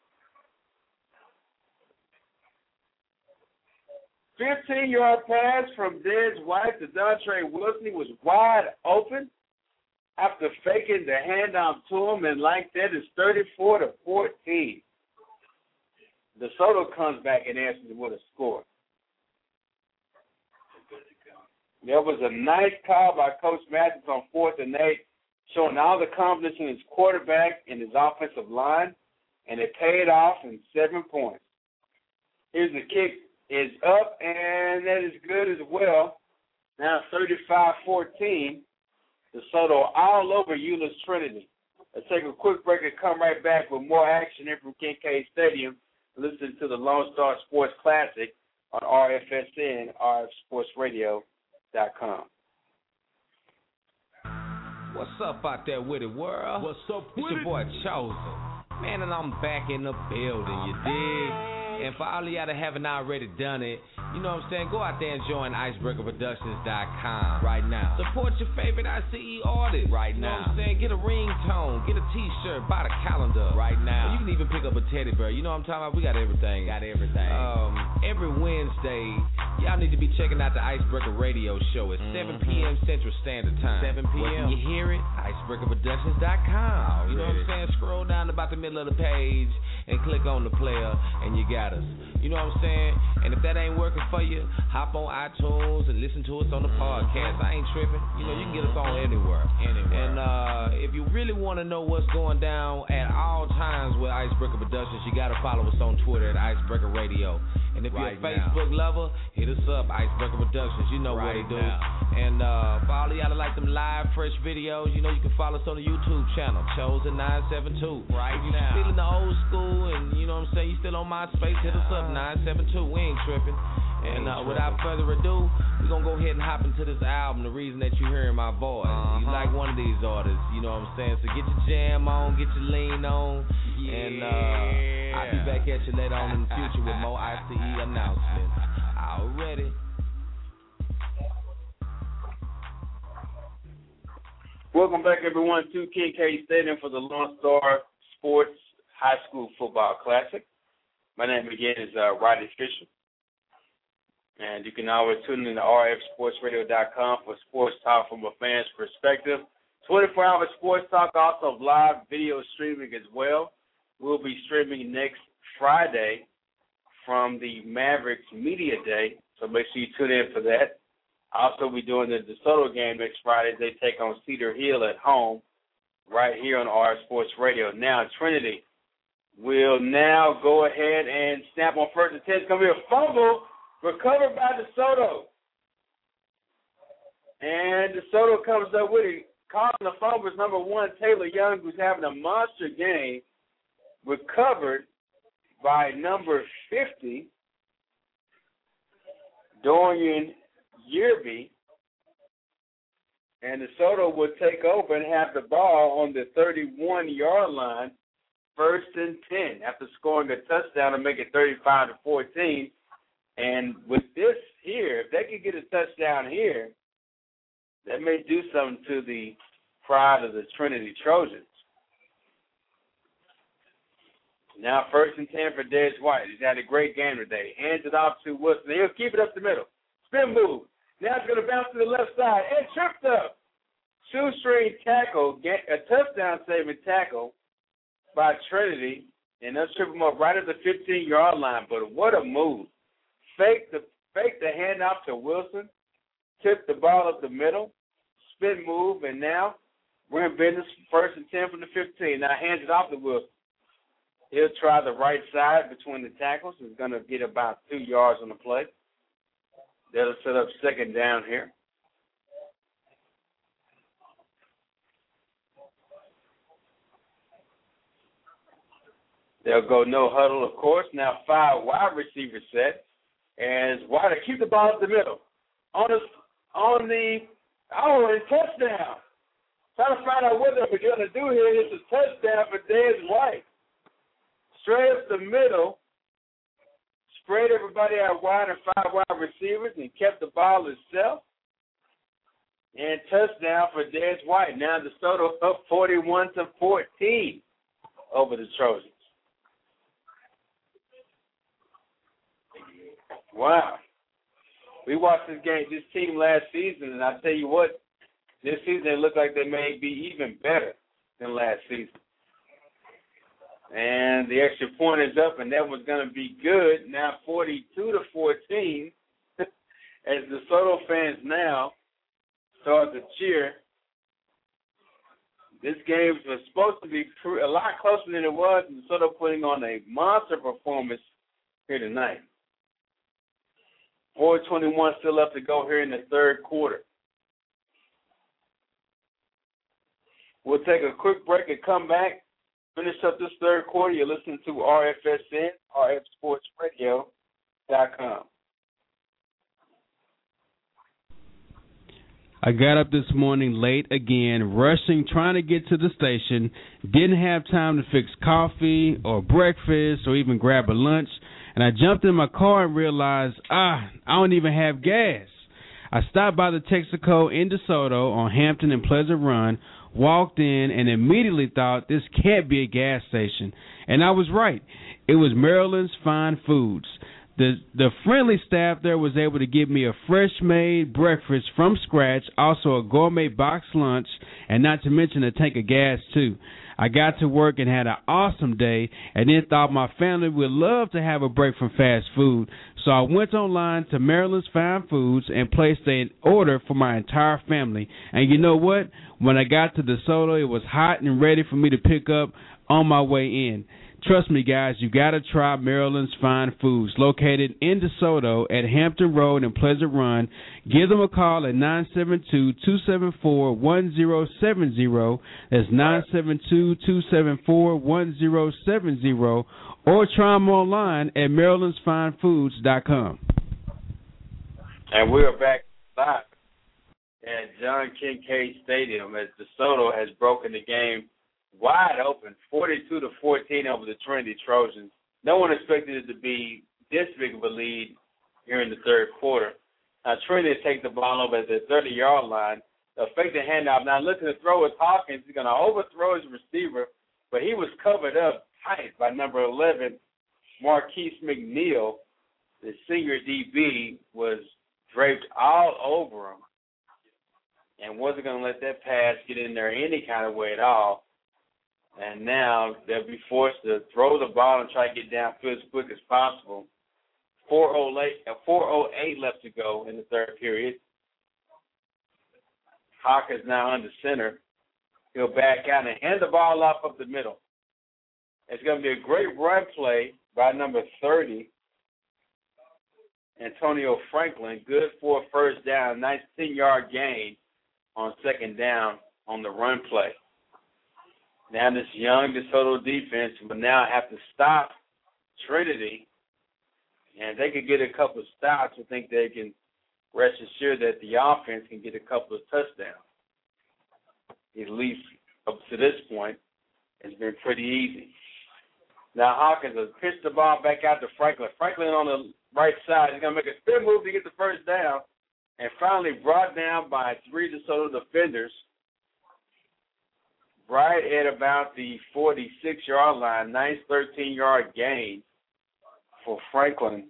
fifteen-yard pass from Dez White to Dontre Wilson. He was wide open after faking the handoff to him, and like that, it's thirty-four to fourteen. DeSoto comes back and answers with a score. There was a nice call by Coach Mathis on fourth and eight, showing all the confidence in his quarterback and his offensive line, and it paid off in seven points. Here's the kick. Is up, and that is good as well. Now thirty-five fourteen. DeSoto all over Euless Trinity. Let's take a quick break and come right back with more action here from Kincaid Stadium. Listen to the Lone Star Sports Classic on R F S N, R F Sports Radio dot com. What's up out there with it, world? What's up It's with your it? boy Chosen. Man, and I'm back in the building, you dig? And for all of y'all that haven't already done it, you know what I'm saying, go out there and join icebreaker productions dot com right now. Support your favorite I C E artist right now. You know what I'm saying? Get a ringtone, get a t-shirt, buy the calendar right now. You can even pick up a teddy bear. You know what I'm talking about? We got everything. Got everything. Um, every Wednesday, y'all need to be checking out the Icebreaker Radio Show at mm-hmm. seven p.m. Central Standard Time. seven p.m. Where can you hear it? icebreaker productions dot com. You know what I'm saying? Scroll down about the middle of the page and click on the player, and you got us. You know what I'm saying? And if that ain't working for you, hop on iTunes and listen to us on the podcast. I ain't tripping. You know, you can get us on anywhere. Anywhere. And uh, if you really want to know what's going down at all times with Icebreaker Productions, you got to follow us on Twitter at Icebreaker Radio. And if right you're a Facebook now. lover, hit us up, Icebreaker Productions. You know right what they do. Now. And uh, for all of y'all that like them live, fresh videos, you know you can follow us on the YouTube channel, Chosen nine seven two. Right if you're now. still in the old school and, you know what I'm saying, you still on MySpace, hit us up, nine seven two. We ain't tripping. And uh, without further ado, we're going to go ahead and hop into this album, the reason that you're hearing my voice. Uh-huh. You like one of these artists, you know what I'm saying? So get your jam on, get your lean on, yeah. and uh, I'll be back at you later on in the future with more I C E announcements. Already. Welcome back, everyone, to Kincaid Stadium for the Lone Star Sports High School Football Classic. My name again is uh, Rodney Fisher. And you can always tune in to R F sports radio dot com for sports talk from a fan's perspective. twenty-four hour sports talk, also live video streaming as well. We'll be streaming next Friday from the Mavericks Media Day, so make sure you tune in for that. Also, we're doing the DeSoto game next Friday. They take on Cedar Hill at home right here on R F Sports Radio. Now, Trinity will now go ahead and snap on first and ten. It's going to be a fumble recovered by DeSoto. And DeSoto comes up with it. Calling the fumble is number one, Taylor Young, who's having a monster game, recovered by number fifty, Dorian Yearby. And DeSoto will take over and have the ball on the thirty-one-yard line, first and ten, after scoring a touchdown to make it thirty-five to fourteen. And with this here, if they could get a touchdown here, that may do something to the pride of the Trinity Trojans. Now first and ten for Dez White. He's had a great game today. Hands it off to Wilson. He'll keep it up the middle. Spin move. Now it's going to bounce to the left side and tripped up. Shoestring tackle, a touchdown saving tackle by Trinity, and they'll trip him up right at the fifteen-yard line. But what a move. Fake the fake the handoff to Wilson, tip the ball up the middle, spin move, and now we're in business first and ten from the fifteen. Now hands it off to Wilson. He'll try the right side between the tackles. He's going to get about two yards on the play. That'll set up second down here. They'll go no huddle, of course. Now five wide receiver set. As Wilder keep the ball up the middle. On the, on the, oh, and touchdown. Trying to find out what they're going to do here. It's a touchdown for Dez White. Straight up the middle. Sprayed everybody out wide and five wide receivers and kept the ball itself. And touchdown for Dez White. Now DeSoto up forty-one to fourteen over the Trojans. Wow. We watched this game, this team last season, and I tell you what, this season they look like they may be even better than last season. And the extra point is up, and that was going to be good. Now forty-two to fourteen, as the DeSoto fans now start to cheer. This game was supposed to be a lot closer than it was, and DeSoto putting on a monster performance here tonight. four twenty-one still left to go here in the third quarter. We'll take a quick break and come back. Finish up this third quarter. You're listening to R F S N, R F sports radio dot com. I got up this morning late again, rushing, trying to get to the station. Didn't have time to fix coffee or breakfast or even grab a lunch. And I jumped in my car and realized, ah, I don't even have gas. I stopped by the Texaco in DeSoto on Hampton and Pleasant Run, walked in, and immediately thought this can't be a gas station. And I was right. It was Maryland's Fine Foods. The the friendly staff there was able to give me a fresh-made breakfast from scratch, also a gourmet box lunch, and not to mention a tank of gas, too. I got to work and had an awesome day, and then thought my family would love to have a break from fast food. So I went online to Maryland's Fine Foods and placed an order for my entire family. And you know what? When I got to DeSoto, it was hot and ready for me to pick up on my way in. Trust me, guys, you got to try Maryland's Fine Foods, located in DeSoto at Hampton Road and Pleasant Run. Give them a call at nine seven two, two seven four, one zero seven zero. That's nine seven two, two seven four, one zero seven zero. Or try them online at marylands fine foods dot com. And we are back live at John Kincaid Stadium as DeSoto has broken the game wide open, forty-two to fourteen over the Trinity Trojans. No one expected it to be this big of a lead here in the third quarter. Now, Trinity take the ball over at the thirty-yard line. They'll fake the handoff. Now, looking to throw is Hawkins. He's going to overthrow his receiver, but he was covered up tight by number eleven, Marquise McNeil. The senior D B was draped all over him and wasn't going to let that pass get in there any kind of way at all. And now they'll be forced to throw the ball and try to get downfield as quick as possible. four oh eight left to go in the third period. Hawkins now under center. He'll back out and hand the ball off up the middle. It's going to be a great run play by number thirty, Antonio Franklin. Good for a first down. Nice ten-yard gain on second down on the run play. Now this young DeSoto defense will now have to stop Trinity, and if they could get a couple of stops, I think they can rest assured that the offense can get a couple of touchdowns. At least up to this point, it's been pretty easy. Now Hawkins has pitched the ball back out to Franklin. Franklin on the right side is going to make a spin move to get the first down, and finally brought down by three DeSoto defenders right at about the forty-six-yard line. Nice thirteen-yard gain for Franklin.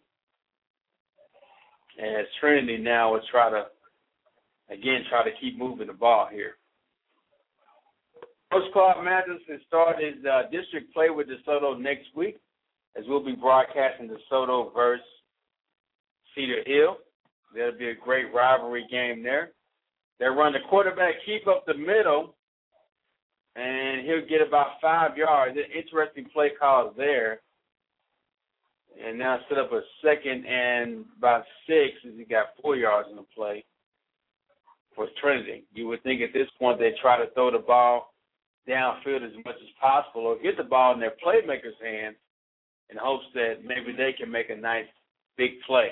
As Trinity now will try to, again, try to keep moving the ball here. Coach Claude Mathis has started uh, district play with DeSoto next week, as we'll be broadcasting DeSoto versus Cedar Hill. That'll be a great rivalry game there. They run the quarterback keep up the middle, and he'll get about five yards. Interesting play calls there. And now set up a second and about six as he got four yards in the play for Trinity. You would think at this point they try to throw the ball downfield as much as possible or get the ball in their playmakers' hands in hopes that maybe they can make a nice big play.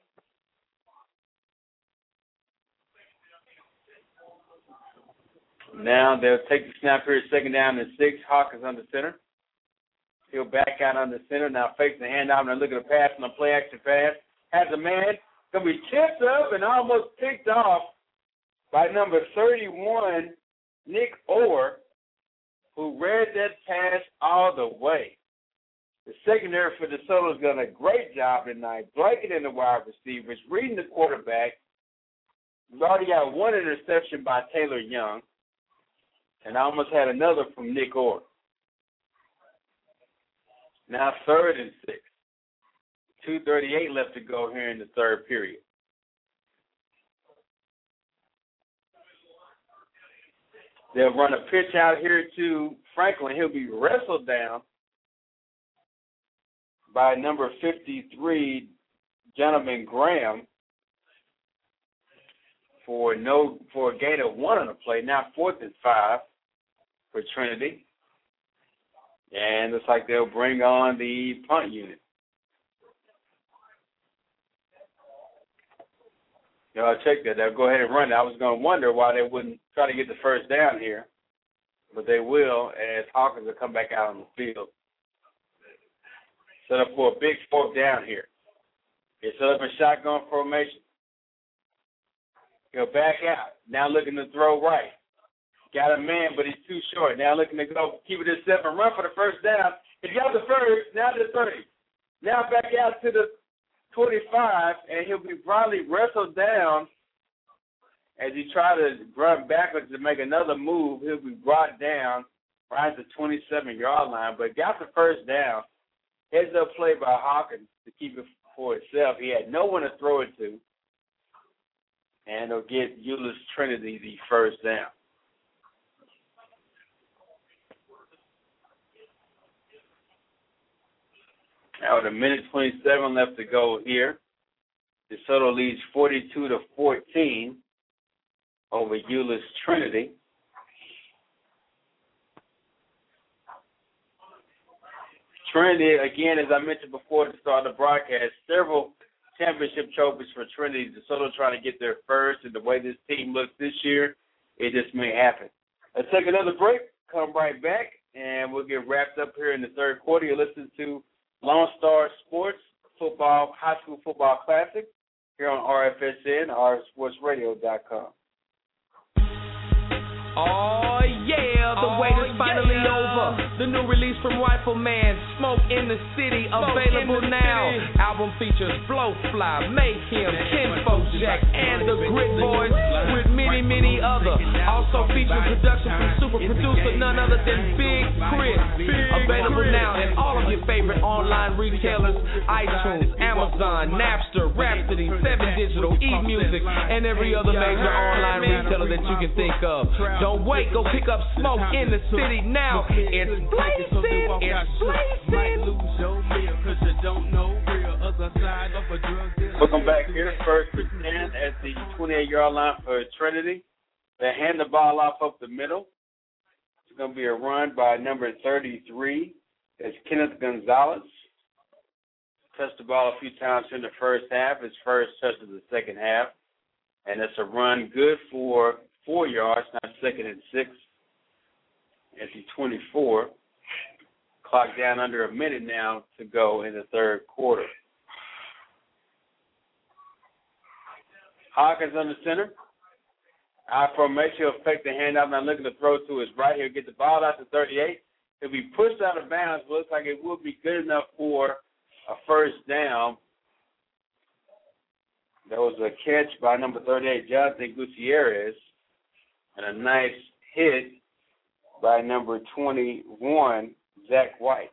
Now they'll take the snap here, second down and six. Hawkins under center. He'll back out under center. Now facing the handoff and look at the pass on the play action pass. Has a man. Going to be tipped up and almost picked off by number thirty-one, Nick Orr, who read that pass all the way. The secondary for DeSoto has done a great job tonight, blanketing the wide receivers, reading the quarterback. We've already got one interception by Taylor Young, and I almost had another from Nick Orr. Now third and six. two thirty-eight left to go here in the third period. They'll run a pitch out here to Franklin. He'll be wrestled down by number fifty-three, Gentleman Graham, for no for a gain of one on the play. Now fourth and five for Trinity. And looks like they'll bring on the punt unit. You know, I'll check that. They'll go ahead and run it. I was going to wonder why they wouldn't try to get the first down here. But they will, as Hawkins will come back out on the field. Set up for a big fourth down here. They set up a shotgun formation. He'll back out. Now looking to throw right. Got a man, but he's too short. Now looking to go, keep it at seven, run for the first down. He got the first, now the thirty. Now back out to the twenty-five, and he'll be probably wrestled down as he tries to run backwards to make another move. He'll be brought down right at the twenty-seven-yard line, but got the first down. Heads up play by Hawkins to keep it for itself. He had no one to throw it to, and he'll get Euless Trinity the first down. Now with a minute twenty-seven left to go here, DeSoto leads forty-two to fourteen over Euless Trinity. Trinity, again, as I mentioned before at the start of the broadcast, several championship trophies for Trinity. DeSoto trying to get there first, and the way this team looks this year, it just may happen. Let's take another break, come right back, and we'll get wrapped up here in the third quarter. You listen to Lone Star Sports Football, High School Football Classic here on R F S N, R F sports radio dot com. Oh, yeah, the oh, wait is finally yeah. over. The new release from Rifleman, Smoke in the City, Smoke available in the now. city. Album features Blowfly, Mayhem, Kinfolk Jack, and the Grit Boys with many, many other. Also featuring production from super producer none other than Big Chris. Available now in all of your favorite online retailers, iTunes, Amazon, Napster, Rhapsody, Seven Digital, eMusic, and every other major online retailer that you can think of. Don't wait, go pick up Smoke in the City now. It's blazing, it's blazing. Welcome back here. First and ten at the twenty-eight-yard line for Trinity. They hand the ball off up the middle. It's going to be a run by number thirty-three. It's Kenneth Gonzalez. Touched the ball a few times in the first half. His first touch of the second half. And it's a run good for four yards, now second and six at the twenty-four. Clock down under a minute now to go in the third quarter. Hawkins on the center. Our formation will affect the handoff. Now looking to throw to his right. He'll get the ball out to thirty-eight. He'll be pushed out of bounds, but looks like it will be good enough for a first down. There was a catch by number thirty-eight, Jonathan Gutierrez, and a nice hit by number twenty-one, Zach White.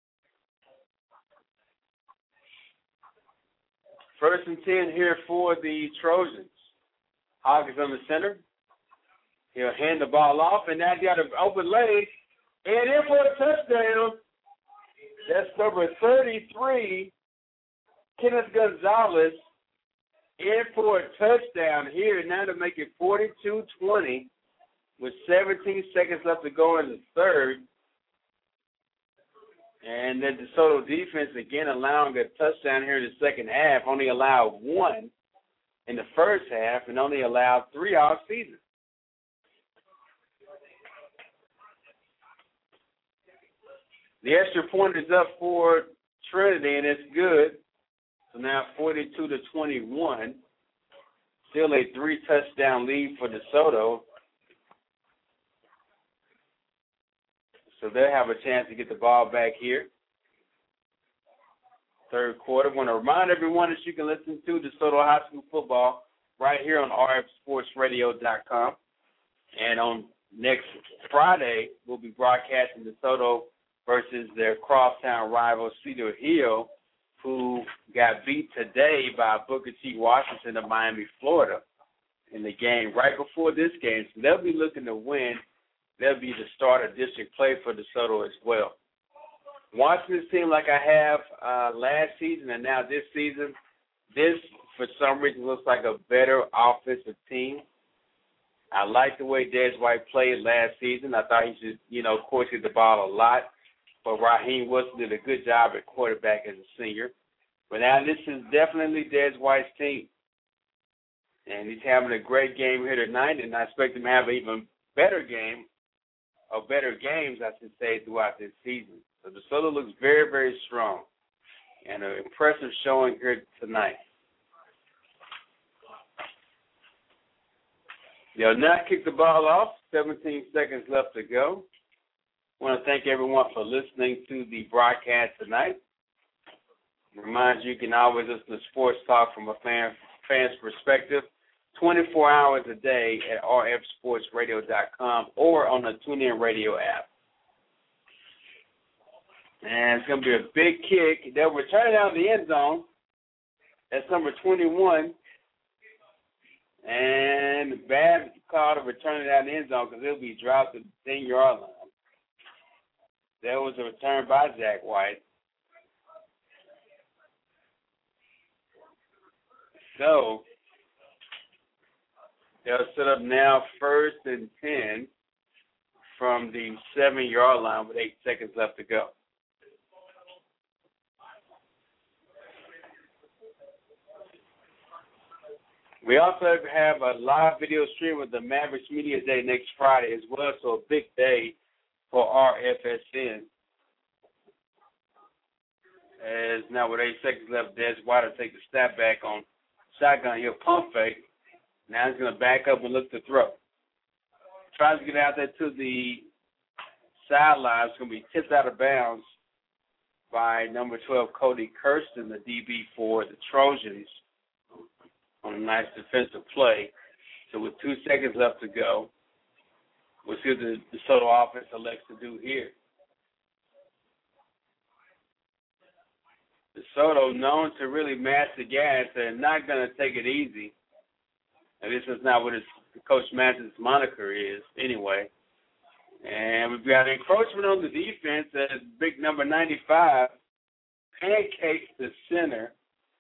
First and ten here for the Trojans. Hawkins on the center. He'll hand the ball off, and now he got an open leg. And in for a touchdown. That's number thirty-three, Kenneth Gonzalez, in for a touchdown here. Now to make it forty-two twenty with seventeen seconds left to go in the third. And then the DeSoto defense, again, allowing a touchdown here in the second half. Only allowed one in the first half and only allowed three all season. The extra point is up for Trinity, and it's good. So now forty-two to twenty-one. Still a three-touchdown lead for DeSoto. So they'll have a chance to get the ball back here. Third quarter. I want to remind everyone that you can listen to DeSoto High School football right here on R F Sports Radio dot com. And on next Friday, we'll be broadcasting DeSoto versus their crosstown rival Cedar Hill, who got beat today by Booker T. Washington of Miami, Florida, in the game right before this game. So they'll be looking to win. They'll be the start of district play for DeSoto as well. Watching this team like I have uh, last season and now this season, this, for some reason, looks like a better offensive team. I like the way Des White played last season. I thought he should, you know, of course, get the ball a lot. But Raheem Wilson did a good job at quarterback as a senior. But now this is definitely Des White's team. And he's having a great game here tonight, and I expect him to have an even better game, or better games, I should say, throughout this season. So DeSoto looks very, very strong, and an impressive showing here tonight. They'll now kick the ball off. seventeen seconds left to go. I want to thank everyone for listening to the broadcast tonight. Remind you, you can always listen to sports talk from a fan, fan's perspective, twenty-four hours a day at R F Sports Radio dot com or on the TuneIn Radio app. And it's going to be a big kick. They'll return it out of the end zone. That's number twenty-one. And bad call to return it out of the end zone because it'll be dropped to the ten-yard line. There was a return by Zach White. So they'll set up now first and ten from the seven-yard line with eight seconds left to go. We also have a live video stream of the Mavericks Media Day next Friday as well, so a big day for R F S N. As now with eight seconds left, Des White will take the snap back on shotgun. He'll pump fake. Now he's going to back up and look to throw. Tries to get out there to the sideline. It's going to be tipped out of bounds by number twelve, Cody Kirsten, the D B for the Trojans, on a nice defensive play. So with two seconds left to go, we'll see what the DeSoto offense elects to do here. DeSoto, known to really match the gas, they're not going to take it easy. And this is not what his, Coach Mathis' moniker is anyway. And we've got encroachment on the defense as big number ninety-five pancakes the center.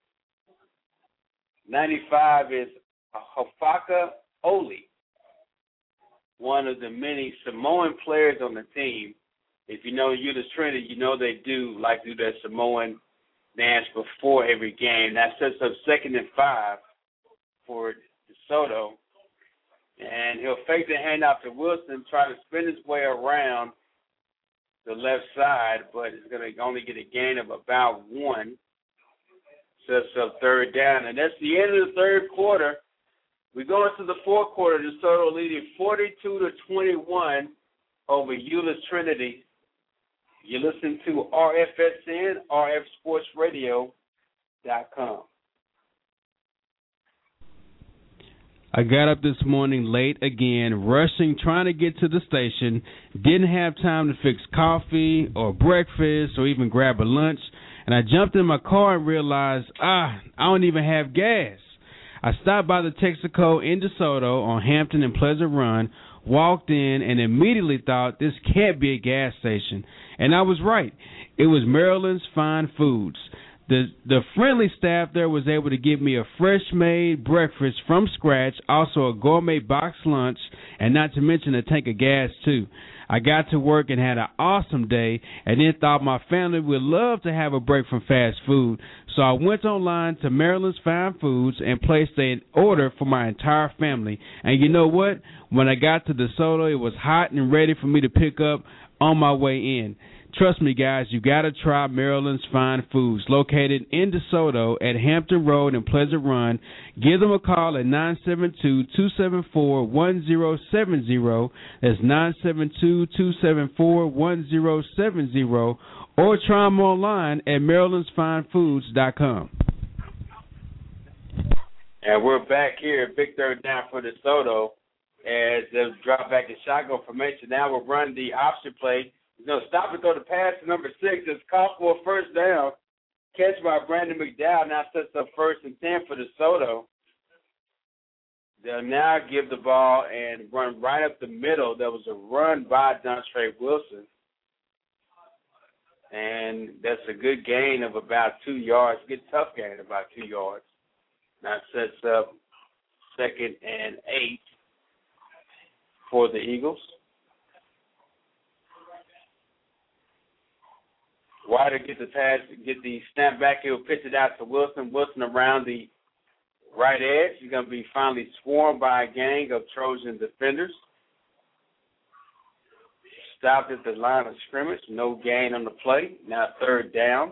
ninety-five is Hofaka Oli, one of the many Samoan players on the team. If you know Euless Trinity, you know they do like to do their Samoan dance before every game. That sets up second and five for DeSoto. And he'll fake the handoff to Wilson, try to spin his way around the left side, but it's going to only get a gain of about one. Sets up third down. And that's the end of the third quarter. We go into the fourth quarter. DeSoto leading forty-two to twenty-one over Euless Trinity. You listen to R F S N, R F Sports Radio dot com. I got up this morning late again, rushing, trying to get to the station. Didn't have time to fix coffee or breakfast or even grab a lunch. And I jumped in my car and realized, ah, I don't even have gas. I stopped by the Texaco in DeSoto on Hampton and Pleasant Run, walked in, and immediately thought this can't be a gas station. And I was right. It was Maryland's Fine Foods. The the friendly staff there was able to give me a fresh-made breakfast from scratch, also a gourmet box lunch, and not to mention a tank of gas, too. I got to work and had an awesome day, and then thought my family would love to have a break from fast food. So I went online to Maryland's Fine Foods and placed an order for my entire family. And you know what? When I got to DeSoto, it was hot and ready for me to pick up on my way in. Trust me, guys, you got to try Maryland's Fine Foods, located in DeSoto at Hampton Road and Pleasant Run. Give them a call at nine seven two, two seven four, one zero seven zero. That's nine seven two, two seven four, one zero seven zero. Or try them online at marylands fine foods dot com. And we're back here, big third down for DeSoto, as they drop back in shotgun formation. Now we're running the option play. He's going to stop and throw the pass to number six. It's caught for a first down. Catch by Brandon McDowell. Now sets up first and ten for DeSoto. They'll now give the ball and run right up the middle. There was a run by Dontre Wilson. And that's a good gain of about two yards. Good tough gain of about two yards. Now sets up second and eight for the Eagles. Wider get the pass, get the snap back. He'll pitch it out to Wilson. Wilson around the right edge. He's going to be finally swarmed by a gang of Trojan defenders. Stopped at the line of scrimmage. No gain on the play. Now third down.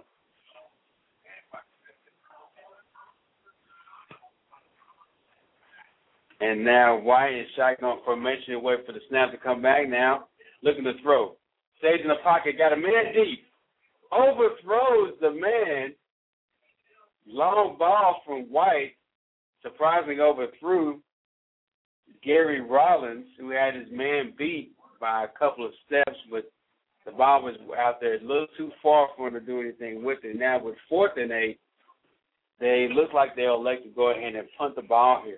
And now White is shotgun formation, wait for the snap to come back now. Looking to throw. Stays in the pocket. Got a man deep. Overthrows the man. Long ball from White. Surprisingly overthrew Gary Rollins, who had his man beat by a couple of steps, but the ball was out there a little too far for him to do anything with it. Now with fourth and eight, they look like they'll elect to go ahead and punt the ball here.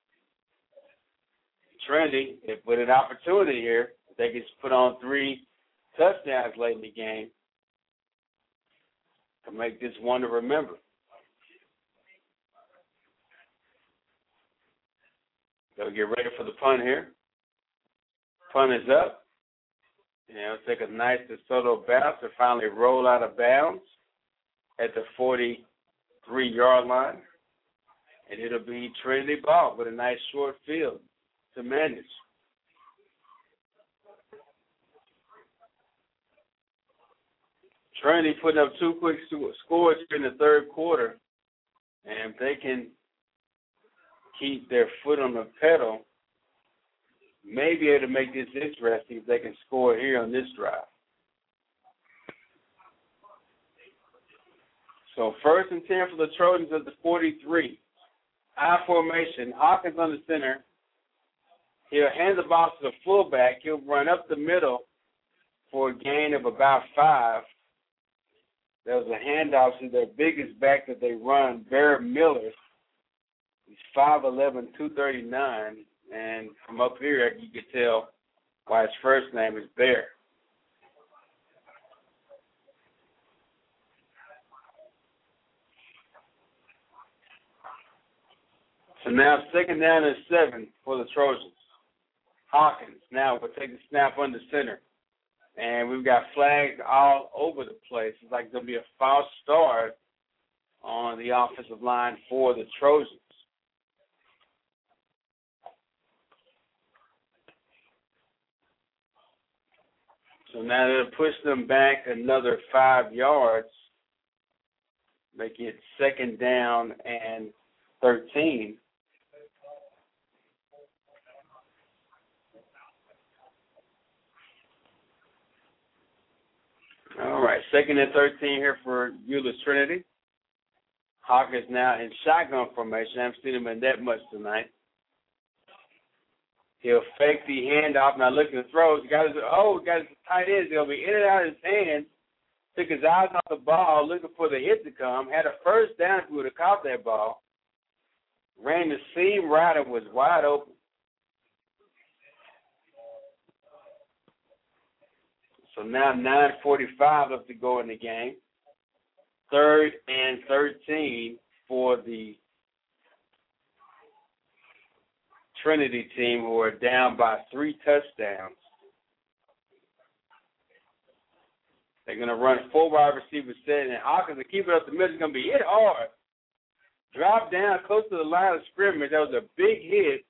Trinity, if with an opportunity here, they can put on three touchdowns late in the game to make this one to remember. They'll get ready for the punt here. Punt is up. And it'll take a nice DeSoto bounce to finally roll out of bounds at the forty-three-yard line. And it'll be Trinity ball with a nice short field to manage. Trinity putting up two quick scores in the third quarter, and if they can keep their foot on the pedal, may be able to make this interesting if they can score here on this drive. So first and ten for the Trojans at the forty-three. I formation. Hawkins on the center. He'll hand the ball to the fullback. He'll run up the middle for a gain of about five. There was a handoff to their biggest back that they run, Barrett Miller. He's five eleven, two thirty-nine. And from up here, you can tell why his first name is Bear. So now second down and seven for the Trojans. Hawkins now will take the snap under center. And we've got flags all over the place. It's like there'll be a false start on the offensive line for the Trojans. So now they'll push them back another five yards, making it second down and thirteen. All right, second and thirteen here for Euless Trinity. Hawkins now in shotgun formation. I haven't seen him in that much tonight. He'll fake the handoff. Now look at the throws. He got his, oh, he got his tight ends. He'll be in and out of his hands. Took his eyes off the ball, looking for the hit to come. Had a first down if he would have caught that ball. Ran the seam right and was wide open. So now nine forty-five left to go in the game. Third and thirteen for the Trinity team, who are down by three touchdowns. They're going to run four wide receiver set, and Hawkins will keep it up the middle. It's going to be hit hard. Drop down close to the line of scrimmage. That was a big hit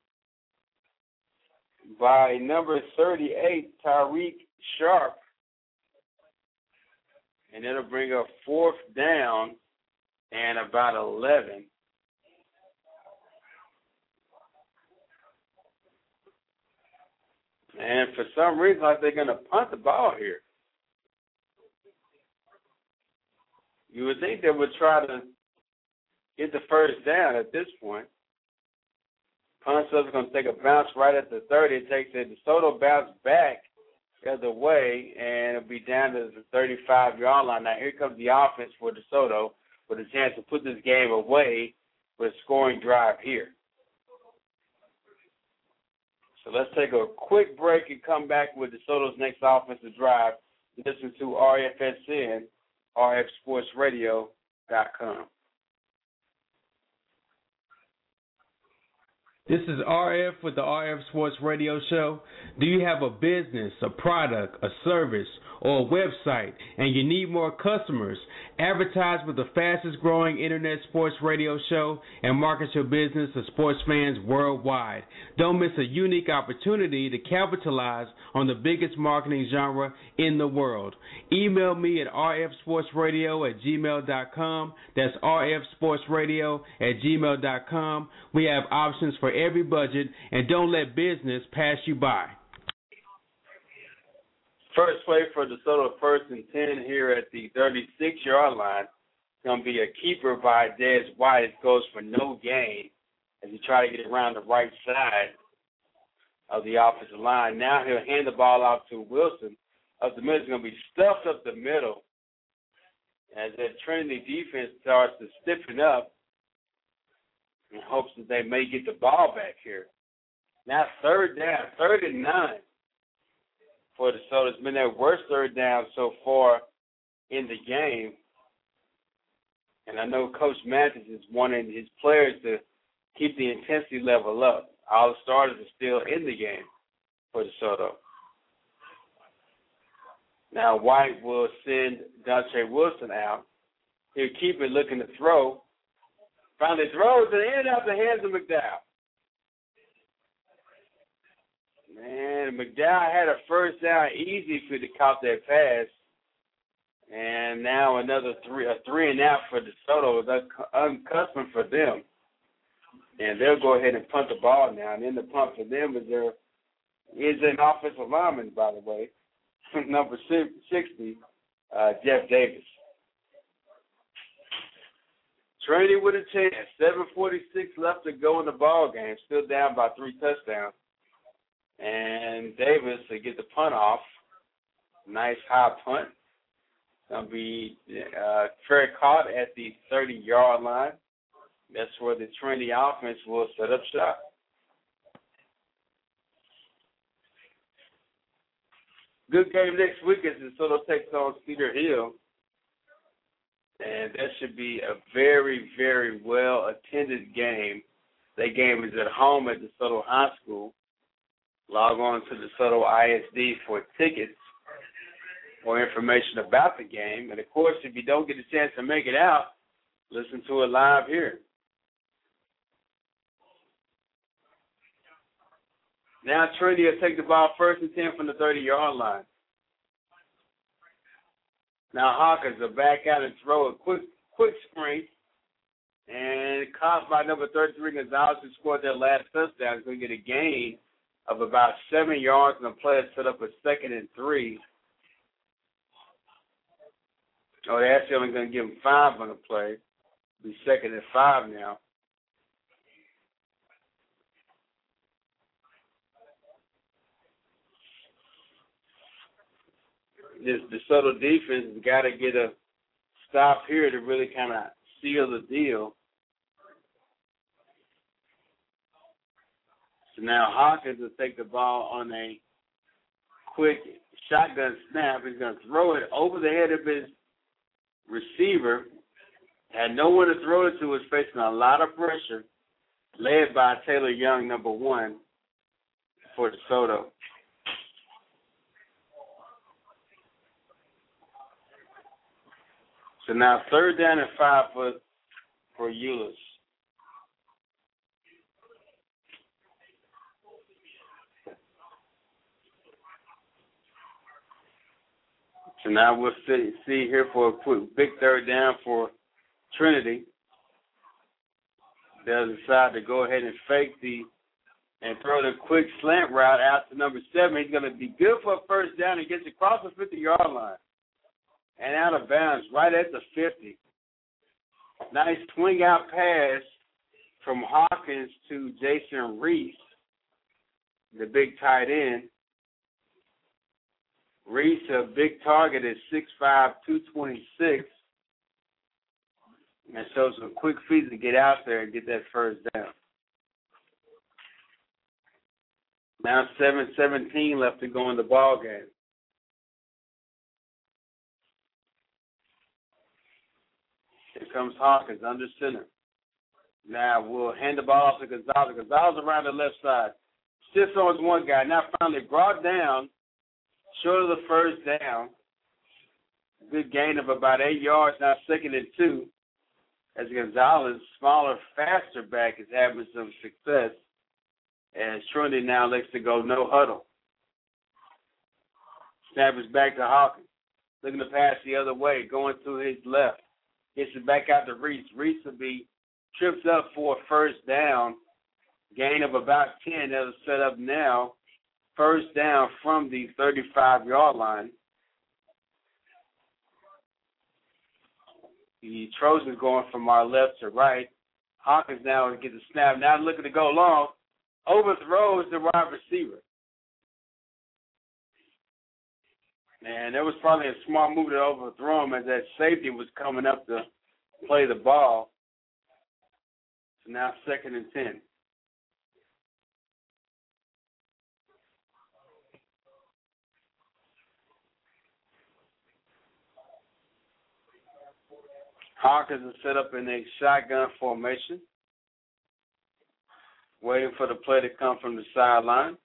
by number thirty-eight, Tyreek Sharp. And it'll bring up fourth down and about eleven. And for some reason, like they're going to punt the ball here. You would think they would try to get the first down at this point. Punt is going to take a bounce right at the thirty. It takes a DeSoto bounce back the other way, and it'll be down to the thirty-five-yard line. Now, here comes the offense for DeSoto with a chance to put this game away with a scoring drive here. So let's take a quick break and come back with DeSoto's next offensive drive. Listen to R F S N, R F Sports Radio dot com. This is R F with the R F Sports Radio Show. Do you have a business, a product, a service, or a website, and you need more customers? Advertise with the fastest growing internet sports radio show and market your business to sports fans worldwide. Don't miss a unique opportunity to capitalize on the biggest marketing genre in the world. Email me at r f sports radio at gmail dot com. That's r f sports radio at gmail dot com. We have options for every budget, and don't let business pass you by. First play for DeSoto, first and ten here at the thirty-six-yard line. It's going to be a keeper by Dez White. It goes for no gain as he tries to get around the right side of the offensive line. Now he'll hand the ball off to Wilson. Up the middle, it's going to be stuffed up the middle as that Trinity defense starts to stiffen up in hopes that they may get the ball back here. Now third down, third and nine for DeSoto. It's been their worst third down so far in the game. And I know Coach Mathis is wanting his players to keep the intensity level up. All the starters are still in the game for DeSoto. Now White will send Dante Wilson out. He'll keep it looking to throw. Finally throws and in out the hands of McDowell. Man, McDowell had a first down easy if he'd caught that pass. And now another three, a three and out for DeSoto. That's unaccustomed for them. And they'll go ahead and punt the ball now. And in the punt for them is their is an offensive lineman, by the way, number sixty, uh, Jeff Davis. Trinity with a chance. seven forty-six left to go in the ball game. Still down by three touchdowns. And Davis to get the punt off. Nice high punt. Going to be uh, fair caught at the thirty-yard line. That's where the Trinity offense will set up shop. Good game next week as DeSoto takes on Cedar Hill. And that should be a very, very well-attended game. That game is at home at DeSoto High School. Log on to DeSoto I S D for tickets or information about the game. And, of course, if you don't get a chance to make it out, listen to it live here. Now Trinity will take the ball first and ten from the thirty-yard line. Now Hawkins will back out and throw a quick quick screen. And caught by number thirty-three, Gonzalez, who scored their last touchdown. Is going to get a gain of about seven yards, and the play is set up a second and three. Oh, they're actually only going to give him five on the play. It'll be second and five now. This DeSoto defense has got to get a stop here to really kind of seal the deal. So now Hawkins will take the ball on a quick shotgun snap. He's going to throw it over the head of his receiver. Had no one to throw it to. Was facing a lot of pressure, led by Taylor Young, number one, for DeSoto. So now third down and five for, for Euless. So now we'll see, see here for a quick big third down for Trinity. They'll decide to go ahead and fake the and throw the quick slant route out to number seven. He's going to be good for a first down. He gets across the fifty-yard line. And out of bounds, right at the fifty. Nice swing out pass from Hawkins to Jason Reese, the big tight end. Reese, a big target, is six five, two twenty-six. And shows some quick feet to get out there and get that first down. Now seven seventeen left to go in the ball game. Here comes Hawkins under center. Now we'll hand the ball off to Gonzalez. Gonzalez around the left side. Sits on one guy. Now finally brought down, short of the first down. Good gain of about eight yards. Now second and two. As Gonzalez, smaller, faster back, is having some success. And Trinity now looks to go no huddle. Snap is back to Hawkins. Looking to pass the other way, going to his left. Gets it back out to Reese. Reese will be tripped up for a first down. Gain of about ten. That'll set up now. First down from the thirty-five-yard line. The Trojans going from our left to right. Hawkins now will get the snap. Now looking to go long. Overthrows the wide receiver. And there was probably a smart move to overthrow him as that safety was coming up to play the ball. So now second and ten. Hawkins is set up in a shotgun formation, waiting for the play to come from the sideline.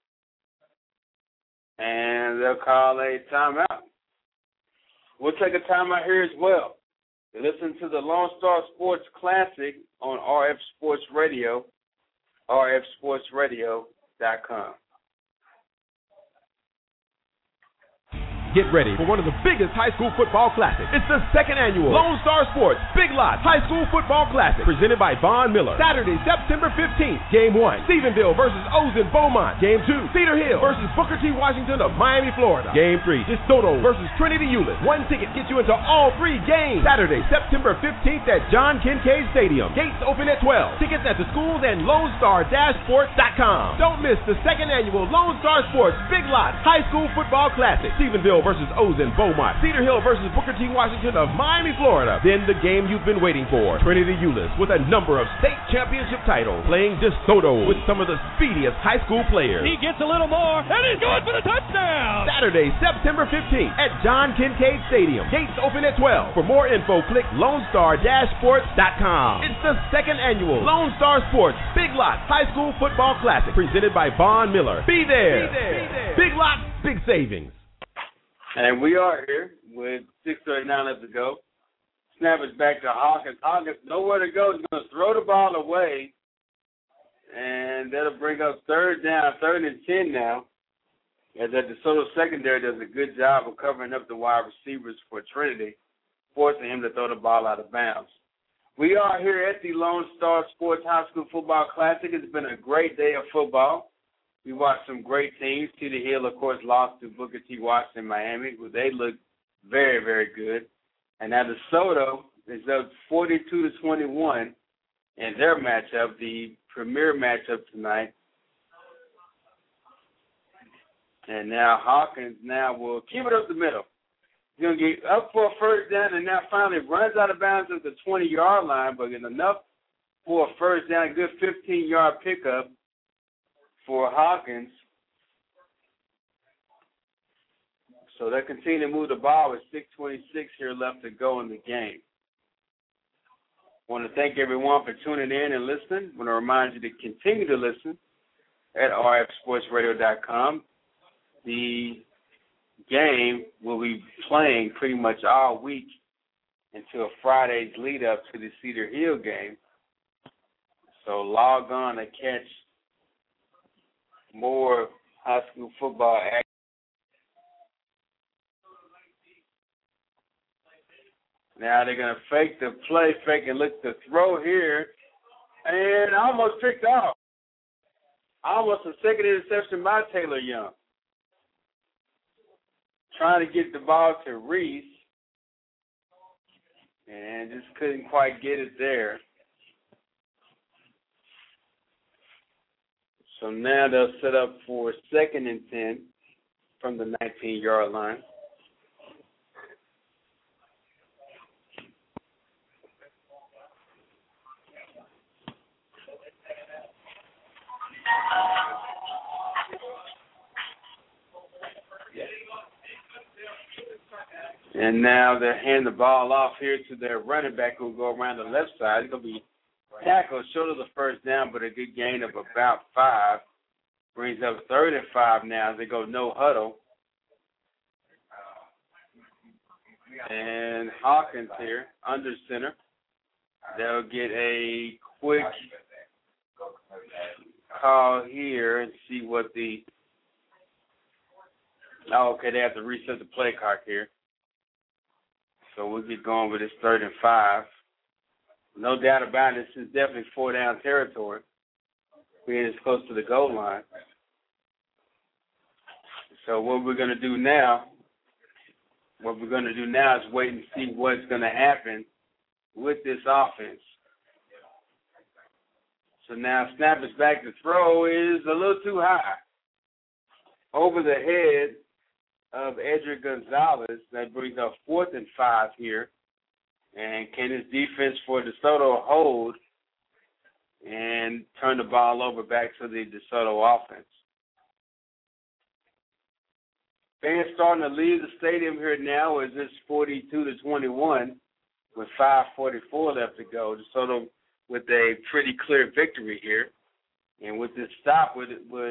And they'll call a timeout. We'll take a timeout here as well. You listen to the Lone Star Sports Classic on R F Sports Radio, R F sports radio dot com. Get ready for one of the biggest high school football classics. It's the second annual Lone Star Sports Big Lots High School Football Classic, presented by Von Miller. Saturday, September fifteenth, Game one, Stephenville versus Ozen Beaumont. Game two, Cedar Hill versus Booker T. Washington of Miami, Florida. Game three, DeSoto versus Trinity Euless. One ticket gets you into all three games. Saturday, September fifteenth at John Kincaid Stadium. Gates open at twelve. Tickets at the schools and lone star sports dot com. Don't miss the second annual Lone Star Sports Big Lots High School Football Classic. Stephenville versus Ozen Beaumont. Cedar Hill versus Booker T. Washington of Miami, Florida. Then the game you've been waiting for. Trinity Euless with a number of state championship titles, playing DeSoto with some of the speediest high school players. He gets a little more, and he's going for the touchdown! Saturday, September fifteenth at John Kincaid Stadium. Gates open at twelve. For more info, click lone star sports dot com. It's the second annual Lone Star Sports Big Lots High School Football Classic, presented by Von Miller. Be there. Be there. Be there. Big Lots, big savings. And we are here with six thirty-nine left to go. Snap it back to Hawkins. Hawkins, nowhere to go. He's going to throw the ball away, and that'll bring up third down, third and ten now, as that DeSoto secondary does a good job of covering up the wide receivers for Trinity, forcing him to throw the ball out of bounds. We are here at the Lone Star Sports High School Football Classic. It's been a great day of football. We watched some great teams. Cedar Hill, of course, lost to Booker T. Washington, Miami, where they look very, very good. And now DeSoto is up forty-two to twenty-one in their matchup, the premier matchup tonight. And now Hawkins now will keep it up the middle. He's going to get up for a first down, and now finally runs out of bounds at the twenty-yard line, but it's enough for a first down, a good fifteen-yard pickup for Hawkins. So they continue to move the ball with six twenty-six here left to go in the game. I want to thank everyone for tuning in and listening. I want to remind you to continue to listen at r f sports radio dot com. The game will be playing pretty much all week until Friday's lead up to the Cedar Hill game. So log on to catch more high school football action. Now they're going to fake the play, fake and look to throw here, and almost picked off. Almost a second interception by Taylor Young. Trying to get the ball to Reese, and just couldn't quite get it there. So now they'll set up for second and ten from the nineteen-yard line. And now they hand the ball off here to their running back who will go around the left side. It's going to be tackled short of the first down, but a good gain of about five. Brings up third and five now as they go no huddle. And Hawkins here, under center. They'll get a quick call here and see what the – oh, okay, they have to reset the play clock here. So we'll get going with this third and five. No doubt about it, this is definitely four down territory. Being as close to the goal line. So what we're going to do now, what we're going to do now is wait and see what's going to happen with this offense. So now snap is back to throw is a little too high. Over the head of Edric Gonzalez. That brings up fourth and five here. And can his defense for DeSoto hold and turn the ball over back to the DeSoto offense? Fans starting to leave the stadium here now as it's forty-two to twenty-one with five forty-four left to go. DeSoto with a pretty clear victory here. And with this stop would would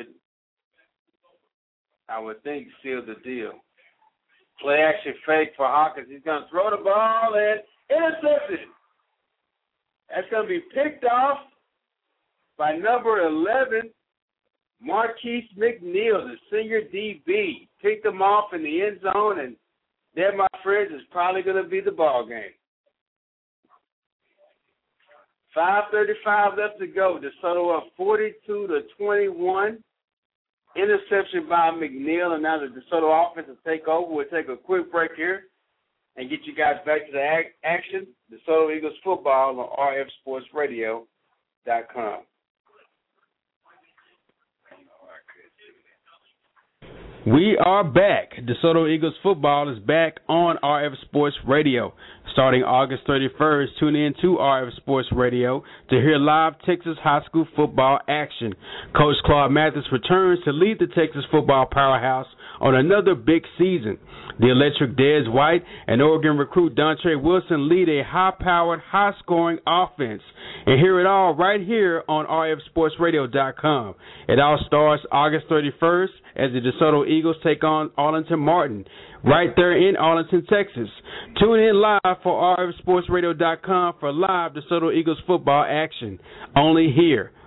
I would think seal the deal. Play action fake for Hawkins. He's going to throw the ball and intercepted. That's going to be picked off by number eleven, Marquise McNeil, the senior D B, picked them off in the end zone, and that, my friends, is probably going to be the ball game. five thirty-five left to go. DeSoto up forty-two to twenty-one. Interception by McNeil, and now the DeSoto offense will take over. We'll take a quick break here and get you guys back to the ac- action. DeSoto Eagles football on R F Sports Radio dot com. We are back. DeSoto Eagles football is back on R F Sports Radio. Starting August thirty-first, tune in to R F Sports Radio to hear live Texas high school football action. Coach Claude Mathis returns to lead the Texas football powerhouse on another big season. The electric Dez White and Oregon recruit Dontre Wilson lead a high-powered, high-scoring offense. And hear it all right here on R F Sports Radio dot com. It all starts August thirty-first as the DeSoto Eagles take on Arlington Martin right there in Arlington, Texas. Tune in live for R F Sports Radio dot com for live DeSoto Eagles football action. Only here